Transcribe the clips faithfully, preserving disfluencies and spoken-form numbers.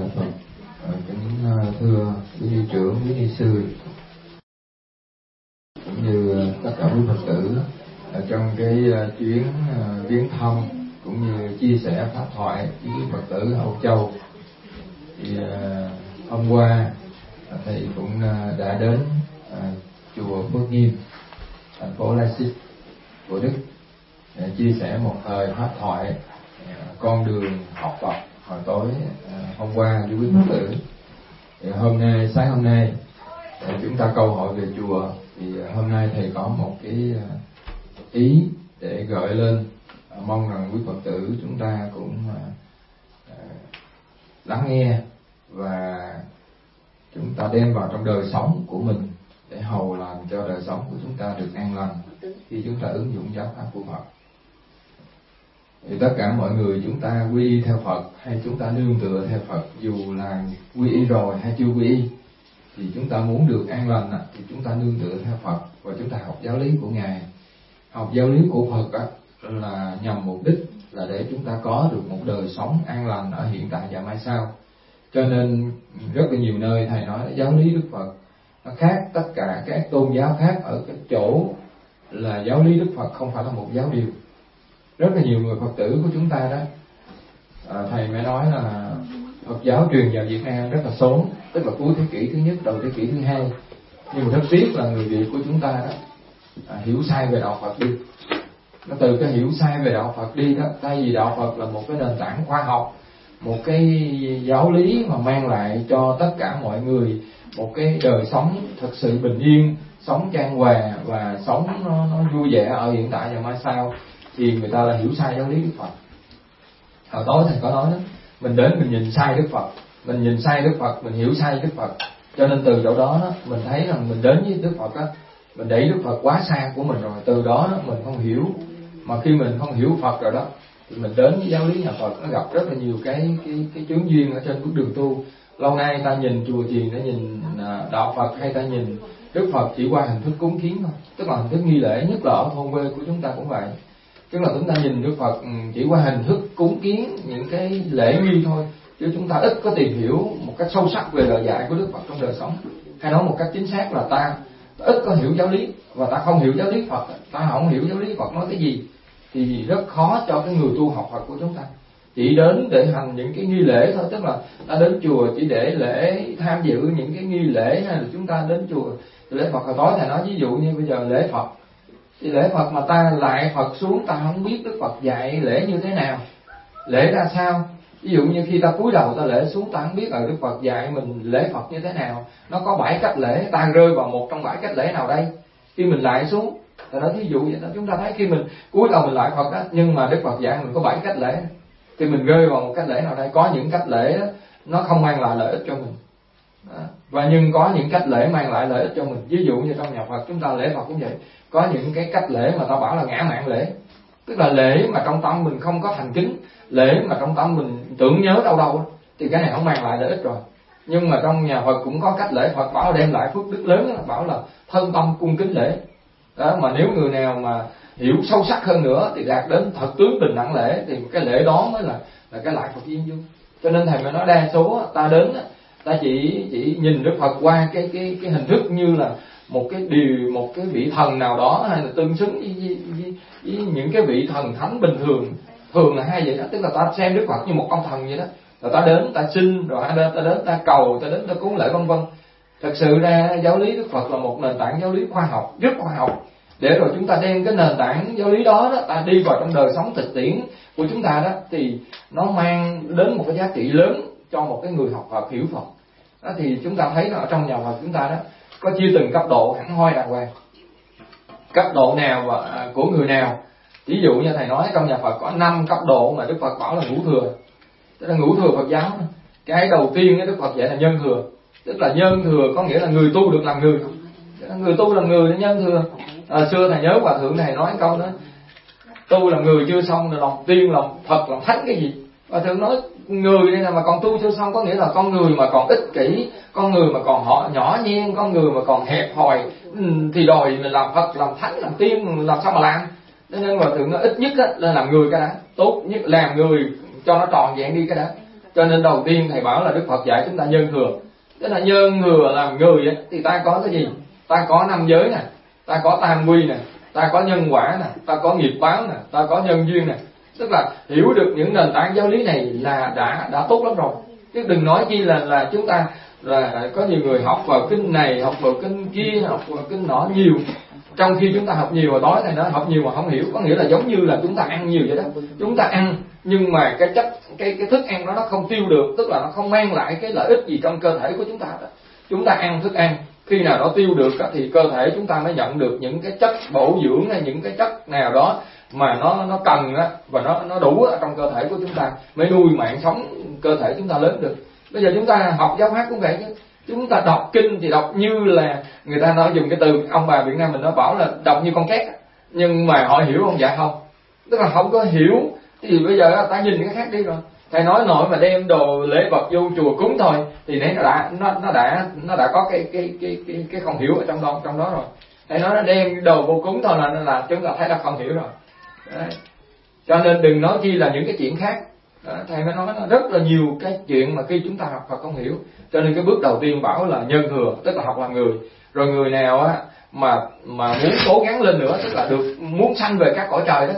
Phật. Kính thưa quý ni trưởng, quý ni sư cũng như tất cả quý Phật tử trong cái chuyến viếng thăm cũng như chia sẻ pháp thoại với quý Phật tử ở Âu Châu. Thì hôm qua thầy cũng đã đến chùa Phước Nghiêm, thành phố Leipzig của Đức để chia sẻ một thời pháp thoại con đường học Phật hồi tối hôm qua với quý Phật tử. Thì hôm nay, sáng hôm nay chúng ta câu hỏi về chùa, thì hôm nay thầy có một cái ý để gợi lên, mong rằng quý Phật tử chúng ta cũng lắng nghe và chúng ta đem vào trong đời sống của mình để hầu làm cho đời sống của chúng ta được an lành khi chúng ta ứng dụng giáo pháp của Phật. Thì tất cả mọi người chúng ta quy y theo Phật hay chúng ta nương tựa theo Phật, dù là quy y rồi hay chưa quy y, thì chúng ta muốn được an lành thì chúng ta nương tựa theo Phật và chúng ta học giáo lý của Ngài. Học giáo lý của Phật là nhằm mục đích là để chúng ta có được một đời sống an lành ở hiện tại và mai sau. Cho nên rất là nhiều nơi thầy nói giáo lý Đức Phật nó khác tất cả các tôn giáo khác ở cái chỗ là giáo lý Đức Phật không phải là một giáo điều. Rất là nhiều người Phật tử của chúng ta đó, à, thầy mới nói là Phật giáo truyền vào Việt Nam rất là sớm, tức là cuối thế kỷ thứ nhất, đầu thế kỷ thứ hai. Nhưng mà rất tiếc là người Việt của chúng ta đó à, hiểu sai về đạo Phật đi. Nó từ cái hiểu sai về đạo Phật đi đó, thay vì đạo Phật là một cái nền tảng khoa học, một cái giáo lý mà mang lại cho tất cả mọi người một cái đời sống thật sự bình yên, sống chan hòa và sống nó, nó vui vẻ ở hiện tại và mai sau, thì người ta là hiểu sai giáo lý Đức Phật. Hồi tối thầy có nói đó, mình đến mình nhìn sai Đức Phật, mình nhìn sai Đức Phật, mình hiểu sai Đức Phật. Cho nên từ chỗ đó, đó mình thấy rằng mình đến với Đức Phật đó, mình đẩy Đức Phật quá xa của mình rồi. Từ đó, đó mình không hiểu, mà khi mình không hiểu Phật rồi đó, thì mình đến với giáo lý nhà Phật nó gặp rất là nhiều cái cái cái chướng duyên ở trên bước đường tu. Lâu nay ta nhìn chùa chiền, ta nhìn đạo Phật hay ta nhìn Đức Phật chỉ qua hình thức cúng kiến thôi, tức là hình thức nghi lễ, nhất là ở thôn quê của chúng ta cũng vậy. Tức là chúng ta nhìn Đức Phật chỉ qua hình thức cúng kiến, những cái lễ nghi thôi, chứ chúng ta ít có tìm hiểu một cách sâu sắc về lời dạy của Đức Phật trong đời sống. Hay nói một cách chính xác là ta ít có hiểu giáo lý, và ta không hiểu giáo lý Phật, ta không hiểu giáo lý Phật nói cái gì, thì rất khó cho cái người tu học Phật của chúng ta. Chỉ đến để hành những cái nghi lễ thôi, tức là ta đến chùa chỉ để lễ, tham dự những cái nghi lễ, hay là chúng ta đến chùa lễ Phật. Hồi tối thầy nói ví dụ như bây giờ lễ Phật, thì lễ Phật mà ta lại Phật xuống, ta không biết Đức Phật dạy lễ như thế nào, lễ ra sao. Ví dụ như khi ta cúi đầu ta lễ xuống, ta không biết là Đức Phật dạy mình lễ Phật như thế nào. Nó có bảy cách lễ, ta rơi vào một trong bảy cách lễ nào đây? Khi mình lại xuống, ta nói ví dụ vậy đó, chúng ta thấy khi mình cúi đầu mình lại Phật đó, nhưng mà Đức Phật dạy mình có bảy cách lễ, thì mình rơi vào một cách lễ nào đây? Có những cách lễ đó, nó không mang lại lợi ích cho mình. Đó. Và nhưng có những cách lễ mang lại lợi ích cho mình. Ví dụ như trong nhà Phật chúng ta lễ Phật cũng vậy, có những cái cách lễ mà ta bảo là ngã mạn lễ, tức là lễ mà trong tâm mình không có thành kính, lễ mà trong tâm mình tưởng nhớ đâu đâu, thì cái này không mang lại lợi ích rồi. Nhưng mà trong nhà Phật cũng có cách lễ Phật bảo đem lại phước đức lớn, bảo là thân tâm cung kính lễ. Đó, mà nếu người nào mà hiểu sâu sắc hơn nữa thì đạt đến thật tướng bình đẳng lễ, thì cái lễ đó mới là là cái lại Phật duyên dung. Cho nên thầy mới nói đa số ta đến ta chỉ chỉ nhìn Đức Phật qua cái cái cái hình thức như là một cái điều, một cái vị thần nào đó, hay là tương xứng với, với, với, với những cái vị thần thánh bình thường. Thường là hay vậy đó, tức là ta xem Đức Phật như một ông thần vậy đó, rồi ta đến ta xin, rồi ta đến ta cầu, ta đến ta cúng lễ vân vân. Thật sự ra giáo lý Đức Phật là một nền tảng giáo lý khoa học, rất khoa học, để rồi chúng ta đem cái nền tảng giáo lý đó, đó ta đi vào trong đời sống thực tiễn của chúng ta đó, thì nó mang đến một cái giá trị lớn cho một cái người học Phật, hiểu Phật đó. Thì chúng ta thấy là ở trong nhà Phật chúng ta đó có chia từng cấp độ hẳn hoi đàng hoàng, cấp độ nào và của người nào. Ví dụ như thầy nói trong nhà Phật có năm cấp độ mà Đức Phật bảo là ngũ thừa, tức là ngũ thừa Phật giáo. Cái đầu tiên Đức Phật dạy là nhân thừa, tức là nhân thừa có nghĩa là người tu được làm người, người tu làm người để nhân thừa. À, xưa thầy nhớ Hòa Thượng này nói câu đó, tu làm người chưa xong là lòng tiên, lòng Phật, lòng thánh cái gì. Hòa Thượng nói người đây là mà còn tu chưa xong, có nghĩa là con người mà còn ích kỷ, con người mà còn họ nhỏ nhen, con người mà còn hẹp hòi, thì đòi mình làm Phật, làm thánh, làm tiên làm sao mà làm. Nên Hòa Thượng nói ít nhất là làm người cái đã, tốt nhất làm người cho nó tròn vẹn đi cái đã, Cho nên đầu tiên thầy bảo là Đức Phật dạy chúng ta nhân thừa. Tức là nhân thừa làm người ấy, thì ta có cái gì? Ta có năm giới nè, ta có tam quy nè, ta có nhân quả nè, ta có nghiệp báo nè, ta có nhân duyên nè. Tức là hiểu được những nền tảng giáo lý này là đã đã tốt lắm rồi. Chứ đừng nói chi là là chúng ta là có nhiều người học vào kinh này, học vào kinh kia, học vào kinh nọ nhiều. Trong khi chúng ta học nhiều mà tối này nó học nhiều mà không hiểu, có nghĩa là giống như là chúng ta ăn nhiều vậy đó. Chúng ta ăn nhưng mà cái chất cái cái thức ăn đó nó không tiêu được, tức là nó không mang lại cái lợi ích gì trong cơ thể của chúng ta đó. Chúng ta ăn thức ăn, khi nào nó tiêu được thì cơ thể chúng ta mới nhận được những cái chất bổ dưỡng hay những cái chất nào đó mà nó nó cần á, và nó nó đủ ở trong cơ thể của chúng ta mới nuôi mạng sống cơ thể chúng ta lớn được. Bây giờ chúng ta học giáo pháp cũng vậy chứ. Chúng ta đọc kinh thì đọc như là người ta nói dùng cái từ ông bà Việt Nam mình nó bảo là đọc như con két, nhưng mà họ hiểu không? Dạ không. Tức là không có hiểu thì bây giờ ta nhìn cái khác đi rồi. Thầy nói nổi mà đem đồ lễ vật vô chùa cúng thôi thì nãy nó đã nó nó đã nó đã có cái cái cái cái cái không hiểu ở trong đó trong đó rồi. Thầy nói nó đem đồ vô cúng thôi là là chúng ta thấy là không hiểu rồi. Đấy. Cho nên đừng nói chi là những cái chuyện khác. Đó, thầy mới nói là rất là nhiều cái chuyện mà khi chúng ta học Phật không hiểu. Cho nên cái bước đầu tiên bảo là nhân thừa, tức là học làm người. Rồi người nào á mà mà muốn cố gắng lên nữa, tức là được muốn sanh về các cõi trời đó.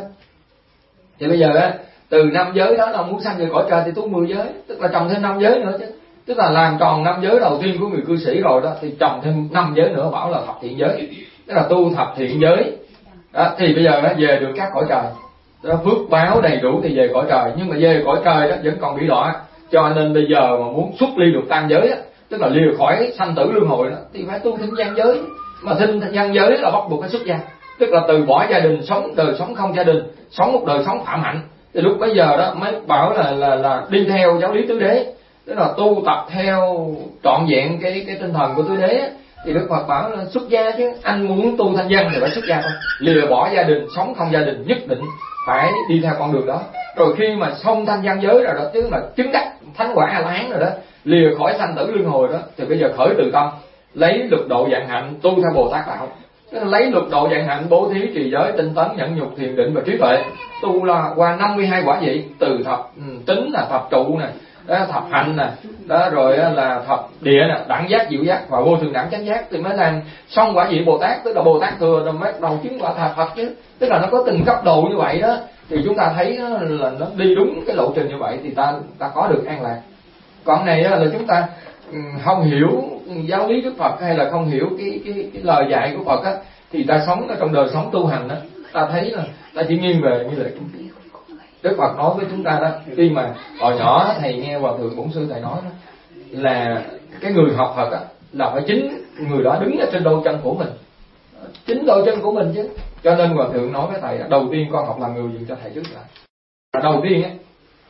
Thì bây giờ á, từ năm giới đó là muốn sanh về cõi trời thì tu mười giới, tức là trồng thêm năm giới nữa chứ. Tức là làm tròn năm giới đầu tiên của người cư sĩ rồi đó thì trồng thêm năm giới nữa, bảo là thập thiện giới. Tức là tu thập thiện giới. Đó, thì bây giờ nó về được các cõi trời. Đó, phước báo đầy đủ thì về cõi trời, nhưng mà về cõi trời đó vẫn còn bị đọa. Cho nên bây giờ mà muốn xuất ly được tam giới đó, tức là lìa khỏi sanh tử luân hồi đó, thì phải tu thinh gian giới. Mà thinh gian giới là bắt buộc phải xuất gia, tức là từ bỏ gia đình, sống đời sống không gia đình, sống một đời sống phạm hạnh. Thì lúc bấy giờ đó mới bảo là là là đi theo giáo lý tứ đế, tức là tu tập theo trọn vẹn cái cái tinh thần của tứ đế. Thì Đức Phật bảo là xuất gia chứ, anh muốn tu thanh văn thì phải xuất gia thôi, lìa bỏ gia đình, sống không gia đình, nhất định phải đi theo con đường đó. Rồi khi mà xong thanh văn giới rồi đó, tức là chứng đắc thánh quả A La Hán rồi đó, lìa khỏi sanh tử luân hồi đó, thì bây giờ khởi từ tâm, lấy lục độ vạn hạnh tu theo Bồ Tát đạo. Tức là lấy lục độ vạn hạnh, bố thí, trì giới, tinh tấn, nhẫn nhục, thiền định và trí tuệ, tu là qua năm mươi hai quả vị, từ thập tính là thập trụ nè, đó, thập hạnh nè, đó rồi là thập địa nè, đẳng giác, diệu giác và vô thường đẳng chánh giác, thì mới làm xong quả vị Bồ Tát. Tức là Bồ Tát thừa rồi mới đầu chứng quả thà Phật chứ. Tức là nó có từng cấp độ như vậy đó, thì chúng ta thấy nó là nó đi đúng cái lộ trình như vậy thì ta ta có được an lạc. Còn này là chúng ta không hiểu giáo lý Đức Phật hay là không hiểu cái cái, cái lời dạy của Phật á, thì ta sống ở trong đời sống tu hành đó, ta thấy là ta chỉ nghiêng về như lệ trung thí. Đức Phật nói với chúng ta đó, khi mà hồi nhỏ thầy nghe Hòa thượng Bổn Sư thầy nói đó, là cái người học Phật á là phải chính người đó đứng ở trên đôi chân của mình, chính đôi chân của mình chứ. Cho nên Hòa thượng nói với thầy, đầu tiên con học làm người dùm cho thầy trước là đầu tiên á,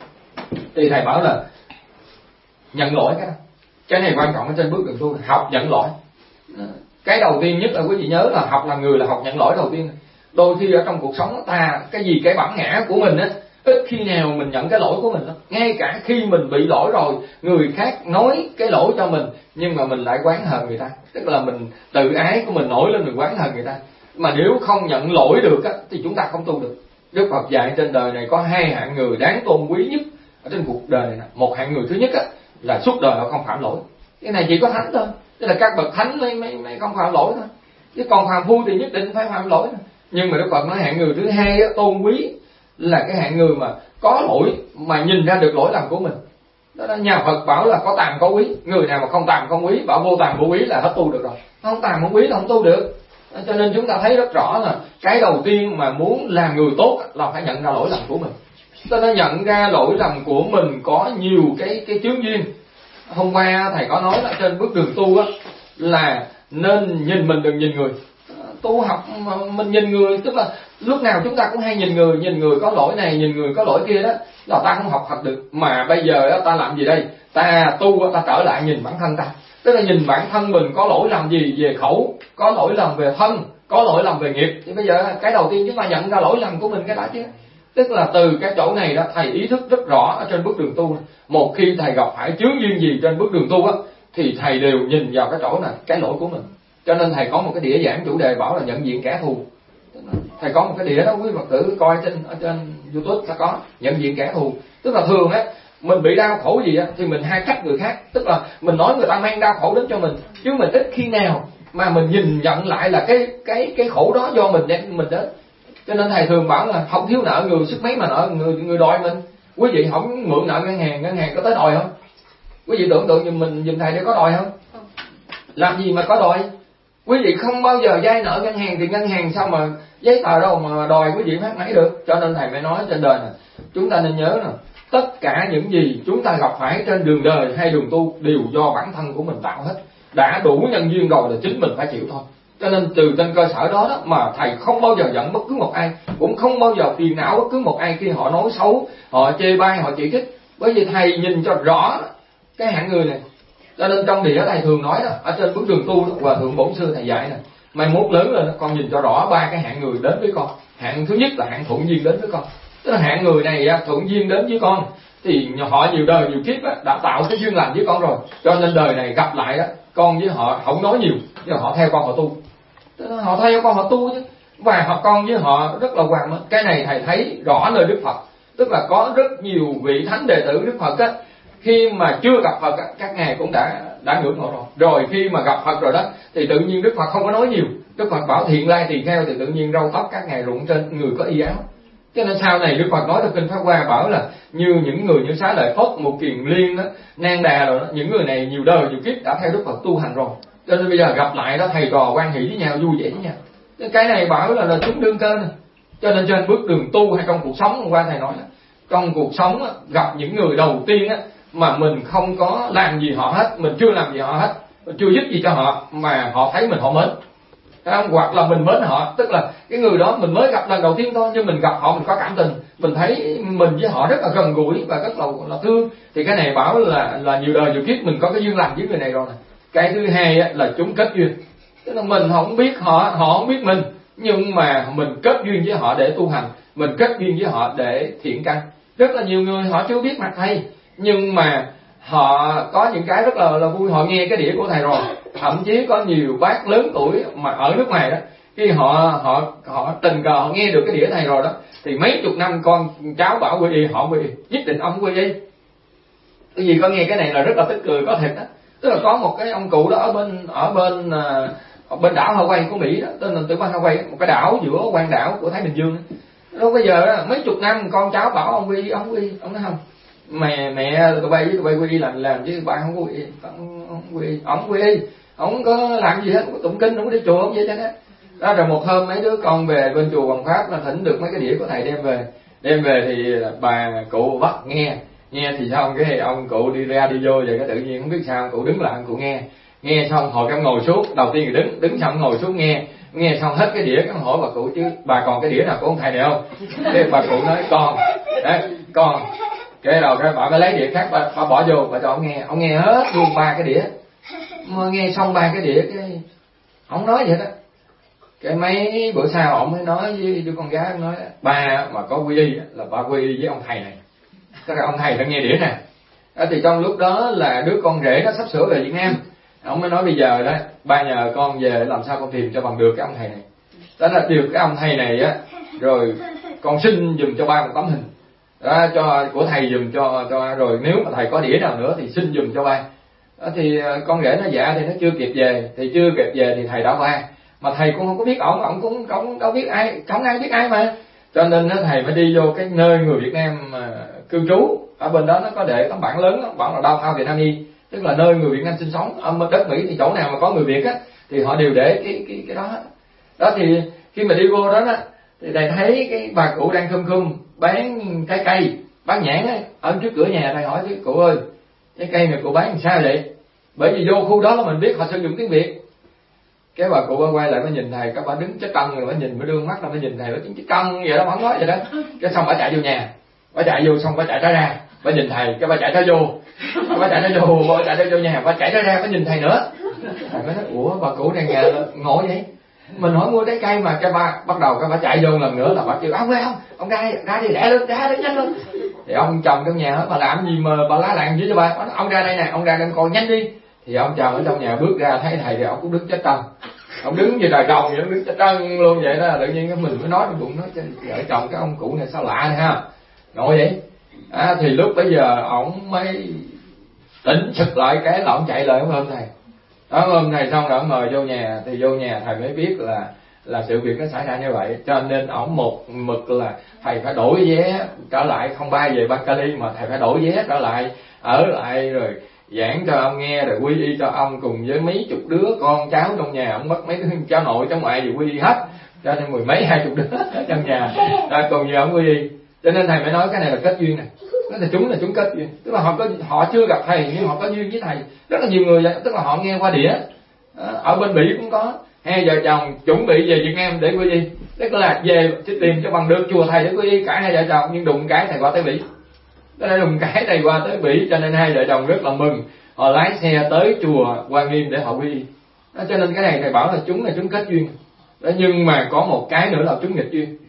thì thầy bảo là nhận lỗi. Cái cái này quan trọng ở trên bước đường tu, học nhận lỗi. Cái đầu tiên nhất là quý vị nhớ là học làm người là học nhận lỗi đầu tiên. Đôi khi ở trong cuộc sống ta cái gì cái bản ngã của mình á, ít khi nào mình nhận cái lỗi của mình lắm. Ngay cả khi mình bị lỗi rồi, người khác nói cái lỗi cho mình nhưng mà mình lại oán hờn người ta, tức là mình tự ái của mình nổi lên, mình oán hờn người ta. Mà nếu không nhận lỗi được á thì chúng ta không tu được. Đức Phật dạy trên đời này có hai hạng người đáng tôn quý nhất ở trên cuộc đời này. Một hạng người thứ nhất á là suốt đời họ không phạm lỗi. Cái này chỉ có thánh thôi, tức là các bậc thánh mới mới, mới không phạm lỗi thôi. Chứ còn phàm phu thì nhất định phải phạm lỗi thôi. Nhưng mà Đức Phật nói hạng người thứ hai á, tôn quý là cái hạng người mà có lỗi mà nhìn ra được lỗi lầm của mình. Đó là nhà Phật bảo là có tàm có quý. Người nào mà không tàm không quý, bảo vô tàm vô quý là hết tu được rồi. Không tàm không quý là không tu được. Cho nên chúng ta thấy rất rõ là cái đầu tiên mà muốn làm người tốt là phải nhận ra lỗi lầm của mình. Cho nên nhận ra lỗi lầm của mình có nhiều cái cái chướng duyên. Hôm qua thầy có nói là trên bước đường tu á, là nên nhìn mình đừng nhìn người. Tu học mà mình nhìn người, tức là lúc nào chúng ta cũng hay nhìn người, nhìn người có lỗi này, nhìn người có lỗi kia đó, là ta không học Phật được. Mà bây giờ đó, ta làm gì đây? Ta tu, ta trở lại nhìn bản thân ta, tức là nhìn bản thân mình có lỗi lầm gì về khẩu, có lỗi lầm về thân, có lỗi lầm về nghiệp. Thì bây giờ cái đầu tiên chúng ta nhận ra lỗi lầm của mình cái đã chứ. Tức là từ cái chỗ này đó thầy ý thức rất rõ ở trên bước đường tu. Một khi thầy gặp phải chướng duyên gì trên bước đường tu á, thì thầy đều nhìn vào cái chỗ này, cái lỗi của mình. Cho nên thầy có một cái đĩa giảng chủ đề bảo là nhận diện kẻ thù. Thầy có một cái đĩa đó, quý Phật tử coi trên ở trên YouTube sẽ có nhận diện kẻ thù. Tức là thường á mình bị đau khổ gì á thì mình hay trách người khác, tức là mình nói người ta mang đau khổ đến cho mình, chứ mình ít khi nào mà mình nhìn nhận lại là cái cái cái khổ đó do mình đem mình đến. Cho nên thầy thường bảo là không thiếu nợ người sức mấy mà nợ người người đòi mình. Quý vị không mượn nợ ngân hàng, ngân hàng có tới đòi không? Quý vị tưởng tượng giùm mình giùm thầy để có đòi không? Làm gì mà có đòi? Quý vị không bao giờ vay nợ ngân hàng thì ngân hàng sao mà giấy tờ đâu mà đòi quý vị phát nãy được. Cho nên thầy mới nói trên đời này chúng ta nên nhớ là tất cả những gì chúng ta gặp phải trên đường đời hay đường tu đều do bản thân của mình tạo hết. Đã đủ nhân duyên rồi là chính mình phải chịu thôi. Cho nên từ trên cơ sở đó, đó mà thầy không bao giờ giận bất cứ một ai, cũng không bao giờ phiền não bất cứ một ai khi họ nói xấu, họ chê bai, họ chỉ trích. Bởi vì thầy nhìn cho rõ cái hạng người này. Cho nên trong đĩa thầy thường nói đó, ở trên bước đường tu đó, Hòa thượng Bổn Sư thầy dạy này, mai mốt lớn lên con nhìn cho rõ ba cái hạng người đến với con. Hạng thứ nhất là hạng thuận duyên đến với con, tức là hạng người này thuận duyên đến với con thì họ nhiều đời nhiều kiếp đã tạo cái duyên lành với con rồi, cho nên đời này gặp lại đó, con với họ không nói nhiều, nhưng họ theo con họ tu, họ theo con họ tu chứ, và họ con với họ rất là hoàn mến. Cái này thầy thấy rõ nơi Đức Phật, tức là có rất nhiều vị thánh đệ tử Đức Phật á, khi mà chưa gặp Phật các ngài cũng đã đã ngưỡng mộ rồi. Rồi khi mà gặp Phật rồi đó thì tự nhiên Đức Phật không có nói nhiều. Đức Phật bảo thiện lai tỳ kheo thì tự nhiên râu tóc các ngài rụng trên người có y áo. Cho nên sau này Đức Phật nói trong kinh Pháp Hoa bảo là như những người như Xá Lợi Phất, Một Kiền Liên đó, Nan Đà rồi đó, những người này nhiều đời nhiều kiếp đã theo Đức Phật tu hành rồi. Cho nên bây giờ gặp lại đó thầy trò quan hệ với nhau, vui vẻ với nhau. Cái này bảo là là chúng đương cơ này. Cho nên trên bước đường tu hay trong cuộc sống, hôm qua thầy nói là trong cuộc sống á, gặp những người đầu tiên á, mà mình không có làm gì họ hết, mình chưa làm gì họ hết, mình chưa giúp gì cho họ mà họ thấy mình họ mến, không? Hoặc là mình mến họ, tức là cái người đó mình mới gặp lần đầu tiên thôi, nhưng mình gặp họ mình có cảm tình, mình thấy mình với họ rất là gần gũi và rất là, là thương, thì cái này bảo là là nhiều đời nhiều kiếp mình có cái duyên lành với người này rồi này. Cái thứ hai á, là chúng kết duyên, tức là mình không biết họ, họ không biết mình, nhưng mà mình kết duyên với họ để tu hành, mình kết duyên với họ để thiện căn. Rất là nhiều người họ chưa biết mặt thầy, nhưng mà họ có những cái rất là, là vui, họ nghe cái đĩa của thầy rồi. Thậm chí có nhiều bác lớn tuổi mà ở nước ngoài đó, khi họ họ họ tình cờ họ nghe được cái đĩa thầy rồi đó, thì mấy chục năm con cháu bảo quy y, họ quy y, nhất định ông quy y. Cái gì có nghe cái này là rất là tức cười, có thiệt đó. Tức là có một cái ông cụ đó ở bên ở bên ở bên đảo Hawaii của Mỹ đó, tên là Tử Văn Hawaii, một cái đảo giữa quang đảo của Thái Bình Dương. Lúc bây giờ đó, mấy chục năm con cháu bảo ông quy y, ông quy y, ông nói không, mẹ mẹ tụi bay với tụi bay quy y làm làm chứ ba không có quy y, ông, ông quy y, ông quy y, ông có làm gì hết, không có tụng kinh, không có đi chùa, không vậy chứ hết. Đó rồi một hôm mấy đứa con về bên chùa Hoàng Pháp là thỉnh được mấy cái đĩa của thầy đem về, đem về thì bà cụ bắt nghe, nghe thì xong cái ông cụ đi ra đi vô vậy, cái tự nhiên không biết sao cụ đứng lại, ông cụ nghe, nghe xong hồi cái ngồi xuống, đầu tiên thì đứng, đứng xong ngồi xuống nghe, nghe xong hết cái đĩa, cái hỏi bà cụ chứ bà còn cái đĩa nào của ông thầy này không? Thế bà cụ nói còn, đấy, còn. Cái đầu cái bà mới lấy đĩa khác, bà, bà bỏ vô, bà cho ông nghe, ông nghe hết luôn ba cái đĩa, mà nghe xong ba cái đĩa cái ông nói vậy đó. Cái mấy bữa sau ông mới nói với đứa con gái, ông nói ba mà có quy y là ba quy y với ông thầy này, tức là ông thầy đã nghe đĩa nè. Đó thì trong lúc đó là đứa con rể nó sắp sửa về Việt Nam, ông mới nói bây giờ đó ba nhờ con về làm sao con tìm cho bằng được cái ông thầy này, đó là được cái ông thầy này á, rồi con xin giùm cho ba một tấm hình đó, cho của thầy giùm cho cho rồi nếu mà thầy có đĩa nào nữa thì xin giùm cho ba. Đó thì con rể nó dạ thì nó chưa kịp về, thì chưa kịp về thì thầy đã qua, mà thầy cũng không có biết ổng, ổng cũng không đâu biết ai, không ai biết ai mà, cho nên nó thầy mới đi vô cái nơi người Việt Nam mà cư trú ở bên đó, nó có để tấm bảng lớn đó, bảo là Downtown Vietnamese, tức là nơi người Việt Nam sinh sống. Ở đất Mỹ thì chỗ nào mà có người Việt á thì họ đều để cái cái cái đó. Đó thì khi mà đi vô đó đó thì thầy thấy cái bà cụ đang khum khum bán trái cây, bán nhãn ấy, ở trước cửa nhà. Thầy hỏi chứ cụ ơi, trái cây này cụ bán làm sao vậy? Bởi vì vô khu đó là mình biết họ sử dụng tiếng Việt. Cái bà cụ quay lại mới nhìn thầy, các bà đứng chết cân rồi mới nhìn, mới đưa mắt ra mới nhìn thầy, mới chết cân vậy đó, bà nói vậy đó. Cái xong bà chạy vô nhà, bà chạy vô xong bà chạy ra ra, bà nhìn thầy, cái bà chạy ra vô, bà chạy ra vô, bà chạy ra vô nhà, bà chạy ra ra, bà nhìn thầy nữa. Thầy mới nói ủa bà cụ này nhà ngộ vậy? Mình hỏi mua trái cây mà cái ba bắt đầu cái bà chạy vô lần nữa là bà kêu ông ơi ông ông ra ra đi đẻ lên đẻ lên nhanh lên. Thì ông chồng trong nhà bà làm gì mà bà lá làng với cho bà, ông ra đây nè, ông ra đây coi nhanh đi. Thì ông chồng ở trong nhà bước ra thấy thầy thì ông cũng đứng chết trân, ông đứng như trời trồng vậy, đứng chết trân luôn vậy đó. Tự nhiên cái mình mới nói trong bụng nói vợ chồng cái ông cụ này sao lạ này ha, ngồi vậy. À, thì lúc bây giờ ổng mới tỉnh sực lại cái là ổng chạy lại ổng ôm thầy. Đó, ôm thầy xong rồi ổng mời vô nhà, thì vô nhà thầy mới biết là là sự việc nó xảy ra như vậy. Cho nên ổng một mực là thầy phải đổi vé trở lại, không bay về Bắc Cali mà thầy phải đổi vé trở lại, ở lại rồi giảng cho ông nghe, rồi quy y cho ông cùng với mấy chục đứa con cháu trong nhà. Ông mất mấy đứa cháu nội cháu ngoại gì quy y hết, cho nên mười mấy hai chục đứa trong nhà rồi cùng với ông quy y. Cho nên thầy mới nói cái này là kết duyên này. Đó là chúng là chúng kết duyên, tức là họ có họ chưa gặp thầy nhưng họ có duyên với thầy. Rất là nhiều người vậy, tức là họ nghe qua đĩa. Ở bên Bỉ cũng có hai vợ chồng chuẩn bị về Việt Nam để quy y, tức là về tìm cho bằng được chùa thầy để quy y cả hai vợ chồng, nhưng đụng cái thầy qua tới Bỉ. Đó là đụng cái thầy qua tới Bỉ, cho nên hai vợ chồng rất là mừng, họ lái xe tới chùa Hoa Nghiêm để họ quy y. Đó, cho nên cái này thầy bảo là chúng là chúng kết duyên. Đó, nhưng mà có một cái nữa là chúng nghịch duyên.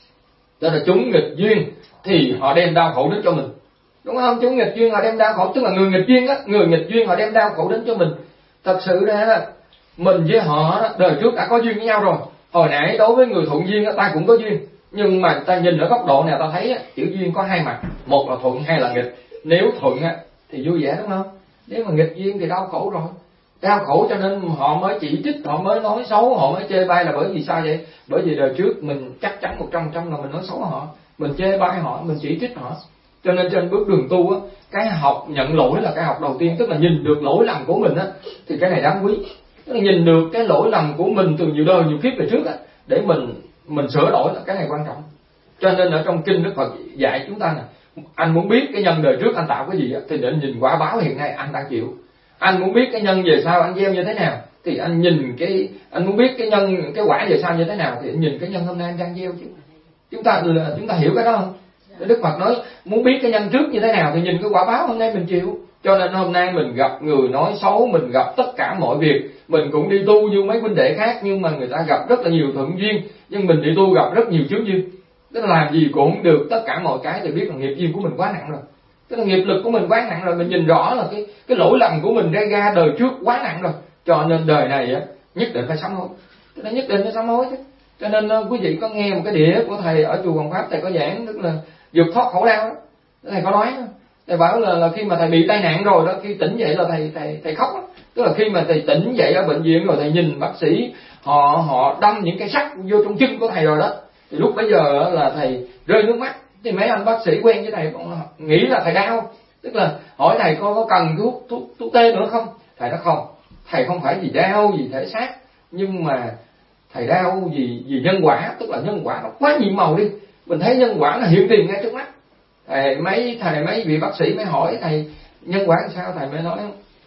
Đó là chúng nghịch duyên thì họ đem đau khổ đến cho mình, đúng không? Chúng nghịch duyên họ đem đau khổ, tức là người nghịch duyên á, người nghịch duyên họ đem đau khổ đến cho mình. Thật sự ra mình với họ đời trước đã có duyên với nhau rồi. Hồi nãy đối với người thuận duyên ta cũng có duyên, nhưng mà ta nhìn ở góc độ nào ta thấy chữ duyên có hai mặt, một là thuận hai là nghịch. Nếu thuận thì vui vẻ, đúng không? Nếu mà nghịch duyên thì đau khổ rồi. Đau khổ cho nên họ mới chỉ trích, họ mới nói xấu, họ mới chê bai. Là bởi vì sao vậy? Bởi vì đời trước mình chắc chắn một trăm phần trăm là mình nói xấu họ, mình chê bai họ, mình chỉ trích họ. Cho nên trên bước đường tu á, cái học nhận lỗi là cái học đầu tiên, tức là nhìn được lỗi lầm của mình á, thì cái này đáng quý. Tức là nhìn được cái lỗi lầm của mình từ nhiều đời nhiều kiếp về trước á, để mình mình sửa đổi, là cái này quan trọng. Cho nên ở trong kinh Đức Phật dạy chúng ta nè, anh muốn biết cái nhân đời trước anh tạo cái gì á, thì để nhìn quả báo hiện nay anh đang chịu. Anh muốn biết cái nhân về sau anh gieo như thế nào, thì anh nhìn cái anh muốn biết cái nhân cái quả về sau như thế nào, thì anh nhìn cái nhân hôm nay anh đang gieo chứ. Chúng ta chúng ta hiểu cái đó không? Đức Phật nói muốn biết cái nhân trước như thế nào thì nhìn cái quả báo hôm nay mình chịu. Cho nên hôm nay mình gặp người nói xấu, mình gặp tất cả mọi việc, mình cũng đi tu như mấy huynh đệ khác, nhưng mà người ta gặp rất là nhiều thuận duyên, nhưng mình đi tu gặp rất nhiều chướng duyên. Tức là làm gì cũng được tất cả mọi cái thì biết là nghiệp duyên của mình quá nặng rồi. Tức là nghiệp lực của mình quá nặng rồi, mình nhìn rõ là cái cái lỗi lầm của mình gây ra đời trước quá nặng rồi. Cho nên đời này á nhất định phải sám hối. Tức là nhất định phải sám hối chứ. Cho nên quý vị có nghe một cái đĩa của thầy ở chùa Hoàng Pháp, thầy có giảng tức là vượt thoát khổ đau đó. Thầy có nói đó. Thầy bảo là, là khi mà thầy bị tai nạn rồi đó, khi tỉnh dậy là thầy thầy thầy khóc đó. Tức là khi mà thầy tỉnh dậy ở bệnh viện rồi, thầy nhìn bác sĩ họ họ đâm những cái sắt vô trong chân của thầy rồi đó, thì lúc bấy giờ là thầy rơi nước mắt. Thì mấy anh bác sĩ quen với thầy nghĩ là thầy đau, tức là hỏi thầy có, có cần thuốc thuốc thuốc tê nữa không? Thầy nói không, thầy không phải vì đau vì thể xác, nhưng mà thầy đau vì vì nhân quả, tức là nhân quả nó quá nhiệm màu đi, mình thấy nhân quả nó hiện tiền ngay trước mắt. Thầy mấy thầy mấy vị bác sĩ mới hỏi thầy nhân quả làm sao, thầy mới nói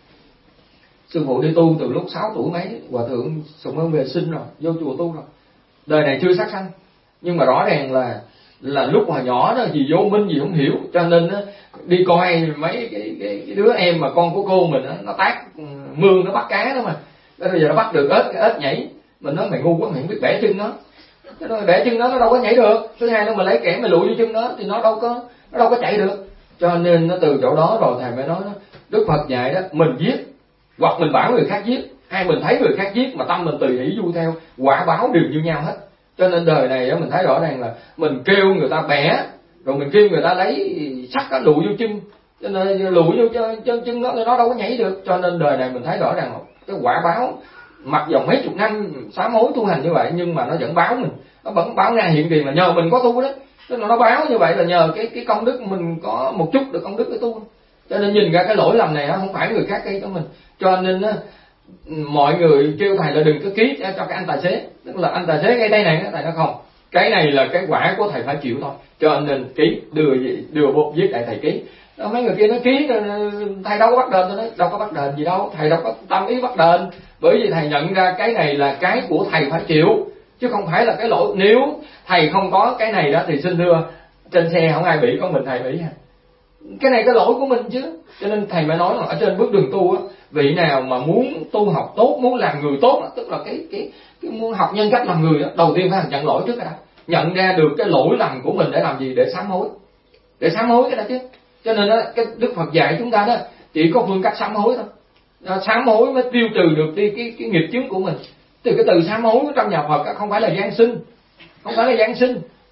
sư phụ đi tu từ lúc sáu tuổi mấy, hòa thượng Sùng Ơn về sinh rồi, vô chùa tu rồi, đời này chưa sát sanh, nhưng mà rõ ràng là là lúc mà nhỏ đó gì vô minh gì không hiểu, cho nên đó, đi coi mấy cái, cái, cái đứa em mà con của cô mình đó, nó tác mương nó bắt cá đó mà, bây giờ nó bắt được ếch, cái ếch nhảy, mình nói mày ngu quá mày không biết bẻ chân nó, cái đó bẻ chân nó nó đâu có nhảy được. Thứ hai nó mà lấy kẽm mày lụi vô chân nó thì nó đâu có nó đâu có chạy được. Cho nên nó từ chỗ đó rồi thầy mới nói đó, Đức Phật dạy đó, mình giết hoặc mình bảo người khác giết, hay mình thấy người khác giết mà tâm mình tùy hỷ vui theo, quả báo đều như nhau hết. Cho nên đời này đó, mình thấy rõ ràng là mình kêu người ta bẻ, rồi mình kêu người ta lấy sắt nó lụi vô chân, cho nên lụi vô chân chân nó nó đâu có nhảy được. Cho nên đời này mình thấy rõ ràng cái quả báo, mặc dòng mấy chục năm sám hối tu hành như vậy, nhưng mà nó vẫn báo mình, nó vẫn báo ra hiện tiền là nhờ mình có tu đó. Tức là nó báo như vậy là nhờ cái cái công đức mình có một chút được công đức để tu. Cho nên nhìn ra cái lỗi lầm này không phải người khác gây cho mình. Cho nên mọi người kêu thầy là đừng có ký cho cái anh tài xế, tức là anh tài xế gây tai nạn, thầy nói không, cái này là cái quả của thầy phải chịu thôi, cho nên ký đưa đưa bộ viết đại thầy ký. Đó, mấy người kia nói ký thầy đâu có bắt đền, tôi nói đâu có bắt đền gì đâu, thầy đâu có tâm ý bắt đền, bởi vì thầy nhận ra cái này là cái của thầy phải chịu, chứ không phải là cái lỗi. Nếu thầy không có cái này đó thì xin thưa trên xe không ai bị, có mình thầy bị ha. Cái này cái lỗi của mình chứ. Cho nên thầy mới nói là ở trên bước đường tu á, vị nào mà muốn tu học tốt, muốn làm người tốt, tức là cái cái cái muốn học nhân cách làm người đó, đầu tiên phải nhận lỗi trước cái đó, nhận ra được cái lỗi lầm của mình để làm gì, để sám hối, để sám hối cái đó chứ. Cho nên đó, cái Đức Phật dạy chúng ta đó chỉ có phương cách sám hối thôi. Đó, sám hối mới tiêu trừ được đi cái cái nghiệp chướng của mình. Từ cái từ sám hối trong nhà Phật đó, không phải là giáng sinh, không phải là giáng sinh.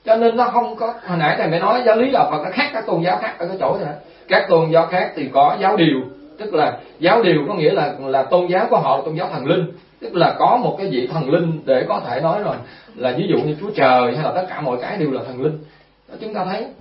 Cho nên nó không có, hồi nãy thầy mới nói giáo lý đạo Phật nó khác các tôn giáo khác ở cái chỗ này. Các tôn giáo khác thì có giáo điều, tức là giáo điều có nghĩa là là tôn giáo của họ là tôn giáo thần linh, tức là có một cái vị thần linh để có thể nói rồi là ví dụ như Chúa Trời hay là tất cả mọi cái đều là thần linh. Đó, chúng ta thấy.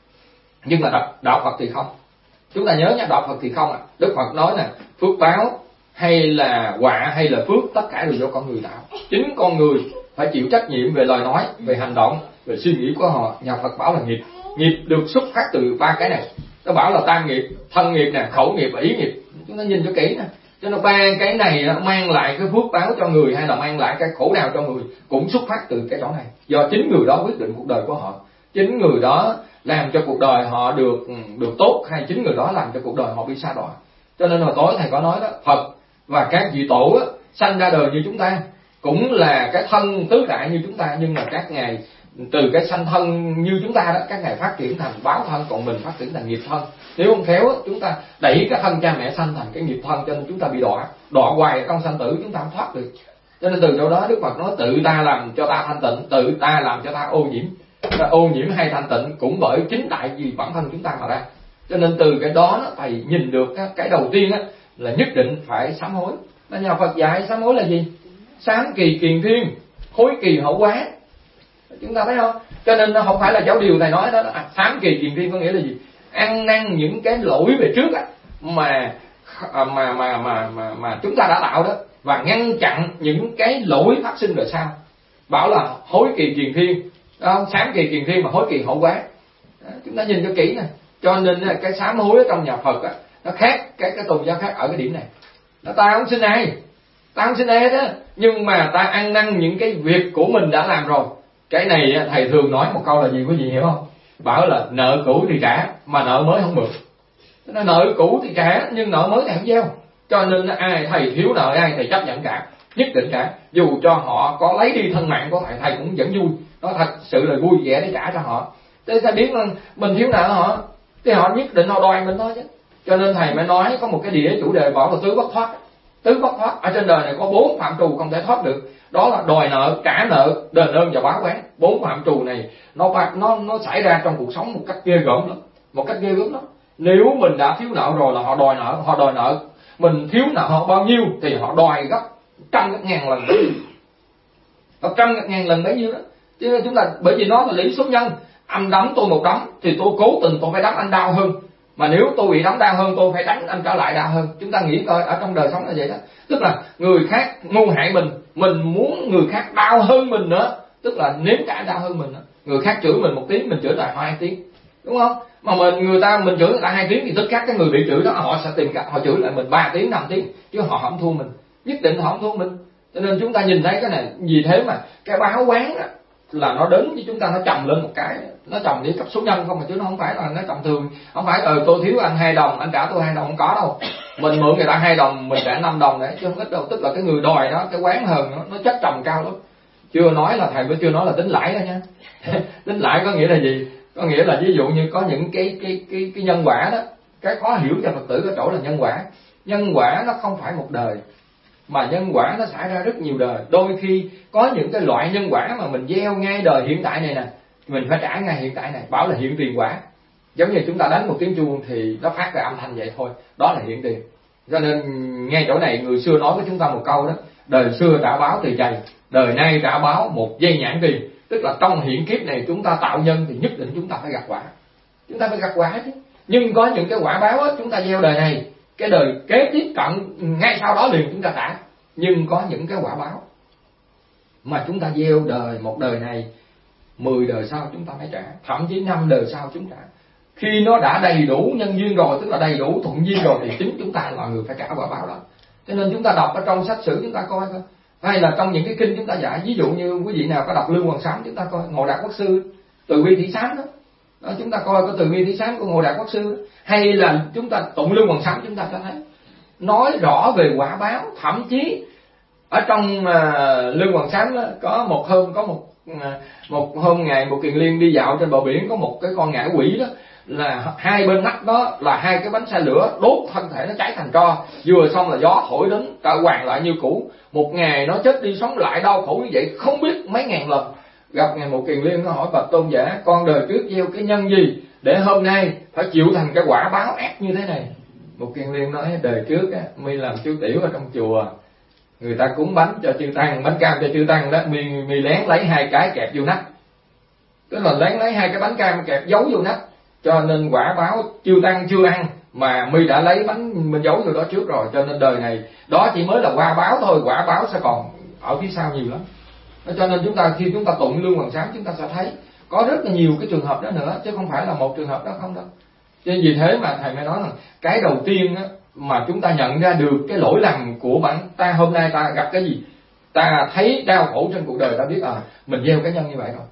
Nhưng mà đạo, đạo Phật thì không. Chúng ta nhớ nha, đạo Phật thì không ạ. À. Đức Phật nói nè, phước báo hay là quả hay là phước tất cả đều do con người tạo. Chính con người phải chịu trách nhiệm về lời nói, về hành động, về suy nghĩ của họ. Nhà Phật bảo là nghiệp. Nghiệp được xuất phát từ ba cái này. Nó bảo là tam nghiệp, thân nghiệp nè, khẩu nghiệp và ý nghiệp. Chúng ta nhìn cho kỹ nè. Cho nên ba cái này nó mang lại cái phước báo cho người hay là mang lại cái khổ đau cho người cũng xuất phát từ cái chỗ này. Do chính người đó quyết định cuộc đời của họ. Chính người đó làm cho cuộc đời họ được được tốt, hay chính người đó làm cho cuộc đời họ bị sa đọa. Cho nên hồi tối thầy có nói đó, Phật và các vị tổ á, sanh ra đời như chúng ta, cũng là cái thân tứ đại như chúng ta, nhưng mà các ngài từ cái sanh thân như chúng ta đó, các ngài phát triển thành báo thân, còn mình phát triển thành nghiệp thân. Nếu không khéo chúng ta đẩy cái thân cha mẹ sanh thành cái nghiệp thân, cho nên chúng ta bị đọa đọa hoài trong sanh tử, chúng ta không thoát được. Cho nên từ chỗ đó Đức Phật nói tự ta làm cho ta thanh tịnh, tự ta làm cho ta ô nhiễm. Ta ô nhiễm hay thanh tịnh cũng bởi chính tại vì bản thân chúng ta mà ra. Cho nên từ cái đó, đó thầy nhìn được cái đầu tiên á, là nhất định phải sám hối. Mà nhà Phật dạy sám hối là gì? Sám kỳ kiền thiên, hối kỳ hậu quá. Chúng ta thấy không? Cho nên nó không phải là giáo điều thầy nói đó, à, sám kỳ kiền thiên có nghĩa là gì? Ăn năn những cái lỗi về trước á mà mà mà mà mà mà chúng ta đã tạo đó, và ngăn chặn những cái lỗi phát sinh về sau. Bảo là hối kỳ kiền thiên, đó, sám kỳ kiền thiên mà hối kỳ hậu quá. Đó, chúng ta nhìn cho kỹ nè. Cho nên cái sám hối ở trong nhà Phật á, nó khác cái cái tôn giáo khác ở cái điểm này. Nó ta không xin ai, ta không xin ai hết á, nhưng mà ta ăn năn những cái việc của mình đã làm rồi. Cái này thầy thường nói một câu là gì, quý vị hiểu không? Bảo là nợ cũ thì trả, mà nợ mới không mượn. Nó nợ cũ thì trả, nhưng nợ mới thì không gieo. Cho nên ai thầy thiếu nợ ai thầy chấp nhận cả, nhất định trả. Dù cho họ có lấy đi thân mạng của thầy, thầy cũng vẫn vui. Nó thật sự là vui vẻ để trả cho họ. Thế ta biết là mình thiếu nợ họ, thì họ nhất định họ đòi mình thôi chứ. Cho nên thầy mới nói có một cái đĩa chủ đề bảo là tứ bất thoát. Tứ bất thoát ở trên đời này có bốn phạm trù không thể thoát được. Đó là đòi nợ, trả nợ, đền ơn và báo oán. Bốn phạm trù này nó nó nó xảy ra trong cuộc sống một cách ghê gớm lắm, một cách ghê gớm lắm. Nếu mình đã thiếu nợ rồi là họ đòi nợ, họ đòi nợ. Mình thiếu nợ họ bao nhiêu thì họ đòi gấp trăm gấp ngàn lần, gấp trăm gấp ngàn lần bấy nhiêu đó. Chứ nên chúng ta, bởi vì nó là lý số nhân, anh đấm tôi một đấm thì tôi cố tình tôi phải đánh anh đau hơn, mà nếu tôi bị đánh đau hơn tôi phải đánh anh trở lại đau hơn. Chúng ta nghĩ coi, ở trong đời sống là vậy đó. Tức là người khác ngu hại mình, mình muốn người khác đau hơn mình nữa, tức là nếm trải đau hơn mình nữa. Người khác chửi mình một tiếng, mình chửi lại hai tiếng, đúng không? Mà mình người ta mình chửi người ta hai tiếng thì tức khắc cái người bị chửi đó họ sẽ tìm cách họ chửi lại mình ba tiếng năm tiếng, chứ họ không thua mình, nhất định họ không thua mình. Cho nên chúng ta nhìn thấy cái này, vì thế mà cái báo oán á là nó đến với chúng ta, nó chồng lên một cái, nó chồng đi cấp số nhân không mà, chứ nó không phải là nó chồng thường. Không phải ờ tôi thiếu anh hai đồng anh trả tôi hai đồng, không có đâu. Mình mượn người ta hai đồng mình trả năm đồng đấy, chứ không ít đâu. Tức là cái người đòi đó, cái oán hờn nó nó chất chồng cao lắm. Chưa nói là thầy mới chưa nói là tính lãi đó nha. Tính lãi có nghĩa là gì? Có nghĩa là ví dụ như có những cái cái cái cái nhân quả đó, cái khó hiểu cho Phật tử ở chỗ là nhân quả. Nhân quả nó không phải một đời, mà nhân quả nó xảy ra rất nhiều đời. Đôi khi có những cái loại nhân quả mà mình gieo ngay đời hiện tại này nè, mình phải trả ngay hiện tại này, bảo là hiện tiền quả. Giống như chúng ta đánh một tiếng chuông thì nó phát ra âm thanh vậy thôi, đó là hiện tiền. Cho nên ngay chỗ này người xưa nói với chúng ta một câu đó, đời xưa trả báo tỳ chày, đời nay trả báo một giây nhãn tiền. Tức là trong hiện kiếp này chúng ta tạo nhân thì nhất định chúng ta phải gặt quả, chúng ta phải gặt quả chứ. Nhưng có những cái quả báo á, chúng ta gieo đời này, cái đời kế tiếp cận ngay sau đó liền chúng ta trả. Nhưng có những cái quả báo mà chúng ta gieo đời một đời này, mười đời sau chúng ta phải trả, thậm chí năm đời sau chúng ta. Khi nó đã đầy đủ nhân duyên rồi, tức là đầy đủ thuận duyên rồi, thì chính chúng ta là người phải trả quả báo đó. Cho nên chúng ta đọc ở trong sách sử chúng ta coi coi, hay là trong những cái kinh chúng ta dạy, ví dụ như quý vị nào có đọc Lương Hoàng Sám chúng ta coi Ngộ Đạt Quốc Sư Từ Vi Thị Sám đó, đó chúng ta coi có Từ Vi Thị Sám của Ngộ Đạt Quốc Sư đó. Hay là chúng ta tụng Lương Hoàng Sám chúng ta sẽ thấy nói rõ về quả báo. Thậm chí ở trong uh, Lương Hoàng Sám đó, có một hôm có một uh, một hôm ngày một Kiền Liên đi dạo trên bờ biển, có một cái con ngạ quỷ đó, là hai bên nách đó là hai cái bánh xe lửa đốt thân thể nó cháy thành tro, vừa xong là gió thổi đến trở hoàn lại như cũ. Một ngày nó chết đi sống lại đau khổ như vậy không biết mấy ngàn lần. gặp ngài Một Kiền Liên, nó hỏi bạch tôn giả, con đời trước gieo cái nhân gì để hôm nay phải chịu thành cái quả báo ác như thế này? Một Kiền Liên nói đời trước á, mi làm chú tiểu ở trong chùa, người ta cúng bánh cho chư tăng, bánh cam cho chư tăng đó, mi mi lén lấy hai cái kẹp vô nách, tức là lén lấy hai cái bánh cam kẹp giấu vô nách, cho nên quả báo chư tăng chưa ăn mà mi đã lấy bánh mình giấu vô đó trước rồi, cho nên đời này đó chỉ mới là qua báo thôi, quả báo sẽ còn ở phía sau nhiều lắm. Cho nên chúng ta khi chúng ta tụng Lương Hoàng Sám, chúng ta sẽ thấy có rất là nhiều cái trường hợp đó nữa, chứ không phải là một trường hợp đó không đâu. Cho nên vì thế mà thầy mới nói là cái đầu tiên á, mà chúng ta nhận ra được cái lỗi lầm của bản ta, hôm nay ta gặp cái gì, ta thấy đau khổ trên cuộc đời, ta biết à mình gieo cái nhân như vậy rồi.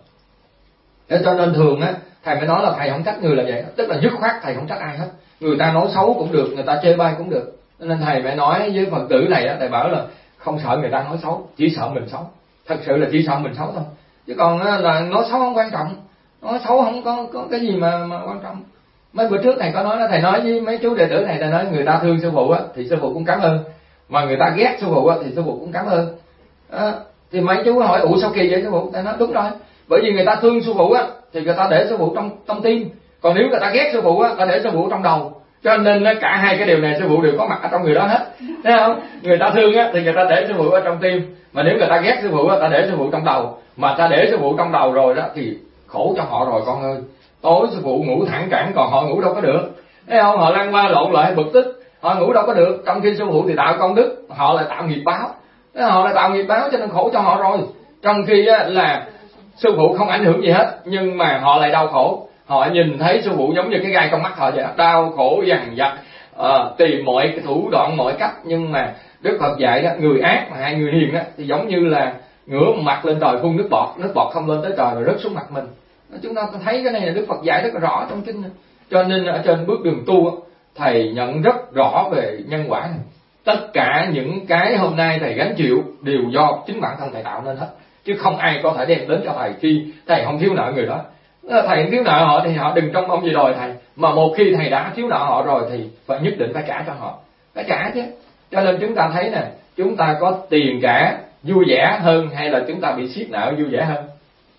Thế cho nên thường á, thầy mới nói là thầy không trách người là vậy, tức là dứt khoát thầy không trách ai hết. Người ta nói xấu cũng được, người ta chê bai cũng được. Nên thầy mới nói với Phật tử này á, thầy bảo là không sợ người ta nói xấu, chỉ sợ mình xấu. Thật sự là chỉ sợ mình xấu thôi. Chứ còn á, là nói xấu không quan trọng, nói xấu không có có cái gì mà mà quan trọng. Mấy bữa trước thầy có nói đó, thầy nói với mấy chú đệ tử này, thầy nói người ta thương sư phụ á thì sư phụ cũng cảm ơn, mà người ta ghét sư phụ á thì sư phụ cũng cảm ơn. À, thì mấy chú hỏi ủa sao kỳ vậy sư phụ? Thầy nói đúng rồi, bởi vì người ta thương sư phụ á thì người ta để sư phụ trong trong tim, còn nếu người ta ghét sư phụ á, ta để sư phụ trong đầu. Cho nên cả hai cái điều này sư phụ đều có mặt ở trong người đó hết, thấy không? Người ta thương á thì người ta để sư phụ ở trong tim, mà nếu người ta ghét sư phụ á, ta để sư phụ trong đầu. Mà ta để sư phụ trong đầu rồi đó thì khổ cho họ rồi con ơi. Tối sư phụ ngủ thẳng cẳng, còn họ ngủ đâu có được, thấy không? Họ lăn qua lộn lại bực tức, họ ngủ đâu có được. Trong khi sư phụ thì tạo công đức, họ lại tạo nghiệp báo, họ lại tạo nghiệp báo cho nên khổ cho họ rồi. Trong khi á, là sư phụ không ảnh hưởng gì hết, nhưng mà họ lại đau khổ. Họ nhìn thấy sư phụ giống như cái gai trong mắt họ vậy, đau khổ dằn vặt, à, tìm mọi cái thủ đoạn mọi cách. Nhưng mà Đức Phật dạy đó, người ác mà hai người hiền đó thì giống như là ngửa mặt lên trời phun nước bọt, nước bọt không lên tới trời rồi rớt xuống mặt mình. Chúng ta thấy cái này là Đức Phật dạy rất là rõ trong kinh. Cho nên ở trên bước đường tu thầy nhận rất rõ về nhân quả này. Tất cả những cái hôm nay thầy gánh chịu đều do chính bản thân thầy tạo nên hết, chứ không ai có thể đem đến cho thầy khi thầy không thiếu nợ người đó. Thầy thiếu nợ họ thì họ đừng trông mong gì đòi thầy, mà một khi thầy đã thiếu nợ họ rồi thì phải nhất định phải trả cho họ, phải trả chứ. Cho nên chúng ta thấy nè, chúng ta có tiền cả vui vẻ hơn hay là chúng ta bị siết nợ vui vẻ hơn?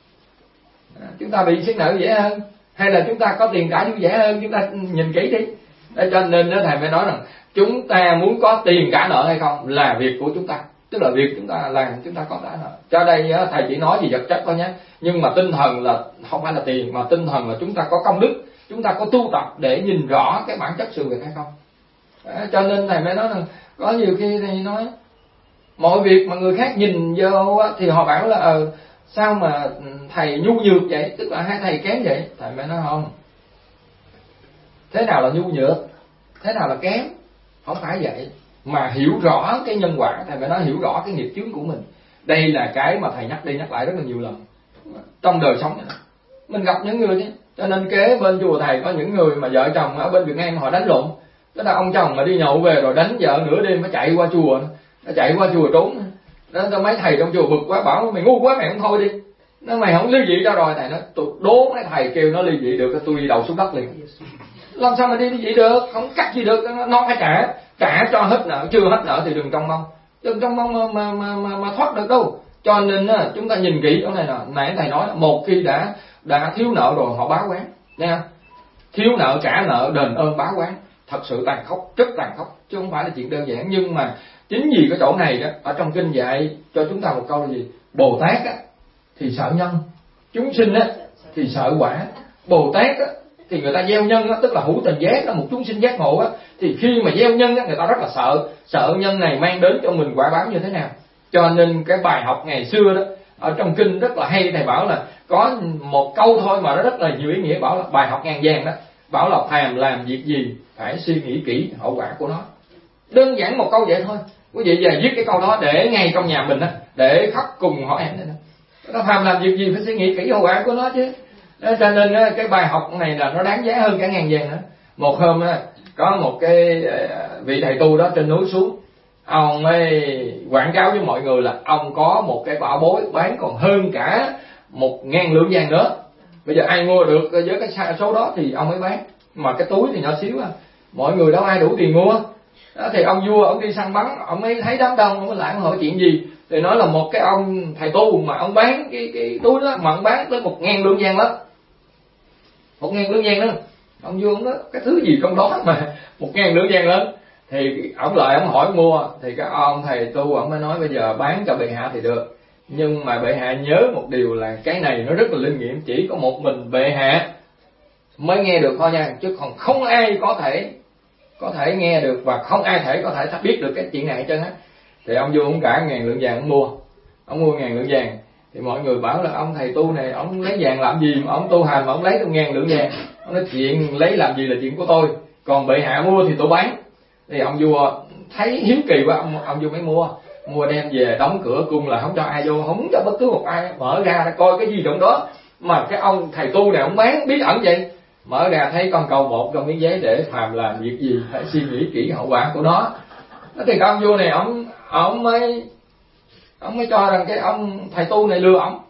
À, chúng ta bị siết nợ vui vẻ hơn hay là chúng ta có tiền cả vui vẻ hơn? Chúng ta nhìn kỹ đi. Để cho nên đó, thầy mới nói rằng chúng ta muốn có tiền cả nợ hay không là việc của chúng ta, tức là việc chúng ta làm chúng ta có trả nợ. Cho đây thầy chỉ nói về vật chất thôi nhé, nhưng mà tinh thần là không phải là tiền, mà tinh thần là chúng ta có công đức, chúng ta có tu tập để nhìn rõ cái bản chất sự việc hay không. À, cho nên thầy mới nói rằng có nhiều khi thầy nói mọi việc mà người khác nhìn vô thì họ bảo là ờ sao mà thầy nhu nhược vậy, tức là hai thầy kém vậy. Thầy mới nói không, thế nào là nhu nhược, thế nào là kém, không phải vậy. Mà hiểu rõ cái nhân quả, thầy mới nói hiểu rõ cái nghiệp chướng của mình. Đây là cái mà thầy nhắc đi nhắc lại rất là nhiều lần trong đời sống này. Mình gặp những người chứ, cho nên kế bên chùa thầy có những người mà vợ chồng ở bên Việt Nam họ đánh lộn. Tức là ông chồng mà đi nhậu về rồi đánh vợ nửa đêm, nó chạy qua chùa, nó chạy qua chùa trốn. Đó, mấy thầy trong chùa bực quá, bảo mày ngu quá mày không thôi đi. Nó mày không ly dị cho rồi. Thầy nói tôi đố mấy thầy kêu nó ly dị được, tôi đi đầu xuống đất liền. Làm sao mà đi ly dị được, không cắt gì được, nó phải trả, trả cho hết nợ, chưa hết nợ thì đừng trông mong, đừng trông mong mà mà mà, mà, mà thoát được đâu. Cho nên á, chúng ta nhìn kỹ cái này là nãy thầy nói, một khi đã đã thiếu nợ rồi họ báo oán nha, thiếu nợ trả nợ đền ơn báo oán, thật sự tàn khốc, rất tàn khốc, chứ không phải là chuyện đơn giản. Nhưng mà chính vì cái chỗ này đó, ở trong kinh dạy cho chúng ta một câu là gì? Bồ Tát á, thì sợ nhân, chúng sinh á, thì sợ quả. Bồ Tát á, thì người ta gieo nhân á, tức là hữu tình giác là một chúng sinh giác ngộ á, thì khi mà gieo nhân á, người ta rất là sợ, sợ nhân này mang đến cho mình quả báo như thế nào. Cho nên cái bài học ngày xưa đó ở trong kinh rất là hay, thầy bảo là có một câu thôi mà nó rất là nhiều ý nghĩa, bảo là bài học ngàn vàng đó, bảo là phàm làm việc gì phải suy nghĩ kỹ hậu quả của nó. Đơn giản một câu vậy thôi. Quý vị về viết cái câu đó để ngay trong nhà mình á, để khắc cùng họ em này. Nó phàm làm việc gì phải suy nghĩ kỹ hậu quả của nó chứ. Cho nên cái bài học này là nó đáng giá hơn cả ngàn vàng nữa. Một hôm có một cái vị thầy tu đó trên núi xuống, ông ấy quảng cáo với mọi người là ông có một cái bảo bối bán còn hơn cả một ngàn lượng vàng nữa. Bây giờ ai mua được với cái số đó thì ông ấy bán, mà cái túi thì nhỏ xíu à, mọi người đâu ai đủ tiền mua. Đó, thì ông vua ông đi săn bắn, ông mới thấy đám đông, ông mới lại hỏi chuyện gì, thì nói là một cái ông thầy tu mà ông bán cái cái túi đó mà ông bán tới một ngàn lượng vàng đó, một ngàn lượng vàng đó. Ông vua ông nói cái thứ gì trong đó mà một ngàn lượng vàng lớn. Thì ông lại ông hỏi mua, thì cái ông thầy tu ông mới nói bây giờ bán cho bệ hạ thì được, nhưng mà bệ hạ nhớ một điều là cái này nó rất là linh nghiệm, chỉ có một mình bệ hạ mới nghe được thôi nha, chứ còn không ai có thể có thể nghe được và không ai thể có thể biết được cái chuyện này hết trơn á. Thì ông vua ông cả ngàn lượng vàng ông mua, ông mua ngàn lượng vàng. Thì mọi người bảo là ông thầy tu này ông lấy vàng làm gì mà ông tu hành mà ông lấy được ngàn lượng vàng. Ông nói chuyện lấy làm gì là chuyện của tôi, còn bệ hạ mua thì tôi bán. Thì ông vua thấy hiếu kỳ quá, ông, ông vua mới mua mua đem về đóng cửa cung là không cho ai vô, không cho bất cứ một ai mở ra coi cái gì trong đó. Mà cái ông thầy tu này ông bán bí ẩn vậy, mở ra thấy con cầu một trong miếng giấy để phàm làm việc gì phải suy nghĩ kỹ hậu quả của nó. Thì cái ông vua này ông ông mới ông mới cho rằng cái ông thầy tu này lừa ông,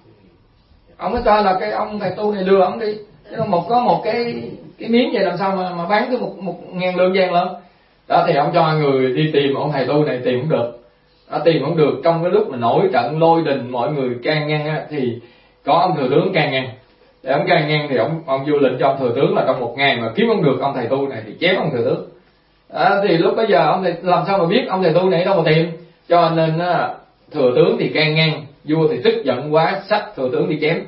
ông mới cho là cái ông thầy tu này lừa ông đi. Chứ một có một cái cái miếng vậy làm sao mà mà bán tới một một ngàn lượng vàng lận. Đó thì ông cho người đi tìm ông thầy tu này, tìm không được. Đó, tìm không được, trong cái lúc mà nổi trận lôi đình mọi người can ngăn á, thì có ông thừa tướng can ngăn. Để ông can ngăn thì ông ông vua lệnh cho ông thừa tướng là trong một ngày mà kiếm không được ông thầy tu này thì chém ông thừa tướng. Đó, thì lúc bấy giờ ông thầy làm sao mà biết ông thầy tu này đâu mà tìm, cho nên á, thừa tướng thì can ngăn, vua thì tức giận quá xách thừa tướng đi chém.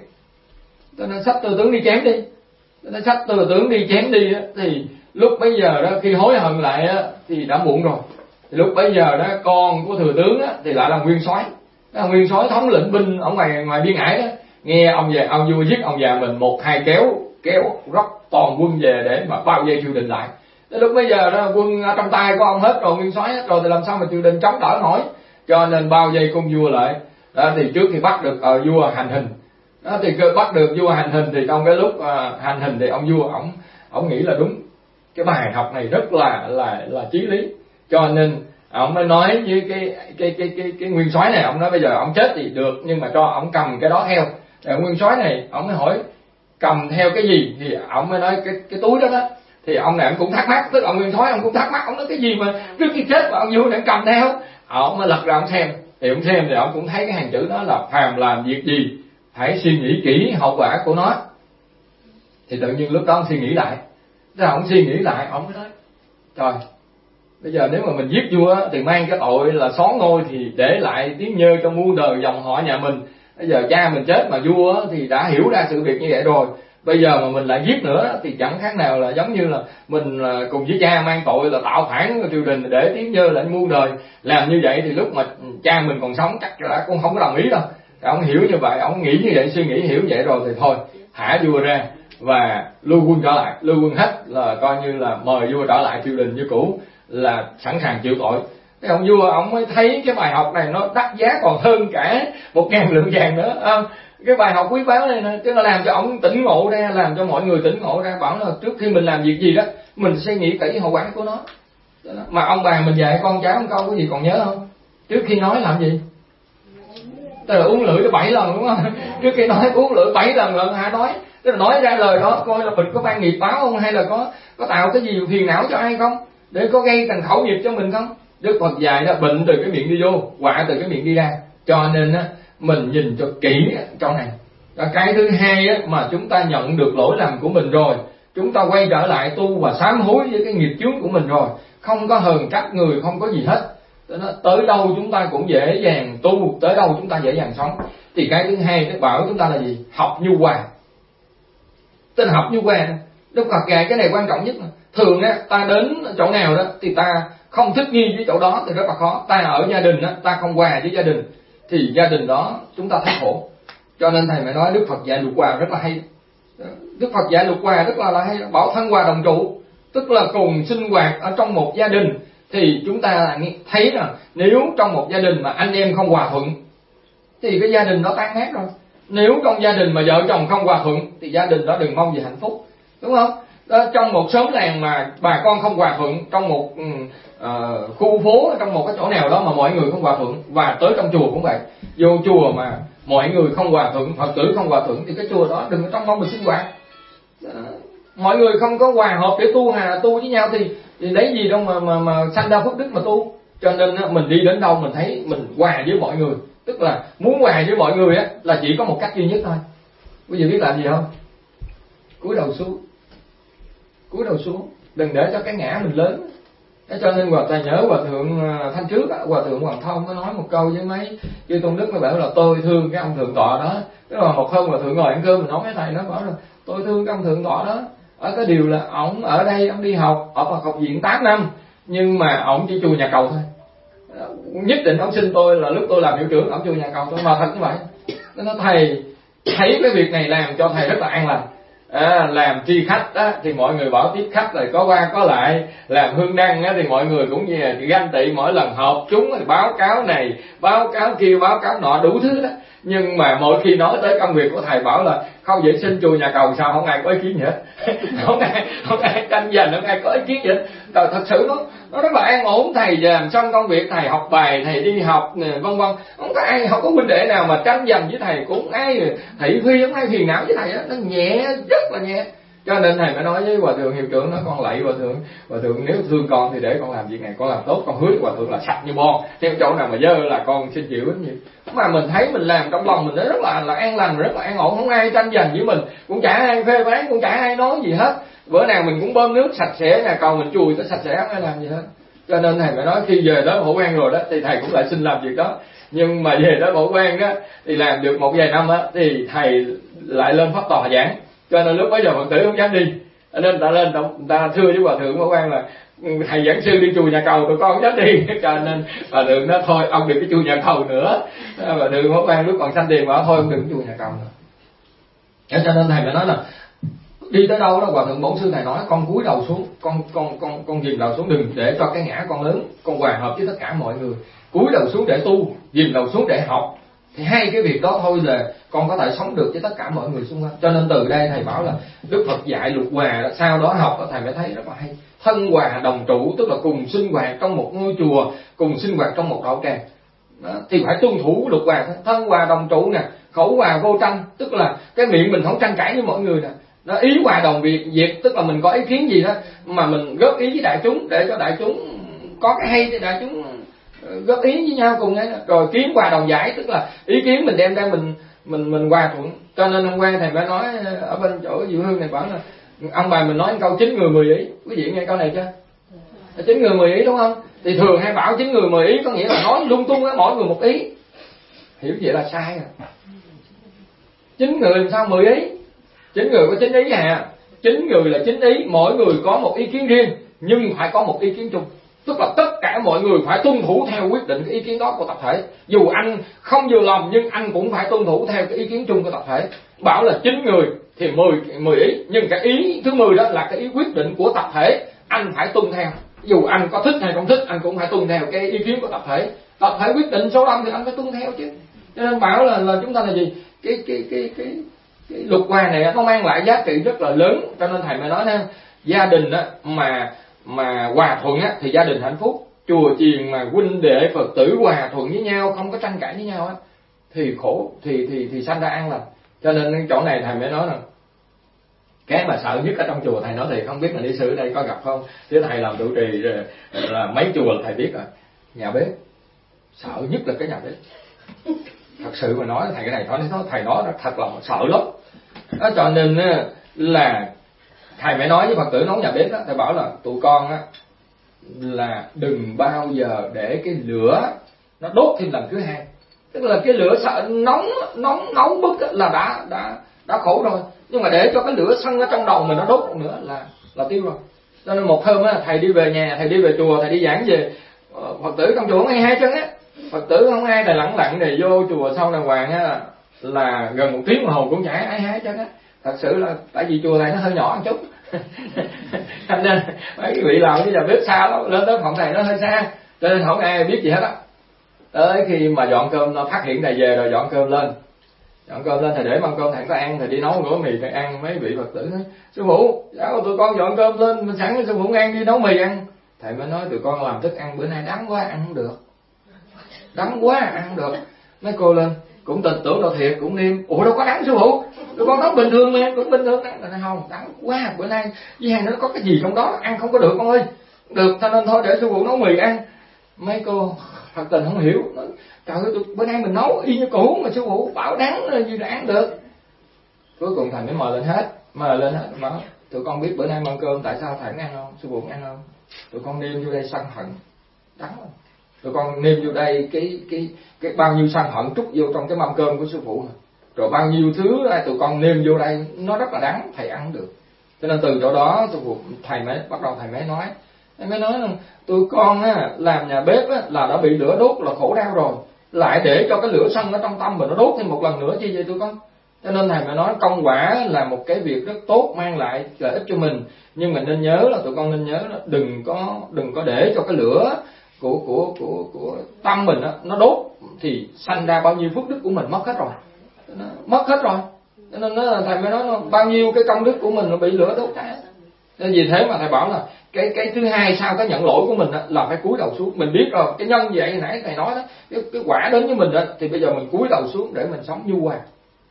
Cho nên xách thừa tướng đi chém đi, cho nên xách thừa tướng đi chém đi á, thì lúc bấy giờ đó khi hối hận lại á, thì đã muộn rồi. Thì lúc bấy giờ đó con của thừa tướng á, thì lại là nguyên soái, là nguyên soái thống lĩnh binh ở ngoài ngoài biên ải đó. Nghe ông về ông vua giết ông già mình một hai kéo kéo rót toàn quân về để mà bao vây triều đình lại. Tới lúc bây giờ đó quân ở trong tay của ông hết rồi, nguyên soái hết rồi, thì làm sao mà triều đình chống đỡ nổi, cho nên bao vây cung vua lại. Đó, thì trước khi bắt được uh, vua hành hình, đó, thì bắt được vua hành hình thì trong cái lúc uh, hành hình thì ông vua ông ông nghĩ là đúng, cái bài học này rất là là là chí lý, cho nên ông mới nói với cái cái cái cái cái nguyên soái này, ông nói bây giờ ông chết thì được, nhưng mà cho ông cầm cái đó theo. Rồi nguyên soái này ông mới hỏi cầm theo cái gì, thì ông mới nói cái cái túi đó đó. Thì ông này ông cũng thắc mắc, tức ông nguyên soái ông cũng thắc mắc, ông nói cái gì mà trước khi chết mà ông vua này cầm theo. Ông mới lật ra ông xem, thì ông xem thì ông cũng thấy cái hàng chữ đó là phàm làm việc gì hãy suy nghĩ kỹ hậu quả của nó. Thì tự nhiên lúc đó ông suy nghĩ lại, rồi ông suy nghĩ lại ông mới nói trời, bây giờ nếu mà mình giết vua thì mang cái tội là xóa ngôi, thì để lại tiếng nhơ trong muôn đời dòng họ nhà mình. Bây giờ cha mình chết mà vua thì đã hiểu ra sự việc như vậy rồi, bây giờ mà mình lại giết nữa thì chẳng khác nào là giống như là mình cùng với cha mang tội là tạo phản triều đình để tiếng nhơ lại muôn đời. Làm như vậy thì lúc mà cha mình còn sống chắc là cũng không có đồng ý đâu. Ông hiểu như vậy, ông nghĩ như vậy, suy nghĩ hiểu vậy rồi thì thôi thả vua ra và lưu quân trở lại, lưu quân hết là coi như là mời vua trở lại triều đình như cũ, là sẵn sàng chịu tội. Cái ông vua ông mới thấy cái bài học này nó đắt giá còn hơn cả một ngàn lượng vàng nữa. À, cái bài học quý báu này nè, chứ nó làm cho ông tỉnh ngộ ra, làm cho mọi người tỉnh ngộ ra, bảo là trước khi mình làm việc gì đó mình sẽ nghĩ kỹ hậu quả của nó. Mà ông bà mình dạy con cháu một câu cái gì còn nhớ không? Trước khi nói làm gì? Tức là uống lưỡi tới bảy lần, đúng không? Trước khi nói uống lưỡi bảy lần lần hả nói, tức là nói ra lời đó coi là mình có mang nghiệp báo không, hay là có có tạo cái gì phiền não cho ai không, để có gây thành khẩu nghiệp cho mình không. Đức Phật dạy đó, bệnh từ cái miệng đi vô, họa từ cái miệng đi ra, cho nên á mình nhìn cho kỹ trong này. Và cái thứ hai á, mà chúng ta nhận được lỗi lầm của mình rồi, chúng ta quay trở lại tu và sám hối với cái nghiệp chướng của mình rồi, không có hờn trách người, không có gì hết. Tới đâu chúng ta cũng dễ dàng tu, tới đâu chúng ta dễ dàng sống. Thì cái thứ hai nó bảo chúng ta là gì? Học nhu hòa. Tên học nhu hòa, Đức Phật dạy cái này quan trọng nhất. Thường á ta đến chỗ nào đó thì ta không thích nghi với chỗ đó thì rất là khó. Ta ở gia đình á, ta không hòa với gia đình thì gia đình đó chúng ta thấy khổ. Cho nên thầy mới nói Đức Phật dạy luật hòa rất là hay. Đức Phật dạy luật hòa rất là, là hay, bảo thân hòa đồng trụ, tức là cùng sinh hoạt ở trong một gia đình. Thì chúng ta thấy là nếu trong một gia đình mà anh em không hòa thuận thì cái gia đình đó tan nát rồi. Nếu trong gia đình mà vợ chồng không hòa thuận thì gia đình đó đừng mong gì hạnh phúc, đúng không? Đó, trong một xóm làng mà bà con không hòa thuận, trong một uh, khu phố, trong một cái chỗ nào đó mà mọi người không hòa thuận, và tới trong chùa cũng vậy, vô chùa mà mọi người không hòa thuận, Phật tử không hòa thuận thì cái chùa đó đừng có trong mong mình sinh hoạt. Mọi người không có hòa hợp để tu hà tu với nhau thì thì lấy gì đâu mà mà mà sanh ra phước đức mà tu. Cho nên mình đi đến đâu mình thấy mình hòa với mọi người, tức là muốn hòa với mọi người á là chỉ có một cách duy nhất thôi. Quý vị biết làm gì không? Cúi đầu xuống, cúi đầu xuống, đừng để cho cái ngã mình lớn. Thế cho nên hòa thầy nhớ hòa thượng Thanh trước á, hòa thượng Hoàng Thông có nói một câu với mấy chư tôn đức, nó bảo là tôi thương cái ông thượng tọa đó. Tức là một hôm hòa thượng ngồi ăn cơm mình nói với thầy, nó bảo là tôi thương cái ông thượng tọa đó. Ở cái điều là ổng ở đây ổng đi học ở Phật học viện tám năm, nhưng mà ổng chỉ chùa nhà cầu thôi. Nhất định ổng xin tôi là lúc tôi làm hiệu trưởng ổng chùa nhà cầu thôi, mà thật như vậy. Nó nói thầy thấy cái việc này làm cho thầy rất là an lành. À, làm tri khách á, thì mọi người bảo tiếp khách rồi có qua có lại, làm hương đăng á, thì mọi người cũng như ganh tị, mỗi lần họp chúng thì báo cáo này báo cáo kia báo cáo nọ đủ thứ đó. Nhưng mà mỗi khi nói tới công việc của thầy bảo là không vệ sinh chùa nhà cầu sao không ai có ý kiến gì hết. không ai không ai tranh giành, không ai có ý kiến gì hết. Thật, thật sự nó nó rất là an ổn. Thầy làm xong công việc, thầy học bài, thầy đi học vân vân, không có ai, không có huynh đệ nào mà tranh giành với thầy, cũng ai thị phi, không ai phiền não với thầy á, nó nhẹ, rất là nhẹ. Cho nên thầy mới nói với hòa thượng hiệu trưởng, nói con lạy hòa thượng, hòa thượng nếu thương con thì để con làm việc này, con làm tốt, con hứa hòa thượng là sạch như bon, theo chỗ nào mà dơ là con xin chịu ít nhiều. Mà mình thấy mình làm trong lòng mình rất là là an lành, rất là an ổn, không ai tranh giành với mình, cũng chả ai phê phán, cũng chả ai nói gì hết. Bữa nào mình cũng bơm nước sạch sẽ, nhà cầu mình chùi tới sạch sẽ, không ai làm gì hết. Cho nên thầy mới nói khi về đó Phổ Quang rồi đó thì thầy cũng lại xin làm việc đó. Nhưng mà về đó Phổ Quang đó thì làm được một vài năm á thì thầy lại lên pháp tòa giảng. Cho nên lúc bấy giờ Phật tử không dám đi, nên ta lên ta thưa với hòa thượng Phổ Quang là thầy giảng sư đi chùa nhà cầu tụi con không dám đi. Cho nên hòa thượng nói thôi ông đừng cái chùa nhà cầu nữa. Hòa thượng Phổ Quang lúc còn sanh tiền bảo thôi ông đừng chùa nhà cầu nữa. Cho nên thầy mới nói là đi tới đâu đó hòa thượng bổn sư thầy nói con cúi đầu xuống, con con con con dìm đầu xuống, đừng để cho cái ngã con lớn, con hòa hợp với tất cả mọi người, cúi đầu xuống để tu, dìm đầu xuống để học. Thì hai cái việc đó thôi là con có thể sống được với tất cả mọi người xung quanh. Cho nên từ đây thầy bảo là Đức Phật dạy luật hòa, sau đó học thầy mới thấy rất là hay. Thân hòa đồng trụ, tức là cùng sinh hoạt trong một ngôi chùa, cùng sinh hoạt trong một đạo tràng, thì phải tuân thủ luật hòa. Thân hòa đồng trụ nè, khẩu hòa vô tranh, tức là cái miệng mình không tranh cãi với mọi người nè. Nó ý hòa đồng việc việc, tức là mình có ý kiến gì đó mà mình góp ý với đại chúng để cho đại chúng có cái hay, thì đại chúng góp ý với nhau cùng ấy. Rồi kiến hòa đồng giải, tức là ý kiến mình đem ra mình mình mình hòa thuận. Cho nên hôm qua thầy mới nói ở bên chỗ Diệu Hương này bảo là ông bà mình nói một câu chín người mười ý. Quý vị nghe câu này chưa? Chín người mười ý đúng không? Thì thường hay bảo chín người mười ý có nghĩa là nói lung tung á, mỗi người một ý. Hiểu vậy là sai rồi. Chín người làm sao mười ý? Chín người có chín ý à? Chín người là chín ý, mỗi người có một ý kiến riêng nhưng phải có một ý kiến chung. Tức là tất cả mọi người phải tuân thủ theo quyết định cái ý kiến đó của tập thể. Dù anh không vừa lòng nhưng anh cũng phải tuân thủ theo cái ý kiến chung của tập thể. Bảo là chín người thì mười, mười ý, nhưng cái ý thứ mười đó là cái ý quyết định của tập thể, anh phải tuân theo. Dù anh có thích hay không thích, anh cũng phải tuân theo cái ý kiến của tập thể. Tập thể quyết định số đông thì anh phải tuân theo chứ. Cho nên bảo là, là chúng ta là gì? Cái cái cái cái, cái luật hòa này nó mang lại giá trị rất là lớn. Cho nên thầy mới nói nè, gia đình á mà mà hòa thuận á thì gia đình hạnh phúc. Chùa chiền mà huynh đệ Phật tử hòa thuận với nhau, không có tranh cãi với nhau á thì khổ, thì thì thì sanh ra an lành. Cho nên chỗ này thầy mới nói là cái mà sợ nhất ở trong chùa, thầy nói thì không biết là ni sư ở đây có gặp không, chứ thầy làm trụ trì là mấy chùa là thầy biết rồi, nhà bếp sợ nhất là cái nhà bếp. Thật sự mà nói thầy cái này nói thầy nói thật là sợ lắm đó. Cho nên là thầy mới nói với Phật tử nấu nhà bếp đó, thầy bảo là tụi con á là đừng bao giờ để cái lửa nó đốt thêm lần thứ hai. Tức là cái lửa sợ nóng nóng nóng bức là đã đã đã khổ rồi, nhưng mà để cho cái lửa sân ở trong đầu mình nó đốt nữa là là tiêu rồi. Cho nên một hôm á thầy đi về nhà, thầy đi về chùa, thầy đi giảng về Phật tử trong chùa không ai hai chân á, Phật tử không ai, thầy lẳng lặng này vô chùa sau đàng hoàng á là gần một tiếng đồng hồ cũng chả ai hai chân á. Thật sự là tại vì chùa này nó hơi nhỏ một chút cho nên mấy vị làm cái nhà bếp xa lắm, lên tới phòng thầy nó hơi xa, cho nên không ai biết gì hết á. Tới khi mà dọn cơm, nó phát hiện thầy về rồi dọn cơm lên, dọn cơm lên thầy để mâm cơm, thầy có ăn, thầy đi nấu bữa mì thầy ăn. Mấy vị Phật tử nói sư phụ sao tụi con dọn cơm lên mình sẵn, sư phụ ăn đi nấu mì ăn. Thầy mới nói tụi con làm thức ăn bữa nay đắng quá ăn không được, đắng quá ăn không được. Mấy cô lên cũng tin tưởng đâu thiệt, cũng niêm ủa đâu có đắng sư phụ, tụi con nấu bình thường mà cũng bình thường. Đắng là không, đắng quá bữa nay với hàng nó có cái gì trong đó ăn không có được con ơi. được, cho nên thôi để sư phụ nấu mì ăn. Mấy cô Phật tình không hiểu, nói, trời ơi bữa nay mình nấu y như cũ mà sư phụ bảo đắng gì đã ăn được. Cuối cùng thầy mới mời lên hết, mời lên hết mà tụi con biết bữa nay mâm cơm tại sao thầy ăn không, sư phụ ăn không? Tụi con nêm vô đây sân hận đắng không? Tụi con nêm vô đây cái cái cái bao nhiêu sân hận trút vô trong cái mâm cơm của sư phụ, rồi bao nhiêu thứ này tụi con nêm vô đây nó rất là đắng, thầy ăn được. Cho nên từ chỗ đó sư phụ thầy mới bắt đầu thầy mới nói, thầy mới nói là tụi con á, làm nhà bếp á, là đã bị lửa đốt là khổ đau rồi, lại để cho cái lửa sân ở trong tâm mình nó đốt thêm một lần nữa chi vậy tụi con. Cho nên thầy mới nói công quả là một cái việc rất tốt, mang lại lợi ích cho mình, nhưng mình nên nhớ là tụi con nên nhớ là đừng có đừng có để cho cái lửa của của của của tâm mình đó, nó đốt thì sanh ra bao nhiêu phước đức của mình mất hết rồi, nó mất hết rồi. Cho nên nó, thầy mới nói bao nhiêu cái công đức của mình nó bị lửa đốt cháy. Nên vì thế mà thầy bảo là cái cái thứ hai sau cái nhận lỗi của mình đó, là phải cúi đầu xuống. Mình biết rồi cái nhân vậy hồi nãy thầy nói đó, cái, cái quả đến với mình đó, thì bây giờ mình cúi đầu xuống để mình sống nhu hòa.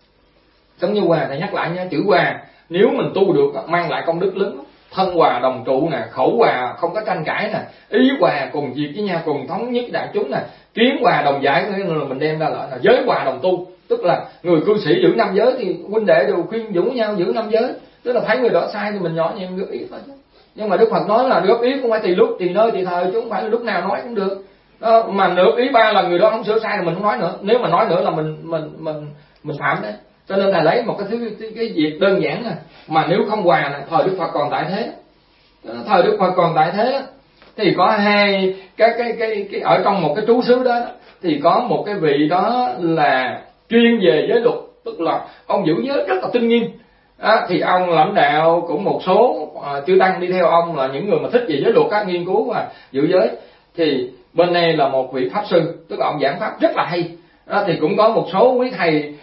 Sống như hòa, thầy nhắc lại nha, chữ hòa nếu mình tu được mang lại công đức lớn. Thân hòa đồng trụ nè, khẩu hòa không có tranh cãi nè, ý hòa cùng việc với nhau, cùng thống nhất đại chúng nè, kiến hòa đồng giải, là mình đem ra lại là giới hòa đồng tu. Tức là người cư sĩ giữ năm giới thì huynh đệ đều khuyên nhủ nhau giữ năm giới. Tức là thấy người đó sai thì mình nhỏ nhẹ góp ý thôi chứ. Nhưng mà Đức Phật nói là góp ý cũng phải tùy lúc, tùy nơi, tùy thời, chứ không phải là lúc nào nói cũng được. Đó, mà góp ý ba lần người đó không sửa sai thì mình không nói nữa. Nếu mà nói nữa là mình mình mình mình phạm đấy. Cho nên là lấy một cái thứ cái, cái việc đơn giản này, mà nếu không hòa này, thời Đức Phật còn tại thế, thời Đức Phật còn tại thế thì có hai cái cái cái cái ở trong một cái trú xứ đó thì có một cái vị đó là chuyên về giới luật, tức là ông giữ giới rất là tinh nghiêm. Đó, thì ông lãnh đạo cũng một số uh, chư tăng đi theo ông là những người mà thích về giới luật, các nghiên cứu và giữ giới. Thì bên này là một vị pháp sư, tức là ông giảng pháp rất là hay. Đó, thì cũng có một số quý thầy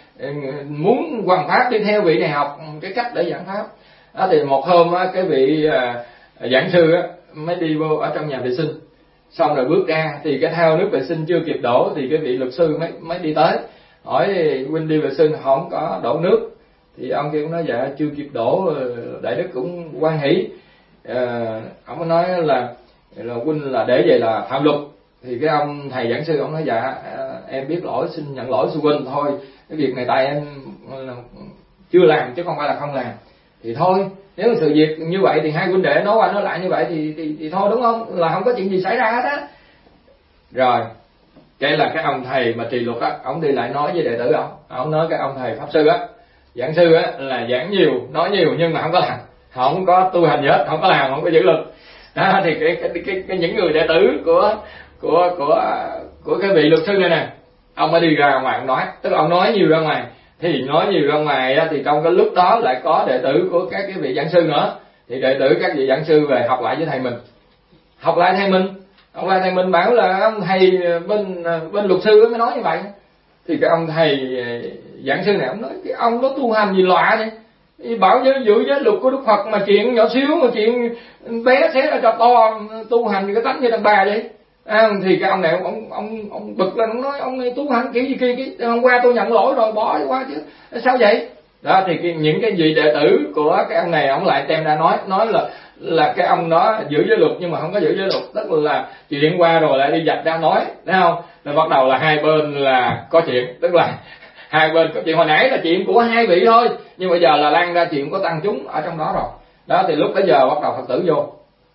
muốn hoàn pháp đi theo vị này học cái cách để giảng pháp. Đó, thì một hôm cái vị uh, giảng sư á, mới đi vô ở trong nhà vệ sinh, xong rồi bước ra thì cái thao nước vệ sinh chưa kịp đổ thì cái vị luật sư mới mới đi tới hỏi huynh đi vệ sinh không có đổ nước. Thì ông kia cũng nói dạ chưa kịp đổ, đại đức cũng hoan hỷ. À, ông có nói là là huynh là để vậy là phạm luật. Thì cái ông thầy giảng sư ông nói dạ em biết lỗi, xin nhận lỗi sư huynh, thôi cái việc này tại em chưa làm chứ không phải là không làm. Thì thôi nếu sự việc như vậy thì hai huynh đệ nói qua nói lại như vậy thì thì, thì thôi đúng không, là không có chuyện gì xảy ra hết á. Rồi cái là cái ông thầy mà trì luật á, ông đi lại nói với đệ tử ông, ông nói cái ông thầy pháp sư á, giảng sư á là giảng nhiều nói nhiều nhưng mà không có làm, không có tu hành gì hết, không có làm, không có giữ luật. Đó thì cái cái, cái, cái những người đệ tử của của của của cái vị luật sư này nè, ông mới đi ra ngoài ông nói, tức là ông nói nhiều ra ngoài. Thì nói nhiều ra ngoài á, thì trong cái lúc đó lại có đệ tử của các cái vị giảng sư nữa, thì đệ tử các vị giảng sư về học lại với thầy mình, học lại thầy mình, học lại thầy mình bảo là ông thầy bên bên luật sư mới nói như vậy. Thì cái ông thầy giảng sư này ông nói cái ông đó tu hành gì lạ vậy, bảo giới giữ giới luật của Đức Phật mà chuyện nhỏ xíu, mà chuyện bé xé ra cho to, tu hành thì cái tánh như đàn bà vậy. À, thì cái ông này ông ông ông bực lên, ông nói ông tu hành kiểu gì kia, kia hôm qua tôi nhận lỗi rồi bỏ qua chứ sao vậy. Đó thì cái, những cái vị đệ tử của cái ông này ông lại đem ra nói nói là là cái ông đó giữ giới luật nhưng mà không có giữ giới luật, tức là chuyện qua rồi lại đi vạch ra nói, thấy không? Rồi bắt đầu là hai bên là có chuyện, tức là hai bên có chuyện. Hồi nãy là chuyện của hai vị thôi, nhưng bây giờ là lan ra chuyện của tăng chúng ở trong đó rồi. Đó thì lúc bấy giờ bắt đầu Phật tử vô,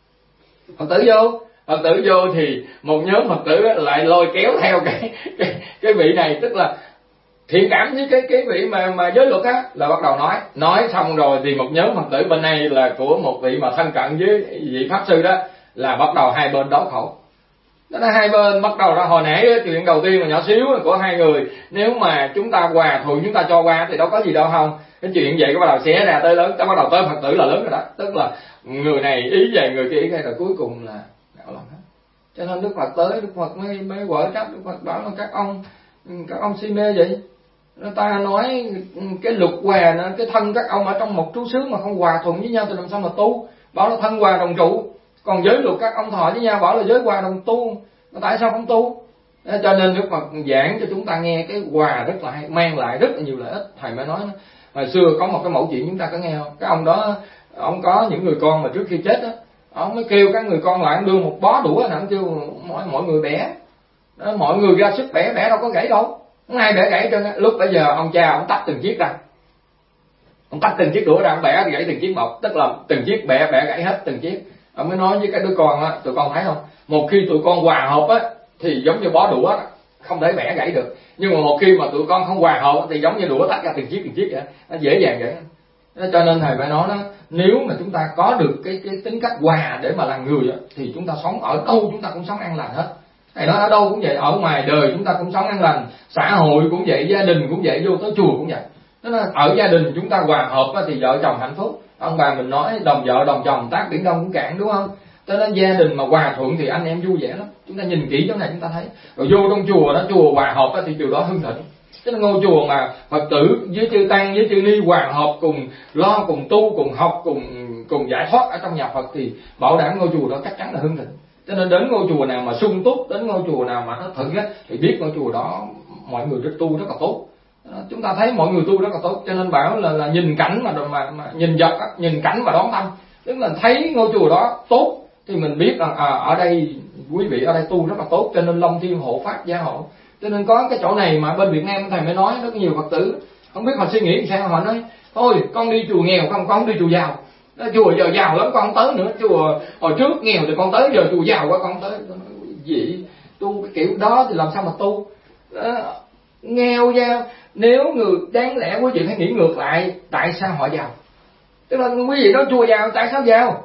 Phật tử vô Phật tử vô thì một nhóm Phật tử lại lôi kéo theo cái cái, cái vị này, tức là thiện cảm với cái cái vị mà mà giới luật á, là bắt đầu nói nói xong rồi thì một nhóm Phật tử bên này là của một vị mà thân cận với vị pháp sư đó, là bắt đầu hai bên đấu khẩu. Đó là hai bên bắt đầu ra. Hồi nãy chuyện đầu tiên là nhỏ xíu của hai người, nếu mà chúng ta hòa thuận chúng ta cho qua thì đâu có gì đâu không. Cái chuyện vậy có bắt đầu xé ra tới lớn, tới bắt đầu tới Phật tử là lớn rồi đó, tức là người này ý về người kia ý cái, rồi cuối cùng là đạo lòng hết. Cho nên Đức Phật tới, Đức Phật mới mới quở trách, Đức Phật bảo là các ông các ông si mê vậy. Người ta nói cái luật hòa, cái thân các ông ở trong một trú xứ mà không hòa thuận với nhau thì làm sao mà tu. Bảo là thân hòa đồng trụ, còn giới luật các ông thọ với nhau bảo là giới hòa đồng tu, mà tại sao không tu? Cho nên Đức Phật giảng cho chúng ta nghe cái hòa rất là hay, mang lại rất là nhiều lợi ích. Thầy mới nói hồi xưa có một cái mẫu chuyện chúng ta có nghe không? Cái ông đó ông có những người con mà trước khi chết đó, Ông mới kêu các người con lại, ông đưa một bó đũa, ông kêu mọi mọi người bẻ. Đó, mọi người ra sức bẻ, bẻ đâu có gãy đâu, không ai bẻ gãy trơn. Lúc bây giờ ông cha ông tách từng chiếc ra, ông tách từng chiếc đũa ra, ông bẻ gãy từng chiếc một, tức là từng chiếc bẻ bẻ gãy hết từng chiếc. Ông mới nói với cái đứa con á, tụi con thấy không, một khi tụi con hòa hợp á thì giống như bó đũa đó, không thể bẻ gãy được. Nhưng mà một khi mà tụi con không hòa hợp thì giống như đũa tách ra từng chiếc từng chiếc vậy, nó dễ dàng vậy. Cho nên thầy phải nói đó, nếu mà chúng ta có được cái cái tính cách hòa để mà làm người á, thì chúng ta sống ở đâu chúng ta cũng sống an lành hết. Thầy nói ở đâu cũng vậy, ở ngoài đời chúng ta cũng sống an lành, xã hội cũng vậy, gia đình cũng vậy, vô tới chùa cũng vậy. Đó là ở gia đình chúng ta hòa hợp á, thì vợ chồng hạnh phúc. Ông bà mình nói đồng vợ đồng chồng tác biển đông cũng cạn, đúng không? Cho nên gia đình mà hòa thuận thì anh em vui vẻ lắm. Chúng ta nhìn kỹ chỗ này chúng ta thấy. Rồi vô trong chùa đó, chùa hòa hợp đó, thì chùa đó hưng thịnh. Chứ là ngôi chùa mà Phật tử với chư tăng với chư ni hòa hợp, cùng lo, cùng tu, cùng học, cùng cùng giải thoát ở trong nhà Phật thì bảo đảm ngôi chùa đó chắc chắn là hưng thịnh. Cho nên đến ngôi chùa nào mà sung túc, đến ngôi chùa nào mà nó thịnh á, thì biết ngôi chùa đó mọi người rất tu rất là tốt. Chúng ta thấy mọi người tu rất là tốt, cho nên bảo là, là nhìn cảnh mà, mà, mà nhìn vật, nhìn cảnh mà đón tâm. Tức là thấy ngôi chùa đó tốt thì mình biết rằng à, ở đây quý vị ở đây tu rất là tốt, cho nên Long Thiên hộ pháp gia hộ. Cho nên có cái chỗ này mà bên Việt Nam thầy mới nói rất nhiều Phật tử không biết họ suy nghĩ sao, họ nói thôi con đi chùa nghèo không, con không đi chùa giàu. Chùa giờ giàu lắm con không tới nữa, chùa hồi trước nghèo thì con tới, giờ chùa giàu quá con không tới. Vậy tu cái kiểu đó thì làm sao mà tu? Đó, nghèo giàu, nếu người đáng lẽ quý vị phải nghĩ ngược lại, tại sao họ giàu? Tức là quý vị nói chùa giàu, tại sao giàu?